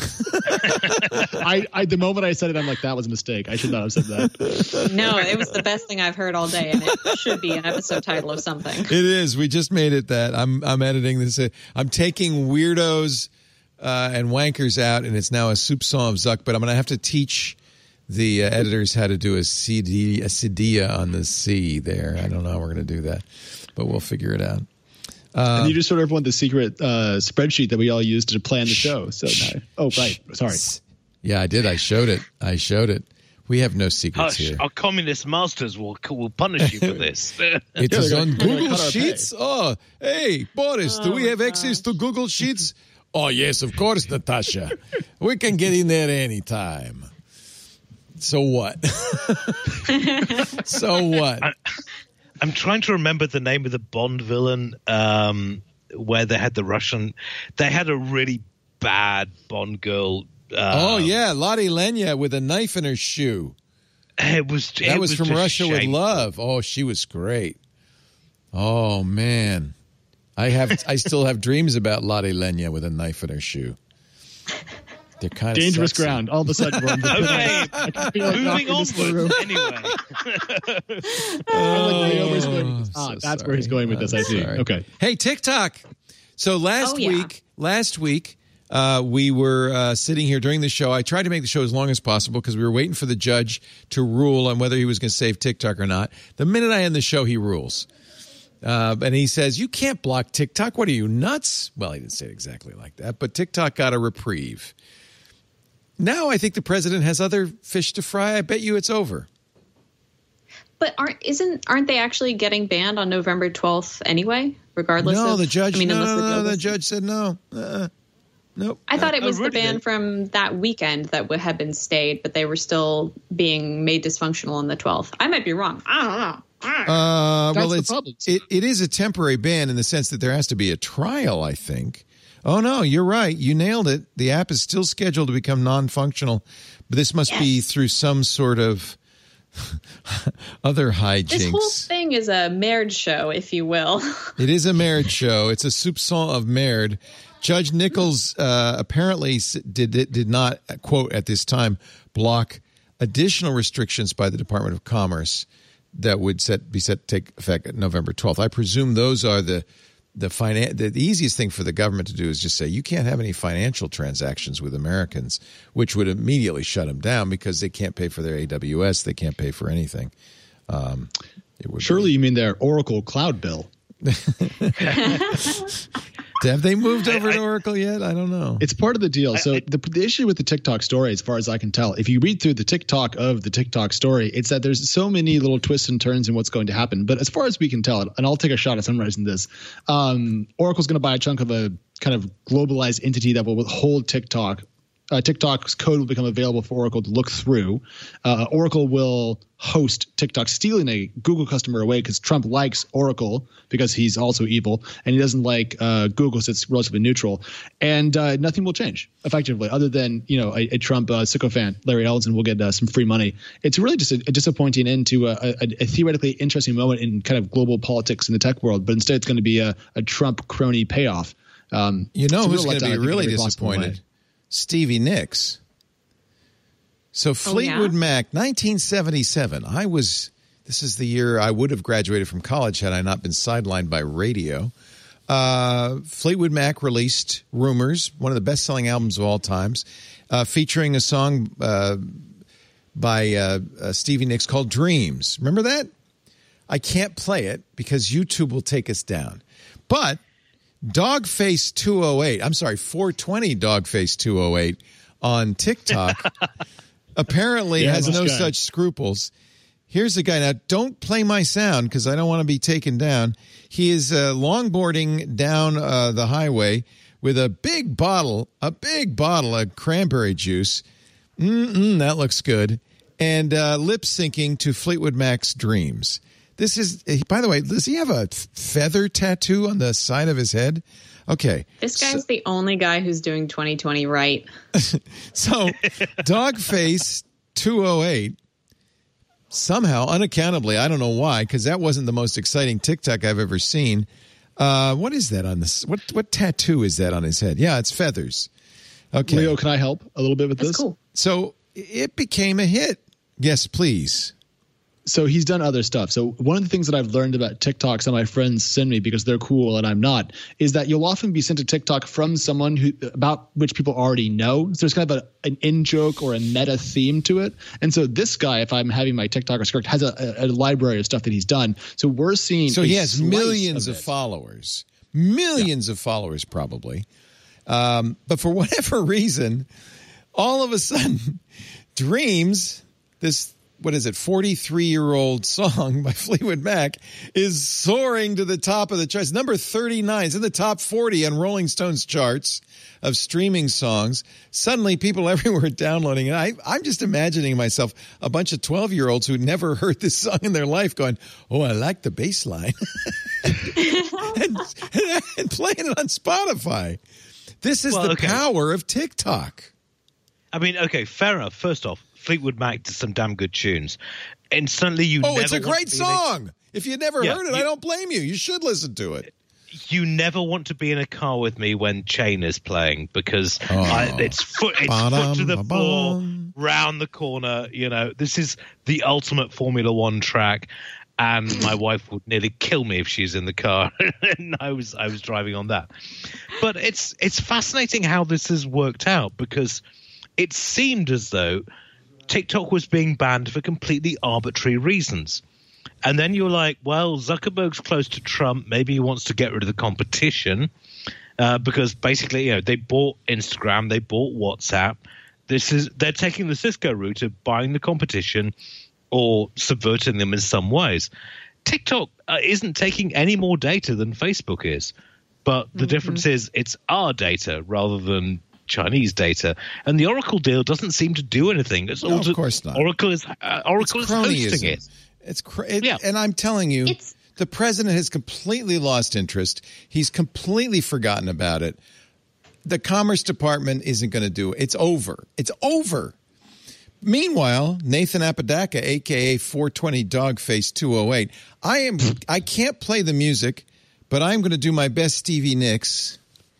The moment I said it, I'm like, that was a mistake. I should not have said that. No, it was the best thing I've heard all day, and it should be an episode title of something. It is. We just made it that. I'm editing this. I'm taking weirdos and wankers out, and it's now a soupçon of Zuck. But I'm going to have to teach the editors how to do a cedilla on the C there. I don't know how we're going to do that, but we'll figure it out. And you just sort of want the secret spreadsheet that we all use to plan the show. So right. Sorry. Yeah, I did. I showed it. We have no secrets here. Our communist masters will punish you for this. It is on Google Sheets. Oh, hey, Boris, do we have access to Google Sheets? Oh, yes, of course, Natasha. We can get in there anytime. So what? So what? I'm trying to remember the name of the Bond villain where they had they had a really bad Bond girl. Lottie Lenya with a knife in her shoe. That was from Russia with Love. Oh, she was great. Oh man, I still have dreams about Lottie Lenya with a knife in her shoe. They're kind of dangerous sexy. ground. All of a sudden, we're okay. Moving onward. Anyway, that's where he's going with this. I see. Okay. Hey, TikTok. So last week, we were sitting here during the show. I tried to make the show as long as possible because we were waiting for the judge to rule on whether he was going to save TikTok or not. The minute I end the show, he rules. And he says, you can't block TikTok. What are you, nuts? Well, he didn't say it exactly like that, but TikTok got a reprieve. Now I think the president has other fish to fry. I bet you it's over. But aren't they actually getting banned on November 12th anyway, regardless of... The judge, the judge said no. Nope. I thought it was the ban from that weekend that had been stayed, but they were still being made dysfunctional on the 12th. I might be wrong. I don't know. it is a temporary ban in the sense that there has to be a trial, I think. Oh, no, you're right. You nailed it. The app is still scheduled to become non-functional, but this must be through some sort of other hijinks. This whole thing is a marriage show, if you will. It is a marriage show. It's a soupçon of merde. Judge Nichols apparently did not, quote, at this time, block additional restrictions by the Department of Commerce that would be set to take effect November 12th. I presume those are the easiest thing for the government to do is just say you can't have any financial transactions with Americans, which would immediately shut them down because they can't pay for their AWS, they can't pay for anything. Surely you mean their Oracle cloud bill. Have they moved over to Oracle yet? I don't know. It's part of the deal. So the issue with the TikTok story, as far as I can tell, if you read through the TikTok of the TikTok story, it's that there's so many little twists and turns in what's going to happen. But as far as we can tell, and I'll take a shot at summarizing this, Oracle's going to buy a chunk of a kind of globalized entity that will withhold TikTok. TikTok's code will become available for Oracle to look through. Oracle will host TikTok, stealing a Google customer away because Trump likes Oracle because he's also evil, and he doesn't like Google, so it's relatively neutral. And nothing will change effectively, other than a Trump sycophant, Larry Ellison, will get some free money. It's really just a disappointing end to a theoretically interesting moment in kind of global politics in the tech world, but instead it's going to be a Trump crony payoff. Who's going to be really disappointed? Stevie Nicks. So Fleetwood Mac, 1977. This is the year I would have graduated from college had I not been sidelined by radio. Fleetwood Mac released Rumors, one of the best-selling albums of all times, featuring a song by Stevie Nicks called Dreams. Remember that? I can't play it because YouTube will take us down. But Dogface 420 Dogface 208 on TikTok apparently has no such scruples. Here's the guy. Now, don't play my sound because I don't want to be taken down. He is longboarding down the highway with a big bottle of cranberry juice. That looks good. And lip syncing to Fleetwood Mac's Dreams. This is, by the way, does he have a feather tattoo on the side of his head? Okay. This guy's the only guy who's doing 2020 right. So, Dogface 208, somehow, unaccountably, I don't know why, because that wasn't the most exciting TikTok I've ever seen. What is that on this? What tattoo is that on his head? Yeah, it's feathers. Okay. Leo, can I help a little bit with this? That's cool. So, it became a hit. Yes, please. So he's done other stuff. So one of the things that I've learned about TikToks that my friends send me because they're cool and I'm not is that you'll often be sent a TikTok from someone about which people already know. So there's kind of an in-joke or a meta theme to it. And so this guy, if I'm having my TikTokers correct, has a library of stuff that he's done. So we're seeing. So he has millions of followers, of followers probably. But for whatever reason, all of a sudden, Dreams, this 43-year-old song by Fleetwood Mac is soaring to the top of the charts. Number 39 is in the top 40 on Rolling Stone's charts of streaming songs. Suddenly, people everywhere downloading it. I'm just imagining myself a bunch of 12-year-olds who never heard this song in their life going, oh, I like the bass line. and playing it on Spotify. This is the power of TikTok. I mean, okay, fair enough. First off, Fleetwood Mac does some damn good tunes. And suddenly it's a great song. If you'd never heard it, I don't blame you. You should listen to it. You never want to be in a car with me when Chain is playing because it's foot to the floor, round the corner. This is the ultimate Formula One track. And my wife would nearly kill me if she's in the car. And I was driving on that. But it's fascinating how this has worked out because it seemed as though TikTok was being banned for completely arbitrary reasons. And then you're like, well, Zuckerberg's close to Trump. Maybe he wants to get rid of the competition because basically, they bought Instagram, they bought WhatsApp. They're taking the Cisco route of buying the competition or subverting them in some ways. TikTok isn't taking any more data than Facebook is. But the difference is it's our data rather than Chinese data, and the Oracle deal doesn't seem to do anything. It's of course not. Oracle is hosting it. And I'm telling you, The president has completely lost interest. He's completely forgotten about it. The Commerce Department isn't going to do it. It's over. It's over. Meanwhile, Nathan Apodaca, a.k.a. 420 Dogface 208, I can't play the music, but I'm going to do my best Stevie Nicks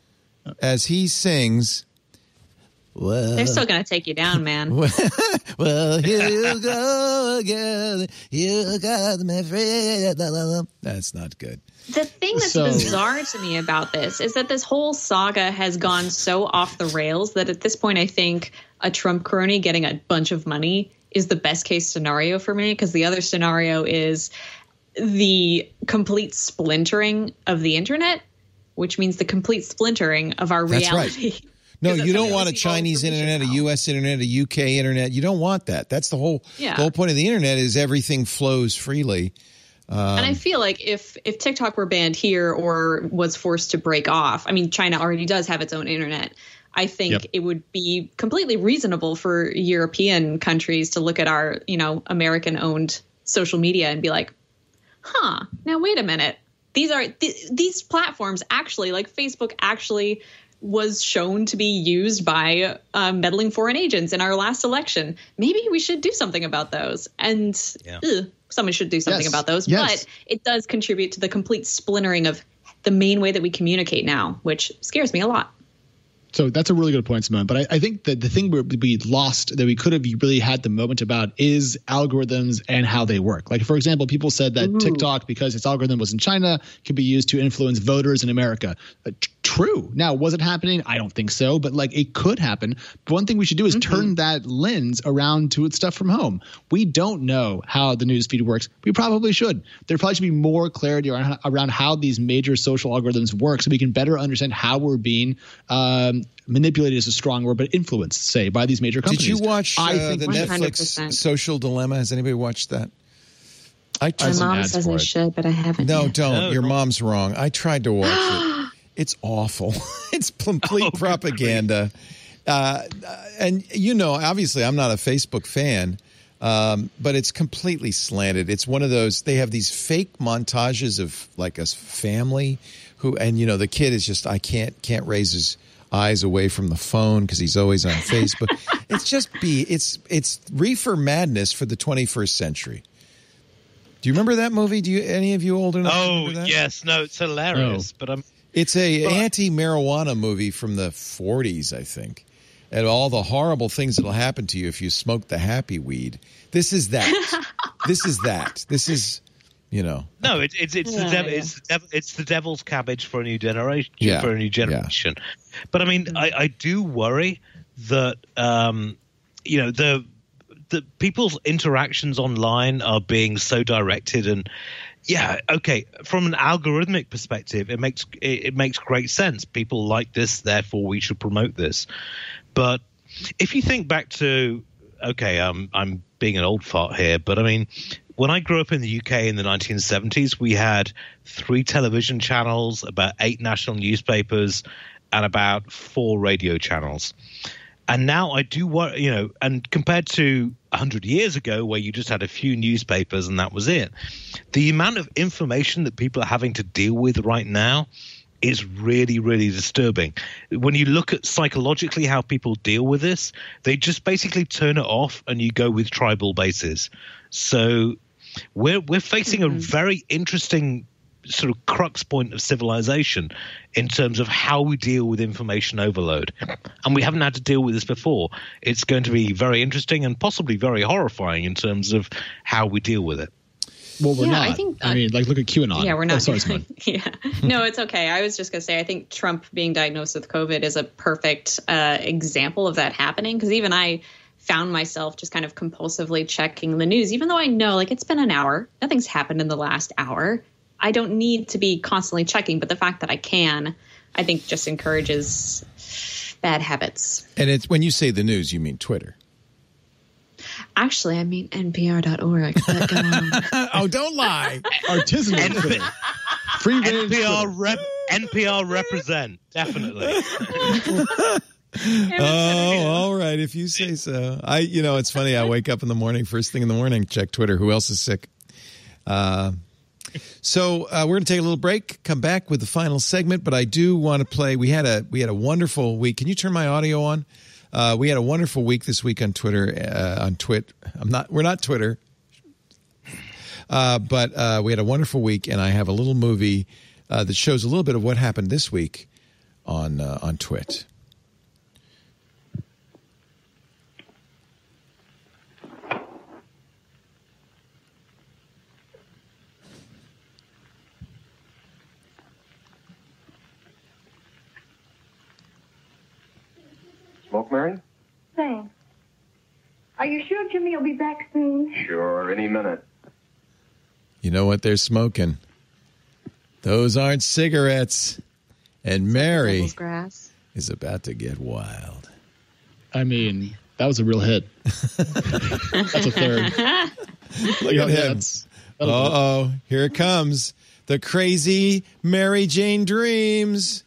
as he sings. Well, they're still going to take you down, man. Well, here you go again. You got my friend. That's not good. The thing that's bizarre to me about this is that this whole saga has gone so off the rails that at this point, I think a Trump crony getting a bunch of money is the best case scenario for me, because the other scenario is the complete splintering of the internet, which means the complete splintering of our reality. That's right. No, you don't want a Chinese internet, a U.S. internet, a U.K. internet. You don't want that. That's the whole point of the internet is everything flows freely. And I feel like if TikTok were banned here or was forced to break off, I mean, China already does have its own internet. I think it would be completely reasonable for European countries to look at our, American-owned social media and be like, now wait a minute. These platforms actually, like Facebook actually was shown to be used by meddling foreign agents in our last election. Maybe we should do something about those. And someone should do something about those. But it does contribute to the complete splintering of the main way that we communicate now, which scares me a lot. So that's a really good point, Simone. But I think that the thing we lost that we could have really had the moment about is algorithms and how they work. Like, for example, people said that TikTok, because its algorithm was in China, could be used to influence voters in America. True. Now, was it happening? I don't think so. But it could happen. But one thing we should do is turn that lens around to its stuff from home. We don't know how the newsfeed works. We probably should. There probably should be more clarity around how these major social algorithms work, so we can better understand how we're being manipulated is a strong word, but influenced, say, by these major companies. Did you watch the Netflix Social Dilemma? Has anybody watched that? My mom says I should, but I haven't. No, don't. Your mom's wrong. I tried to watch it. It's awful. It's complete propaganda. And, obviously I'm not a Facebook fan, but it's completely slanted. It's one of those, they have these fake montages of like a family who, and, the kid is just, I can't raise his eyes away from the phone because he's always on Facebook. It's reefer madness for the 21st century. Do you remember that movie? Any of you old enough? Oh, remember that? yes. No, it's hilarious. But it's a anti-marijuana movie from the 40s, I think. And all the horrible things that'll happen to you if you smoke the happy weed. This is that. This is that. This is, No, it's the devil's cabbage for a new generation. Yeah. But I mean, I do worry that the people's interactions online are being so directed, and from an algorithmic perspective, it makes great sense. People like this, therefore we should promote this. But if you think back to, I'm being an old fart here, but I mean, when I grew up in the UK in the 1970s, we had 3 television channels, about 8 national newspapers, and about 4 radio channels. And now I do, and compared to 100 years ago where you just had a few newspapers and that was it, the amount of information that people are having to deal with right now is really, really disturbing. When you look at psychologically how people deal with this, they just basically turn it off and you go with tribal bases. So we're facing a very interesting sort of crux point of civilization in terms of how we deal with information overload. And we haven't had to deal with this before. It's going to be very interesting and possibly very horrifying in terms of how we deal with it. Well, we're not. I mean, look at QAnon. Yeah, we're not. Oh, sorry, No, it's okay. I was just going to say, I think Trump being diagnosed with COVID is a perfect example of that happening, because even I found myself just kind of compulsively checking the news, even though I know, it's been an hour. Nothing's happened in the last hour. I don't need to be constantly checking, but the fact that I can, I think just encourages bad habits. And it's when you say the news, you mean Twitter. Actually, I mean NPR.org. Oh, don't lie. Artisanal. Free NPR represent, definitely. Oh, all right. If you say so. It's funny. I wake up in the morning, first thing in the morning, check Twitter. Who else is sick? So we're going to take a little break, come back with the final segment, but I do want to play. We had a wonderful week. Can you turn my audio on? We had a wonderful week this week on Twitter, on Twit. We're not Twitter. But we had a wonderful week, and I have a little movie that shows a little bit of what happened this week on Twit. Smoke, Mary? Thanks. Are you sure Jimmy will be back soon? Sure, any minute. You know what they're smoking? Those aren't cigarettes. And Mary is about to get wild. I mean, that was a real hit. That's a third. Look at him. Uh-oh, here it comes. The crazy Mary Jane Dreams.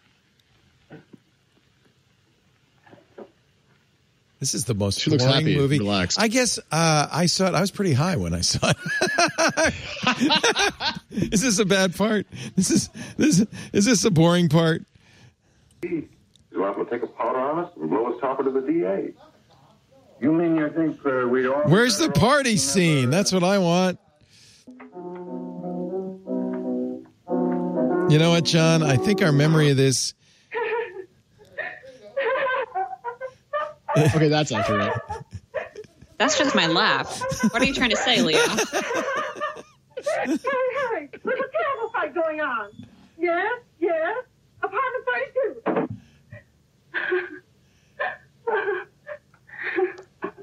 This is the most she looks happy, movie. Relaxed. I guess I saw it. I was pretty high when I saw it. Is this a bad part? Is this a boring part? You want to take a powder on us and blow us topper to the DA? You mean you think we'd all... Where's the party scene? That's what I want. You know what, John? I think our memory of this... Okay, that's accurate. That's just my laugh. What are you trying to say, Leah? Hey, there's a terrible fight going on. Yes, apartment 32.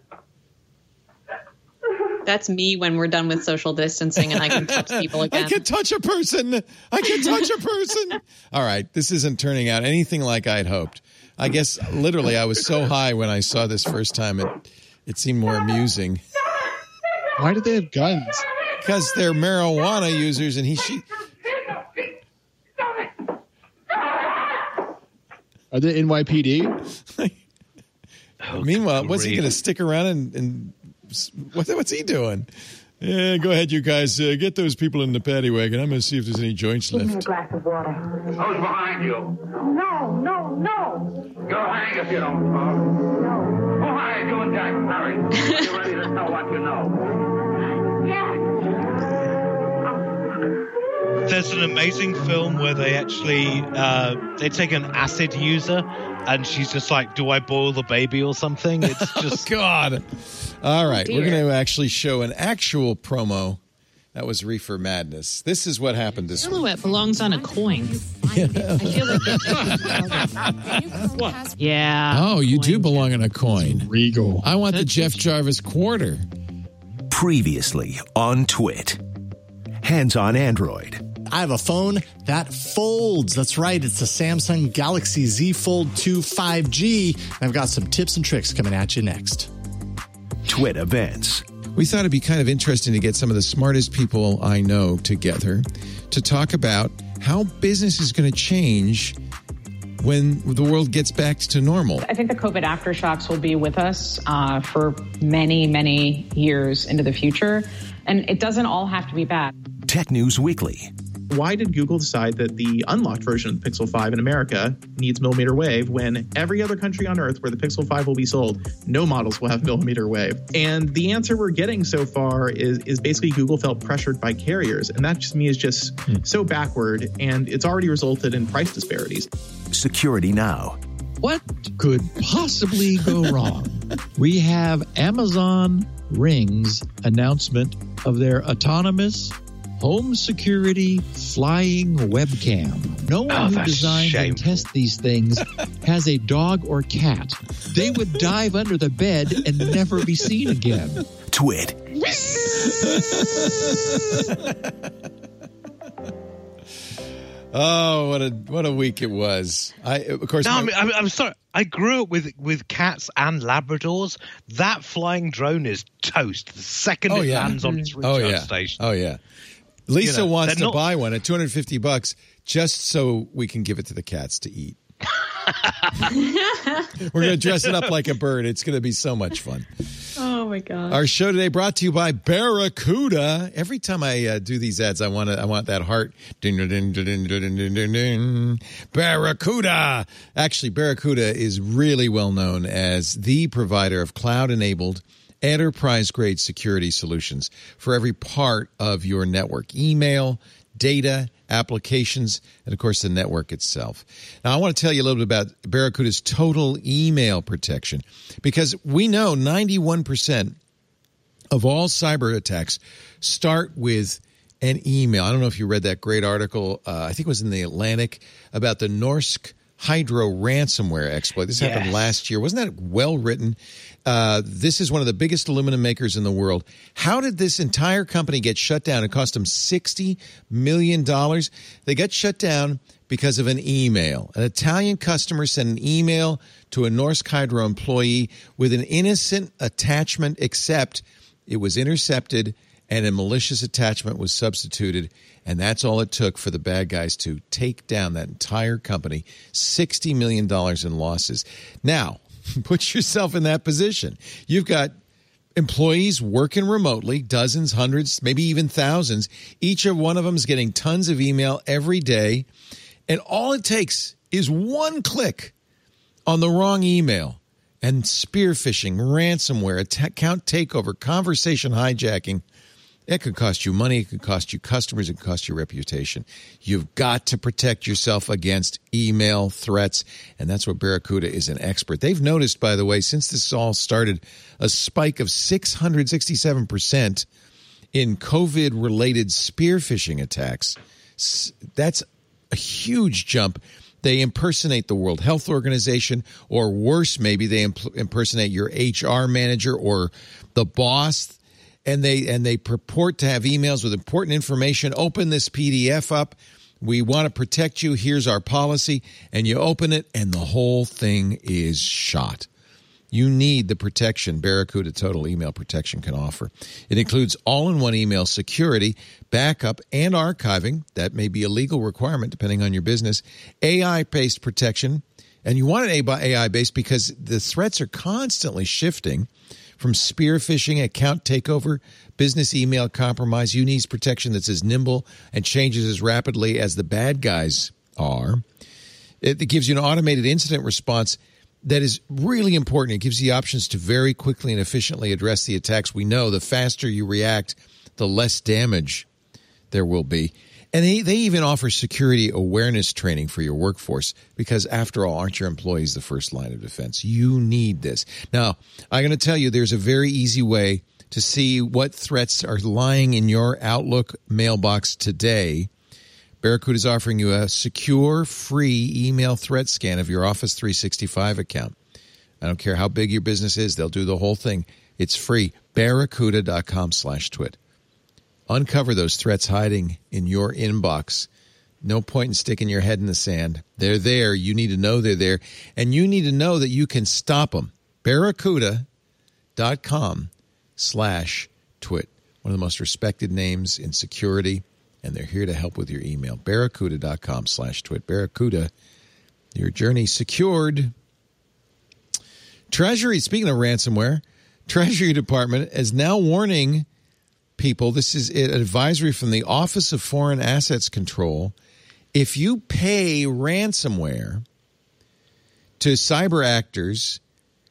That's me when we're done with social distancing and I can touch people again. I can touch a person. All right, this isn't turning out anything like I'd hoped. I guess literally I was so high when I saw this first time it seemed more amusing. Why do they have guns? Because they're marijuana users and Are they NYPD? Meanwhile, what's he going to stick around and what's he doing? Yeah, go ahead, you guys. Get those people in the paddy wagon. I'm going to see if there's any joints left. Give me a glass of water. Who's behind you? No. Go hang if you don't talk. No. Who hired you and Jack Harry? Are you ready to know what you know? Yeah. There's an amazing film where they actually they take an acid user and she's just like, do I boil the baby or something? It's just God. All right, dear. we're going to actually show an actual promo. That was Reefer Madness. This is what happened this week. Silhouette belongs on a coin. I feel like what? Yeah. Oh, you do belong on a coin. Regal. I want the Jeff Jarvis quarter. Previously on Twit. Hands on Android. I have a phone that folds. That's right. It's the Samsung Galaxy Z Fold 2 5G. I've got some tips and tricks coming at you next. Twit events. We thought it'd be kind of interesting to get some of the smartest people I know together to talk about how business is going to change when the world gets back to normal. I think the COVID aftershocks will be with us for many, many years into the future. And it doesn't all have to be bad. Tech News Weekly. Why did Google decide that the unlocked version of the Pixel 5 in America needs millimeter wave when every other country on Earth where the Pixel 5 will be sold, no models will have millimeter wave? And the answer we're getting so far is basically Google felt pressured by carriers. And that, to me, is just so backward, and it's already resulted in price disparities. Security Now. What could possibly go wrong? We have Amazon Ring's announcement of their autonomous home security flying webcam. No one who designs and tests these things has a dog or cat. They would dive under the bed and never be seen again. Twit. Oh, what a week it was! I'm sorry. I grew up with cats and Labradors. That flying drone is toast. The second it lands on its recharge station. Oh yeah. Lisa wants to buy one at $250 just so we can give it to the cats to eat. We're going to dress it up like a bird. It's going to be so much fun. Oh Oh my God. Our show today brought to you by Barracuda. Every time I do these ads, I want that heart. Ding, ding, ding, ding, ding, ding, ding, ding. Barracuda. Actually, Barracuda is really well known as the provider of cloud-enabled enterprise-grade security solutions for every part of your network. Email, data, applications, and, of course, the network itself. Now, I want to tell you a little bit about Barracuda's total email protection, because we know 91% of all cyber attacks start with an email. I don't know if you read that great article, I think it was in The Atlantic, about the Norsk Hydro ransomware exploit. This happened last year. Wasn't that well written? This is one of the biggest aluminum makers in the world. How did this entire company get shut down? It cost them $60 million. They got shut down because of an email. An Italian customer sent an email to a Norsk Hydro employee with an innocent attachment, except it was intercepted and a malicious attachment was substituted. And that's all it took for the bad guys to take down that entire company, $60 million in losses. Now, put yourself in that position. You've got employees working remotely, dozens, hundreds, maybe even thousands. Each of one of them is getting tons of email every day. And all it takes is one click on the wrong email. And spear phishing, ransomware, account takeover, conversation hijacking. It could cost you money. It could cost you customers. It could cost you reputation. You've got to protect yourself against email threats, and that's where Barracuda is an expert. They've noticed, by the way, since this all started, a spike of 667% in COVID-related spear phishing attacks. That's a huge jump. They impersonate the World Health Organization, or worse, maybe they impersonate your HR manager or the boss. And they purport to have emails with important information. Open this PDF up. We want to protect you. Here's our policy. And you open it, and the whole thing is shot. You need the protection Barracuda Total Email Protection can offer. It includes all-in-one email security, backup, and archiving. That may be a legal requirement depending on your business. AI-based protection. And you want it AI-based because the threats are constantly shifting. From spear phishing, account takeover, business email compromise, you need protection that's as nimble and changes as rapidly as the bad guys are. It gives you an automated incident response that is really important. It gives you options to very quickly and efficiently address the attacks. We know the faster you react, the less damage there will be. And they even offer security awareness training for your workforce because, after all, aren't your employees the first line of defense? You need this. Now, I'm going to tell you there's a very easy way to see what threats are lying in your Outlook mailbox today. Barracuda is offering you a secure, free email threat scan of your Office 365 account. I don't care how big your business is. They'll do the whole thing. It's free. Barracuda.com/twit. Uncover those threats hiding in your inbox. No point in sticking your head in the sand. They're there. You need to know they're there. And you need to know that you can stop them. Barracuda.com/twit. One of the most respected names in security. And they're here to help with your email. Barracuda.com/twit. Barracuda, your journey secured. Treasury, speaking of ransomware, Treasury Department is now warning people, this is an advisory from the Office of Foreign Assets Control. If you pay ransomware to cyber actors,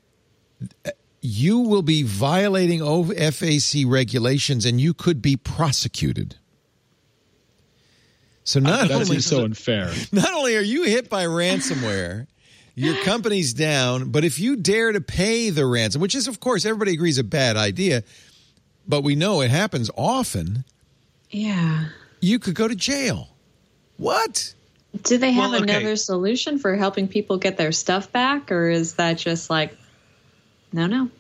you will be violating OFAC regulations and you could be prosecuted. So that is so unfair. Not only are you hit by ransomware, your company's down, but if you dare to pay the ransom, which is, of course, everybody agrees a bad idea, but we know it happens often. Yeah. You could go to jail. What? Do they have another solution for helping people get their stuff back? Or is that just like, no?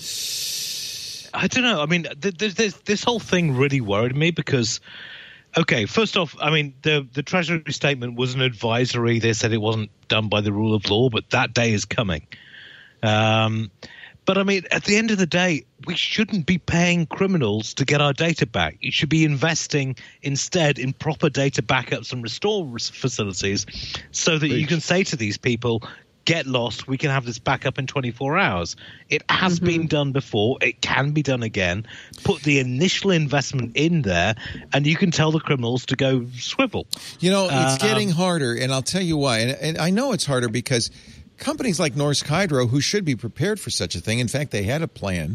I don't know. I mean, this whole thing really worried me because, okay, first off, I mean, the Treasury statement was an advisory. They said it wasn't done by the rule of law, but that day is coming. But I mean, at the end of the day, we shouldn't be paying criminals to get our data back. You should be investing instead in proper data backups and restore facilities so that you can say to these people, get lost, we can have this back up in 24 hours. It has been done before. It can be done again. Put the initial investment in there, and you can tell the criminals to go swivel. It's getting harder, and I'll tell you why. And I know it's harder because companies like Norsk Hydro, who should be prepared for such a thing, in fact, they had a plan,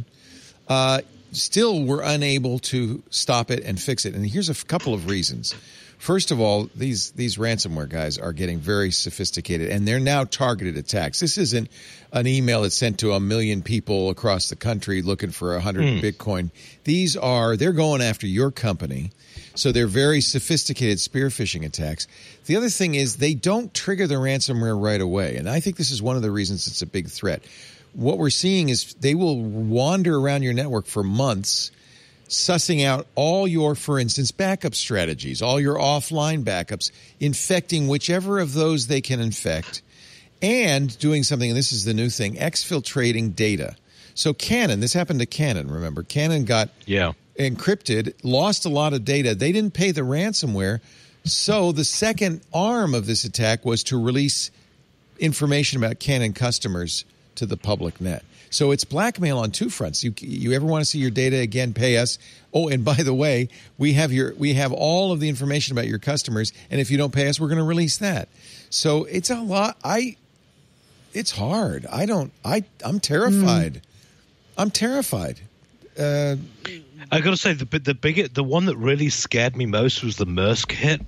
still were unable to stop it and fix it. And here's a couple of reasons. First of all, these ransomware guys are getting very sophisticated, and they're now targeted attacks. This isn't an email that's sent to 1 million people across the country looking for 100 Bitcoin. They're going after your company, so they're very sophisticated spear phishing attacks. The other thing is they don't trigger the ransomware right away, and I think this is one of the reasons it's a big threat. What we're seeing is they will wander around your network for months, sussing out all your, for instance, backup strategies, all your offline backups, infecting whichever of those they can infect, and doing something, and this is the new thing, exfiltrating data. So Canon, this happened to Canon, remember? Canon got encrypted, lost a lot of data. They didn't pay the ransomware, so the second arm of this attack was to release information about Canon customers to the public net. So it's blackmail on two fronts. You ever want to see your data again, pay us. Oh, and by the way, we have all of the information about your customers, and if you don't pay us, we're going to release that. So it's a lot. It's hard. I'm terrified. I'm terrified. I got to say the one that really scared me most was the Maersk hit.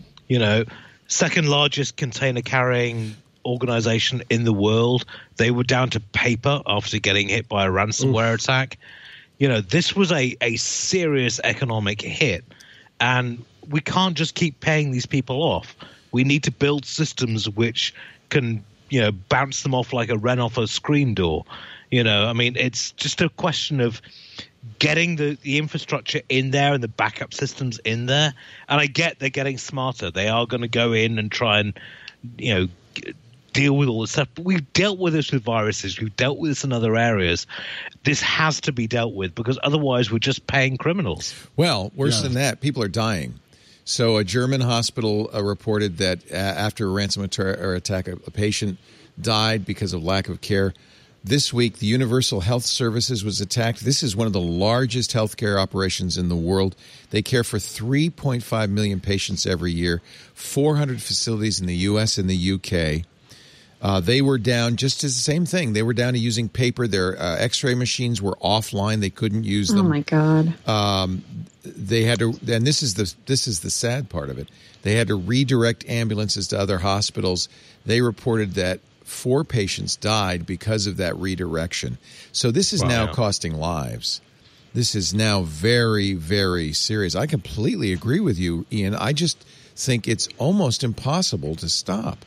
Second largest container carrying organization in the world. They were down to paper after getting hit by a ransomware attack. This was a serious economic hit, and we can't just keep paying these people off. We need to build systems which can bounce them off like a wren off a screen door. It's just a question of getting the infrastructure in there and the backup systems in there. And I get they're getting smarter. They are going to go in and try and deal with all this stuff. But we've dealt with this with viruses. We've dealt with this in other areas. This has to be dealt with because otherwise we're just paying criminals. Well, worse than that, people are dying. So a German hospital reported that after a ransomware attack, a patient died because of lack of care. This week, the Universal Health Services was attacked. This is one of the largest healthcare operations in the world. They care for 3.5 million patients every year, 400 facilities in the U.S. and the U.K. They were down just as the same thing. They were down to using paper. Their X-ray machines were offline. They couldn't use them. Oh my God! They had to, and this is the sad part of it. They had to redirect ambulances to other hospitals. They reported that 4 patients died because of that redirection. So this is now costing lives. This is now very, very serious. I completely agree with you, Ian. I just think it's almost impossible to stop.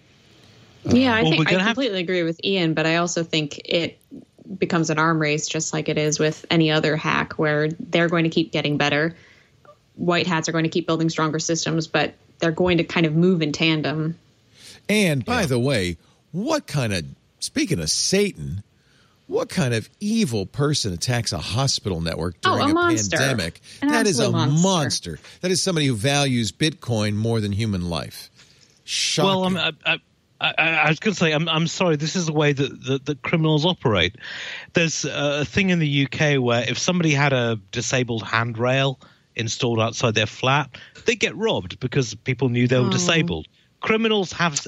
Yeah, I completely agree with Ian, but I also think it becomes an arm race just like it is with any other hack where they're going to keep getting better. White hats are going to keep building stronger systems, but they're going to kind of move in tandem. And by the way, speaking of Satan, what kind of evil person attacks a hospital network during a pandemic? That is a monster. That is somebody who values Bitcoin more than human life. Shocking. Well, I was going to say, I'm sorry, this is the way that criminals operate. There's a thing in the UK where if somebody had a disabled handrail installed outside their flat, they get robbed because people knew they were disabled. Criminals have,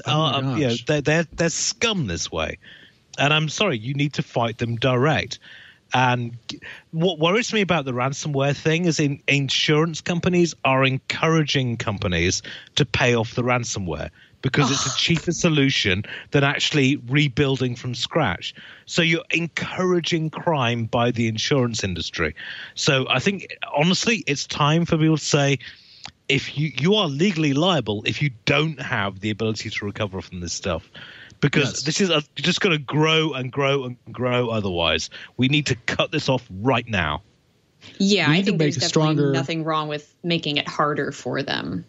they're scum this way. And I'm sorry, you need to fight them direct. And what worries me about the ransomware thing is insurance companies are encouraging companies to pay off the ransomware because it's a cheaper solution than actually rebuilding from scratch. So you're encouraging crime by the insurance industry. So I think, honestly, it's time for people to say, if you are legally liable if you don't have the ability to recover from this stuff. Because this is just going to grow and grow and grow otherwise. We need to cut this off right now. Yeah, I think there's definitely nothing wrong with making it harder for them.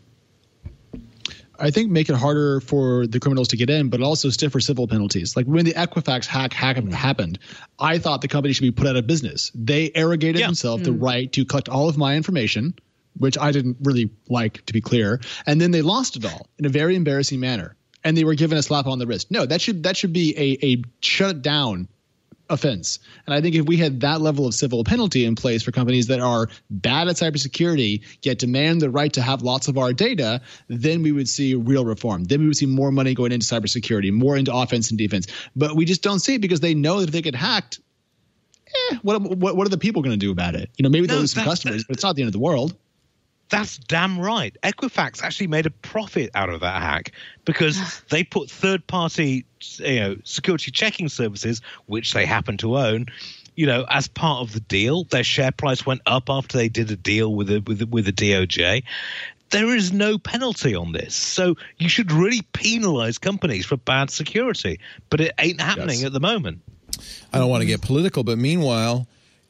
I think make it harder for the criminals to get in, but also stiffer civil penalties. Like when the Equifax hack happened, I thought the company should be put out of business. They arrogated themselves the right to collect all of my information, which I didn't really like, to be clear. And then they lost it all in a very embarrassing manner. and they were given a slap on the wrist. No, that should be a shut down offense. And I think if we had that level of civil penalty in place for companies that are bad at cybersecurity, yet demand the right to have lots of our data, then we would see real reform. Then we would see more money going into cybersecurity, more into offense and defense. But we just don't see it because they know that if they get hacked, what are the people going to do about it? Maybe they'll lose some customers, but it's not the end of the world. That's damn right. Equifax actually made a profit out of that hack because they put third-party, security checking services, which they happen to own, as part of the deal. Their share price went up after they did a deal with the DOJ. There is no penalty on this, so you should really penalize companies for bad security. But it ain't happening at the moment. I don't want to get political, but meanwhile,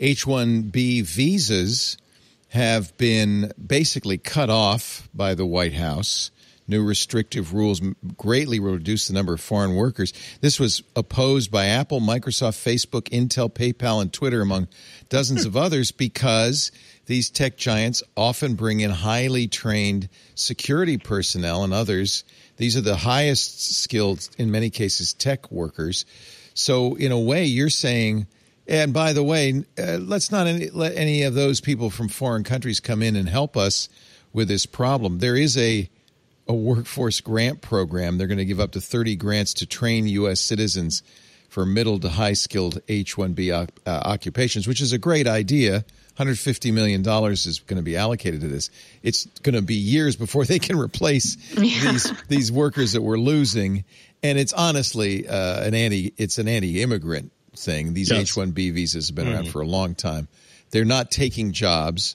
H-1B visas have been basically cut off by the White House. New restrictive rules greatly reduce the number of foreign workers. This was opposed by Apple, Microsoft, Facebook, Intel, PayPal, and Twitter, among dozens of others, because these tech giants often bring in highly trained security personnel and others. These are the highest skilled, in many cases, tech workers. So in a way, you're saying, and by the way, let's not let any of those people from foreign countries come in and help us with this problem. There is a workforce grant program. They're going to give up to 30 grants to train U.S. citizens for middle to high-skilled H-1B occupations, which is a great idea. $150 million is going to be allocated to this. It's going to be years before they can replace these workers that we're losing. And it's honestly an anti-immigrant thing. These H-1B visas have been around for a long time. They're not taking jobs.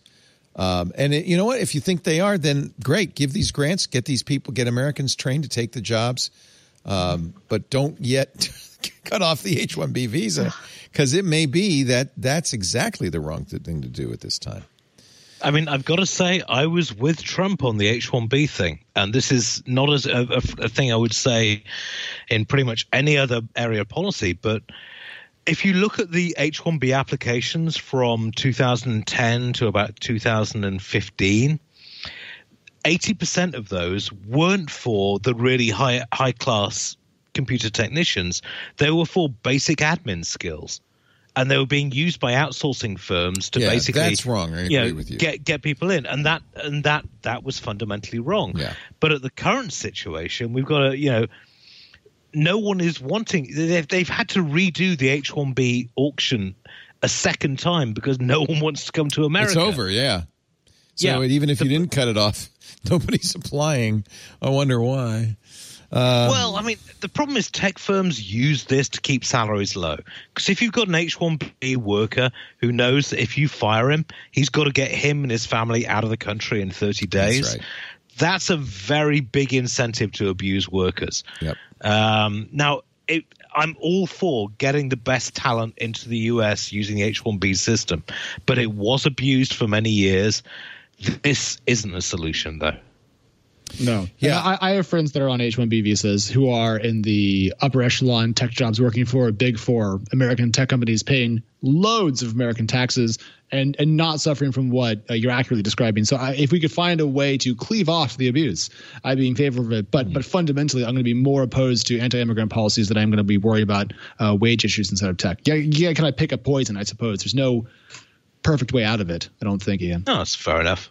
You know what? If you think they are, then great. Give these grants. Get these people, get Americans trained to take the jobs. But don't yet cut off the H-1B visa, because it may be that that's exactly the wrong thing to do at this time. I mean, I've got to say, I was with Trump on the H-1B thing, and this is not as a thing I would say in pretty much any other area of policy. But if you look at the H-1B applications from 2010 to about 2015, 80% of those weren't for the really high-class computer technicians. They were for basic admin skills. And they were being used by outsourcing firms to basically, that's wrong. I agree with you. Get people in, and that was fundamentally wrong. Yeah. But at the current situation, we've got no one is wanting. They've had to redo the H-1B auction a second time because no one wants to come to America. It's over. Yeah. So even if you didn't cut it off, nobody's applying. I wonder why. Well, I mean, the problem is tech firms use this to keep salaries low. Because if you've got an H-1B worker who knows that if you fire him, he's got to get him and his family out of the country in 30 days. That's right. That's a very big incentive to abuse workers. Yep. Now, I'm all for getting the best talent into the U.S. using the H-1B system, but it was abused for many years. This isn't a solution, though. No. Yeah. I have friends that are on H-1B visas who are in the upper echelon tech jobs working for big four American tech companies paying loads of American taxes and not suffering from what you're accurately describing. So if we could find a way to cleave off the abuse, I'd be in favor of it. But fundamentally, I'm going to be more opposed to anti-immigrant policies than I'm going to be worried about wage issues inside of tech. Yeah, can I pick a poison, I suppose? There's no perfect way out of it, I don't think, Ian. No, that's fair enough.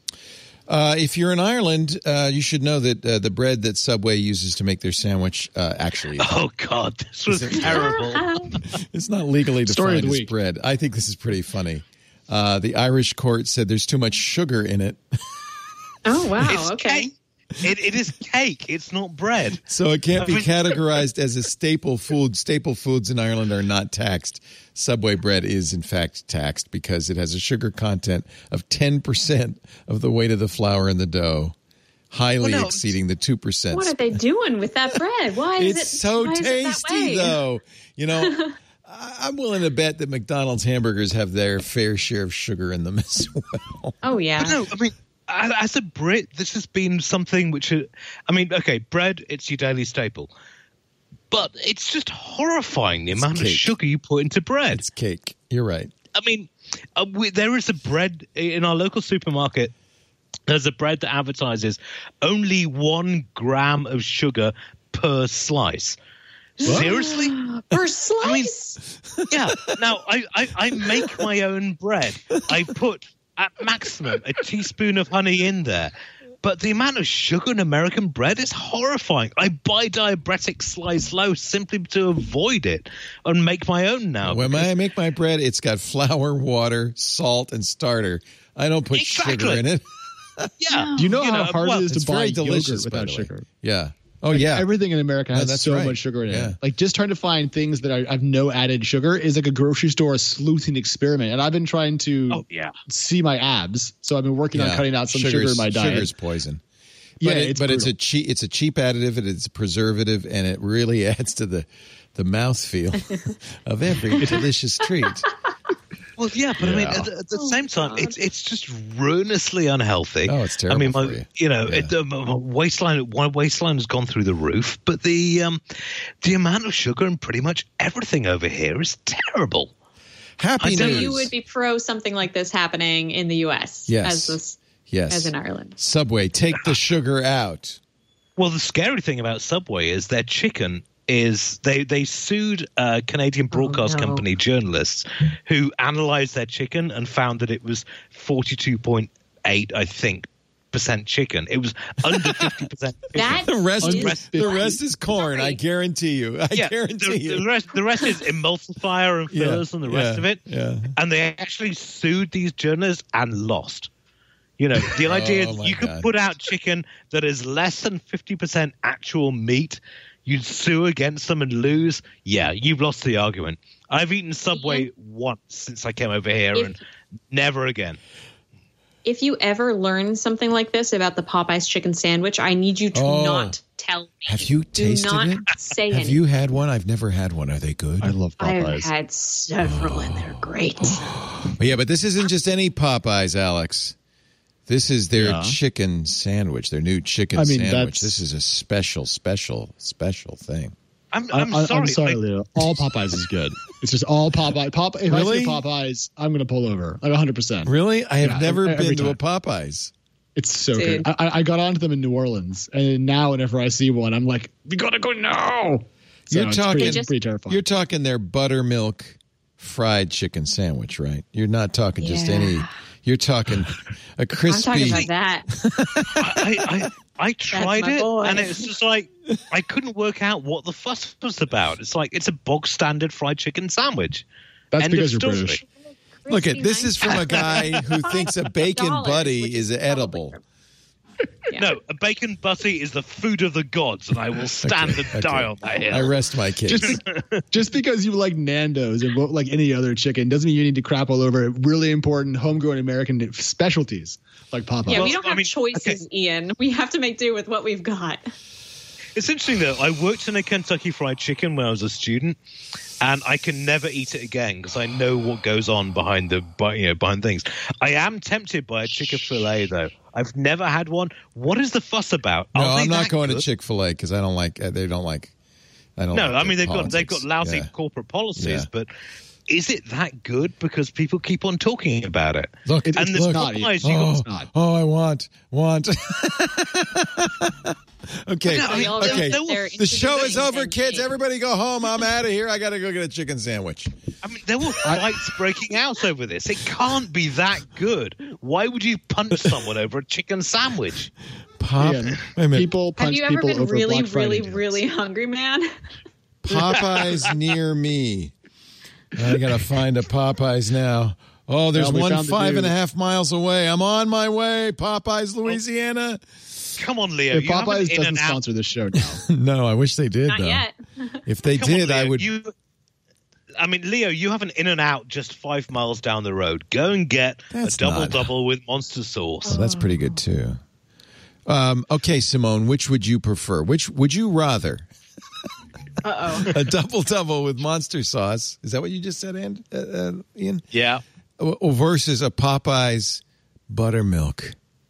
If you're in Ireland, you should know that the bread that Subway uses to make their sandwich actually. Oh, God, this was terrible. It's not legally defined as bread. I think this is pretty funny. The Irish court said there's too much sugar in it. Oh, wow. It's okay. Cake. It is cake. It's not bread. So it can't be categorized as a staple food. Staple foods in Ireland are not taxed. Subway bread is, in fact, taxed because it has a sugar content of 10% of the weight of the flour in the dough, highly exceeding the 2%. What are they doing with that bread? Why is it's so tasty, though. You know, I'm willing to bet that McDonald's hamburgers have their fair share of sugar in them as well. Oh, yeah. But no, I mean, as a Brit, this has been something which, bread, it's your daily staple. But it's just horrifying the amount of sugar you put into bread. It's cake. You're right. I mean, there is a bread in our local supermarket. There's a bread that advertises only 1 gram of sugar per slice. Seriously? Per slice? Yeah. Now, I make my own bread. I put, at maximum, a teaspoon of honey in there. But the amount of sugar in American bread is horrifying. I buy diabetic sliced loaves simply to avoid it and make my own now. When I make my bread, it's got flour, water, salt, and starter. I don't put sugar in it. Yeah. Do you know how hard it is to buy delicious, yogurt without sugar? Yeah. Oh, yeah. Everything in America has so much sugar in it. Like, just trying to find things that have no added sugar is like a grocery store sleuthing experiment. And I've been trying to see my abs. So I've been working on cutting out some sugar in my diet. Sugar's poison. Yeah, but it's a cheap additive, and it's a preservative, and it really adds to the mouthfeel of every delicious treat. Well, yeah, but I mean, at the same time, it's just ruinously unhealthy. Oh, it's terrible. I mean, my waistline has gone through the roof, but the amount of sugar in pretty much everything over here is terrible. Happy news. So you would be pro something like this happening in the U.S. Yes. As in Ireland. Subway, take the sugar out. Well, the scary thing about Subway is their chicken is they sued a Canadian broadcast company journalists who analyzed their chicken and found that it was 42.8, I think, % chicken. It was under 50% chicken. The rest is corn. I guarantee you. I guarantee you. The rest is emulsifier and fillers and the rest of it. Yeah. And they actually sued these journalists and lost. You know, the idea is you can put out chicken that is less than 50% actual meat. You sue against them and lose. Yeah, you've lost the argument. I've eaten Subway once since I came over here and never again. If you ever learn something like this about the Popeyes chicken sandwich, I need you to not tell me. Have you tasted it? Have anything. You had one? I've never had one. Are they good? I love Popeyes. I've had several and they're great. Yeah, but this isn't just any Popeyes, Alex. This is their chicken sandwich, their new chicken sandwich. This is a special thing. I'm sorry, Leo. All Popeyes is good. It's just all Popeyes. If I see Popeyes, I'm going to pull over. Like 100%. Really? I have never been to a Popeyes. It's so good. I got onto them in New Orleans, and now whenever I see one, I'm like, we got to go now. So You're talking pretty terrifying. You're talking their buttermilk fried chicken sandwich, right? You're not talking just any. You're talking a crispy. I'm talking about that. I tried it, and it's just like I couldn't work out what the fuss was about. It's like it's a bog standard fried chicken sandwich. That's because you're British. Look, this is from a guy who thinks a bacon buddy is edible. Yeah. No, a bacon butty is the food of the gods, and I will stand and die on that hill. I rest my case. Just because you like Nando's and won't like any other chicken doesn't mean you need to crap all over really important homegrown American specialties like Popeyes. Yeah, we don't have choices, Ian. We have to make do with what we've got. It's interesting, though. I worked in a Kentucky Fried Chicken when I was a student, and I can never eat it again because I know what goes on behind things. I am tempted by a Chick-fil-A, though. I've never had one. What is the fuss about? No, I'm not going to Chick-fil-A because I don't like. They don't like. I don't. No, like I mean they've politics. got lousy corporate policies, but is it that good? Because people keep on talking about it. Look, and it's not. I want. Okay. Okay. The show is over, kids. Everybody go home. I'm out of here. I got to go get a chicken sandwich. I mean, there were fights breaking out over this. It can't be that good. Why would you punch someone over a chicken sandwich? People punch Have you ever been really hungry, man? Popeyes near me. I got to find a Popeyes now. Oh, there's one 5.5 miles away. I'm on my way. Popeyes, Louisiana. Come on, Leo. Popeyes doesn't sponsor this show now. No, I wish they did, Not though. yet. If they did, Leo, I would. Leo, you have an In-N-Out just 5 miles down the road. Go and get a double with monster sauce. Oh, that's pretty good, too. Okay, Simone, which would you prefer? Which would you rather? A double with monster sauce. Is that what you just said, Ian? Yeah. Or versus a Popeyes buttermilk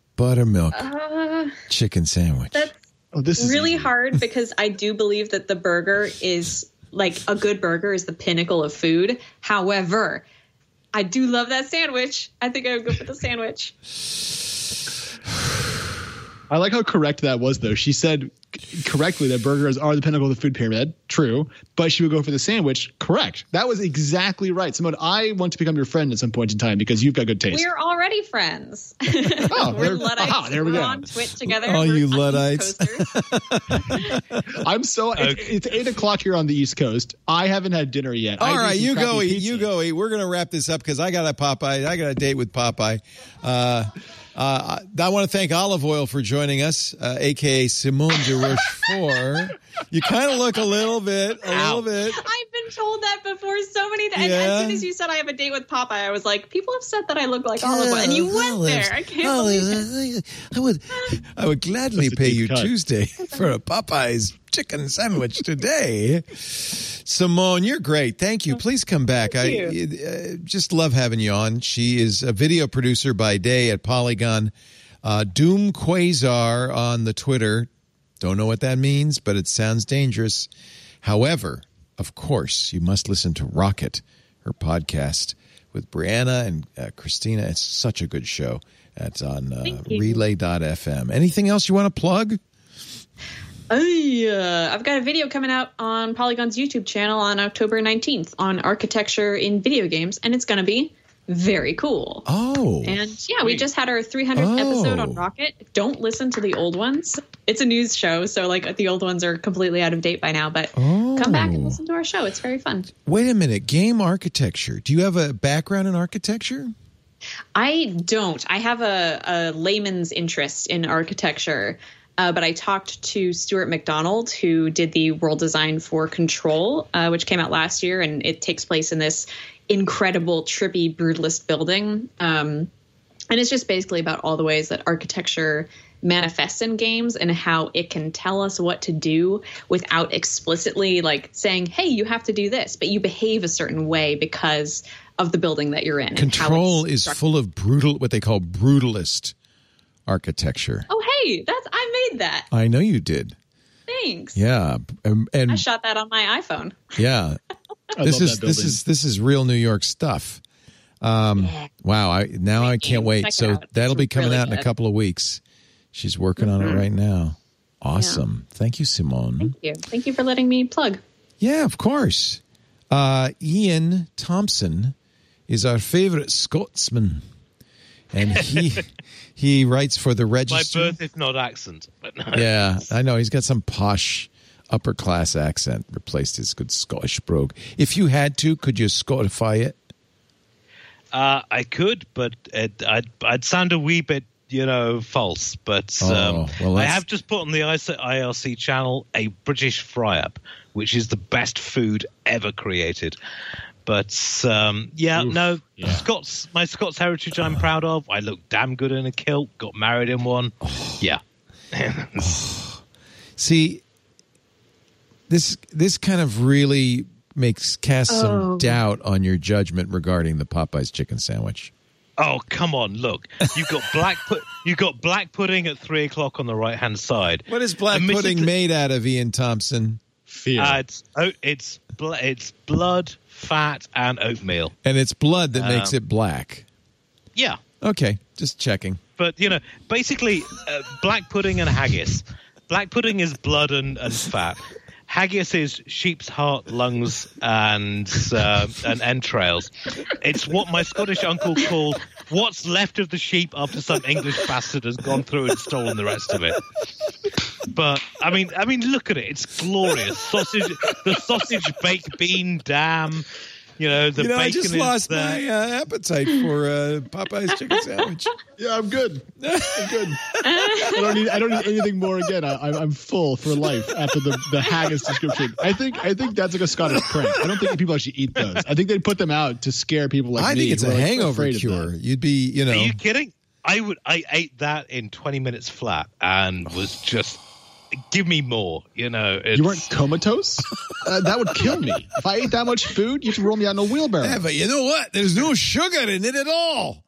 chicken sandwich. That's really hard because I do believe that the burger is like a good burger is the pinnacle of food. However, I do love that sandwich. I think I would go for the sandwich. I like how correct that was, though. She said correctly that burgers are the pinnacle of the food pyramid. True. But she would go for the sandwich. Correct. That was exactly right. Simone, I want to become your friend at some point in time because you've got good taste. We're already friends. Oh, we're Luddites. There we go. We're on Twitch together. Oh, you Luddites. I'm so it's 8 o'clock here on the East Coast. I haven't had dinner yet. All right, you go eat. You go eat. We're going to wrap this up because I got a Popeye. I got a date with Popeye. I want to thank Olive Oil for joining us, a.k.a. Simone de Rochefort. You kind of look a little bit. I've been told that before so many times. Yeah. As soon as you said I have a date with Popeye, I was like, people have said that I look like Olive Oil. And you went there. I can't believe it. I would gladly pay you Tuesday for a Popeye's chicken sandwich today. Simone, you're great. Thank you. Please come back. I just love having you on. She is a video producer by day at Polygon. Doom Quasar on the Twitter. Don't know what that means, but it sounds dangerous. However, of course, you must listen to Rocket, her podcast with Brianna and Christina. It's such a good show. It's on relay.fm. Anything else you want to plug? I've got a video coming out on Polygon's YouTube channel on October 19th on architecture in video games, and it's going to be very cool. Oh. And yeah, we just had our 300th episode on Rocket. Don't listen to the old ones. It's a news show, so like the old ones are completely out of date by now, but come back and listen to our show. It's very fun. Wait a minute. Game architecture. Do you have a background in architecture? I don't. I have a layman's interest in architecture. But I talked to Stuart McDonald, who did the world design for Control, which came out last year, and it takes place in this incredible, trippy, brutalist building. And it's just basically about all the ways that architecture manifests in games and how it can tell us what to do without explicitly like saying, hey, you have to do this, but you behave a certain way because of the building that you're in. Control is full of what they call brutalist architecture. Oh, hey, I made that. I know you did. Thanks. Yeah, and I shot that on my iPhone. Yeah, this is real New York stuff. Wow, I can't wait. So that'll be coming out in a couple of weeks. She's working on it right now. Awesome. Yeah. Thank you, Simone. Thank you for letting me plug. Yeah, of course. Ian Thompson is our favorite Scotsman. And he writes for the Register. My birth, if not accent. But no. Yeah, I know. He's got some posh upper class accent, replaced his good Scottish brogue. If you had to, could you Scotify it? I could, but I'd sound a wee bit, false. But I have just put on the IRC channel a British fry-up, which is the best food ever created. But, my Scots heritage I'm proud of. I look damn good in a kilt, got married in one. Yeah. See, this kind of really casts some doubt on your judgment regarding the Popeye's chicken sandwich. Oh, come on, look. You've got black pudding at 3 o'clock on the right-hand side. What is black pudding made out of, Ian Thompson? Fear. It's blood, fat, and oatmeal. And it's blood that makes it black. Yeah. Okay, just checking. But, basically, black pudding and haggis. Black pudding is blood and fat. Haggis is sheep's heart, lungs, and entrails. It's what my Scottish uncle called what's left of the sheep after some English bastard has gone through and stolen the rest of it. But I mean, look at it. It's glorious. The sausage baked bean dam. The bacon. I just lost my appetite for Popeye's chicken sandwich. Yeah, I'm good. I don't need anything more again. I'm full for life after the haggis description. I think that's like a Scottish prank. I don't think people actually eat those. I think they put them out to scare people like me. I think it's a hangover cure. You'd be, Are you kidding? I ate that in 20 minutes flat and was just. Give me more, You weren't comatose? That would kill me. If I ate that much food, you should roll me out in a wheelbarrow. Yeah, but you know what? There's no sugar in it at all.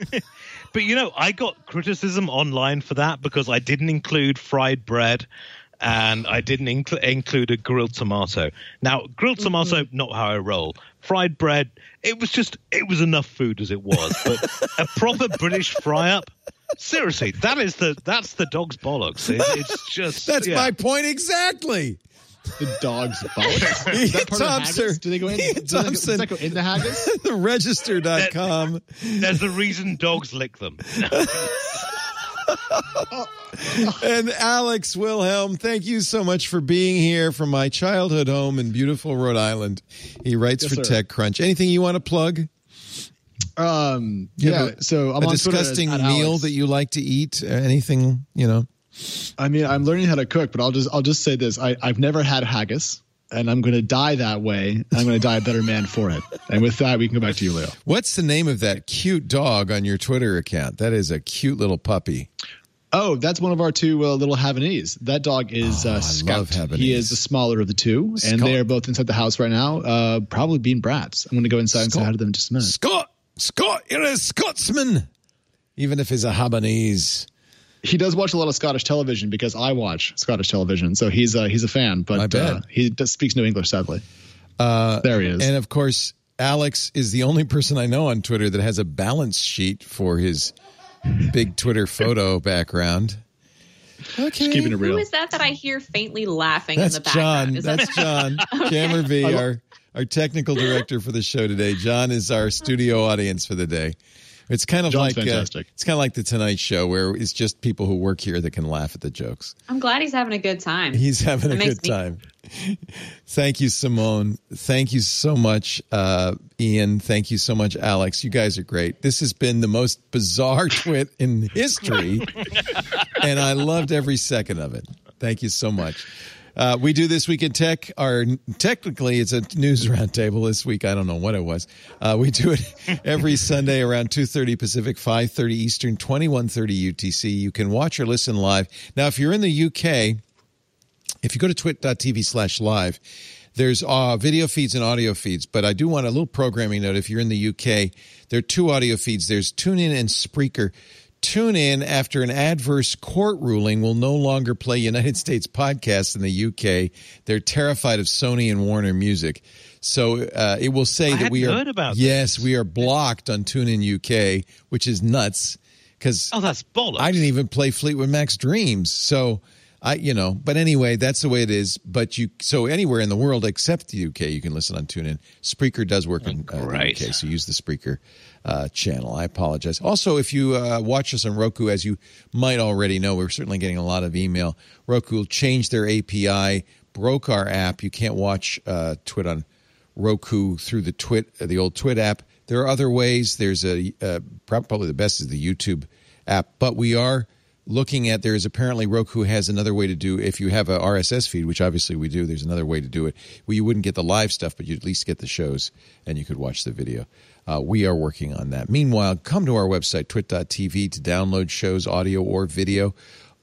But, I got criticism online for that because I didn't include fried bread and I didn't include a grilled tomato. Now, grilled tomato, not how I roll. Fried bread, it was enough food as it was. But a proper British fry-up, seriously, that's the dog's bollocks. It's just... That's my point exactly. The dog's bollocks? Is that part of the haggis? Do they go in? Does that go in the haggis? Register.com. There's the reason dogs lick them. And Alex Wilhelm, thank you so much for being here from my childhood home in beautiful Rhode Island. He writes for TechCrunch. Anything you want to plug? So I'm on disgusting meal that you like to eat? Anything, I mean, I'm learning how to cook, but I'll just say this: I've never had haggis, and I'm going to die that way. I'm going to die a better man for it. And with that, we can go back to you, Leo. What's the name of that cute dog on your Twitter account? That is a cute little puppy. Oh, that's one of our two little Havanese. That dog is Scout. He is the smaller of the two, and they are both inside the house right now, probably being brats. I'm going to go inside and say hi to them in just a minute. Scott, you're a Scotsman, even if he's a Havanese. He does watch a lot of Scottish television because I watch Scottish television, so he's a fan. But he speaks no English, sadly. There he is. And of course, Alex is the only person I know on Twitter that has a balance sheet for his big Twitter photo background. Okay, just keeping it real. Who is that I hear faintly laughing in the background? That's John. Okay. Jammer V, our technical director for the show today. John is our studio audience for the day. It's kind of John's like it's kind of like the Tonight Show, where it's just people who work here that can laugh at the jokes. I'm glad he's having a good time. He's having a good time. Thank you, Simone. Thank you so much, Ian. Thank you so much, Alex. You guys are great. This has been the most bizarre twit in history, and I loved every second of it. Thank you so much. We do This Week in Tech. Technically, it's a news roundtable this week. I don't know what it was. We do it every Sunday around 2:30 Pacific, 5:30 Eastern, 21:30 UTC. You can watch or listen live. Now, if you're in the UK, if you go to twit.tv/live, there's video feeds and audio feeds. But I do want a little programming note. If you're in the UK, there are two audio feeds. There's TuneIn and Spreaker. TuneIn, after an adverse court ruling, will no longer play United States podcasts in the UK. They're terrified of Sony and Warner Music. So it will say that we are. Heard about yes, we are blocked on TuneIn UK, which is nuts. Because that's bollocks. I didn't even play Fleetwood Mac's Dreams. So but anyway, that's the way it is. But so anywhere in the world except the UK, you can listen on TuneIn. Spreaker does work in the UK, so use the Spreaker channel. I apologize. Also, if you watch us on Roku, as you might already know, we're certainly getting a lot of email. Roku changed their API, broke our app. You can't watch Twit on Roku through the old Twit app. There are other ways. There's probably the best is the YouTube app, but we are looking at, there is apparently Roku has another way to do, if you have a RSS feed, which obviously we do, there's another way to do it where you wouldn't get the live stuff, but you'd at least get the shows and you could watch the video. We are working on that. Meanwhile, come to our website, twit.tv, to download shows, audio or video,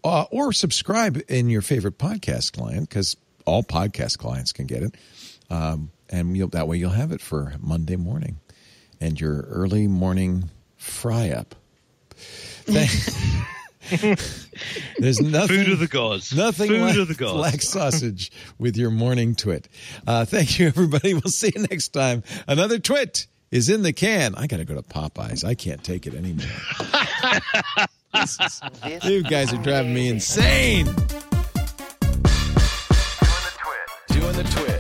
or subscribe in your favorite podcast client, because all podcast clients can get it. And that way you'll have it for Monday morning and your early morning fry-up. There's nothing. Food of the gods. Nothing like sausage with your morning twit. Thank you, everybody. We'll see you next time. Another twit is in the can. I got to go to Popeyes. I can't take it anymore. You guys are driving me insane. Doing the twit.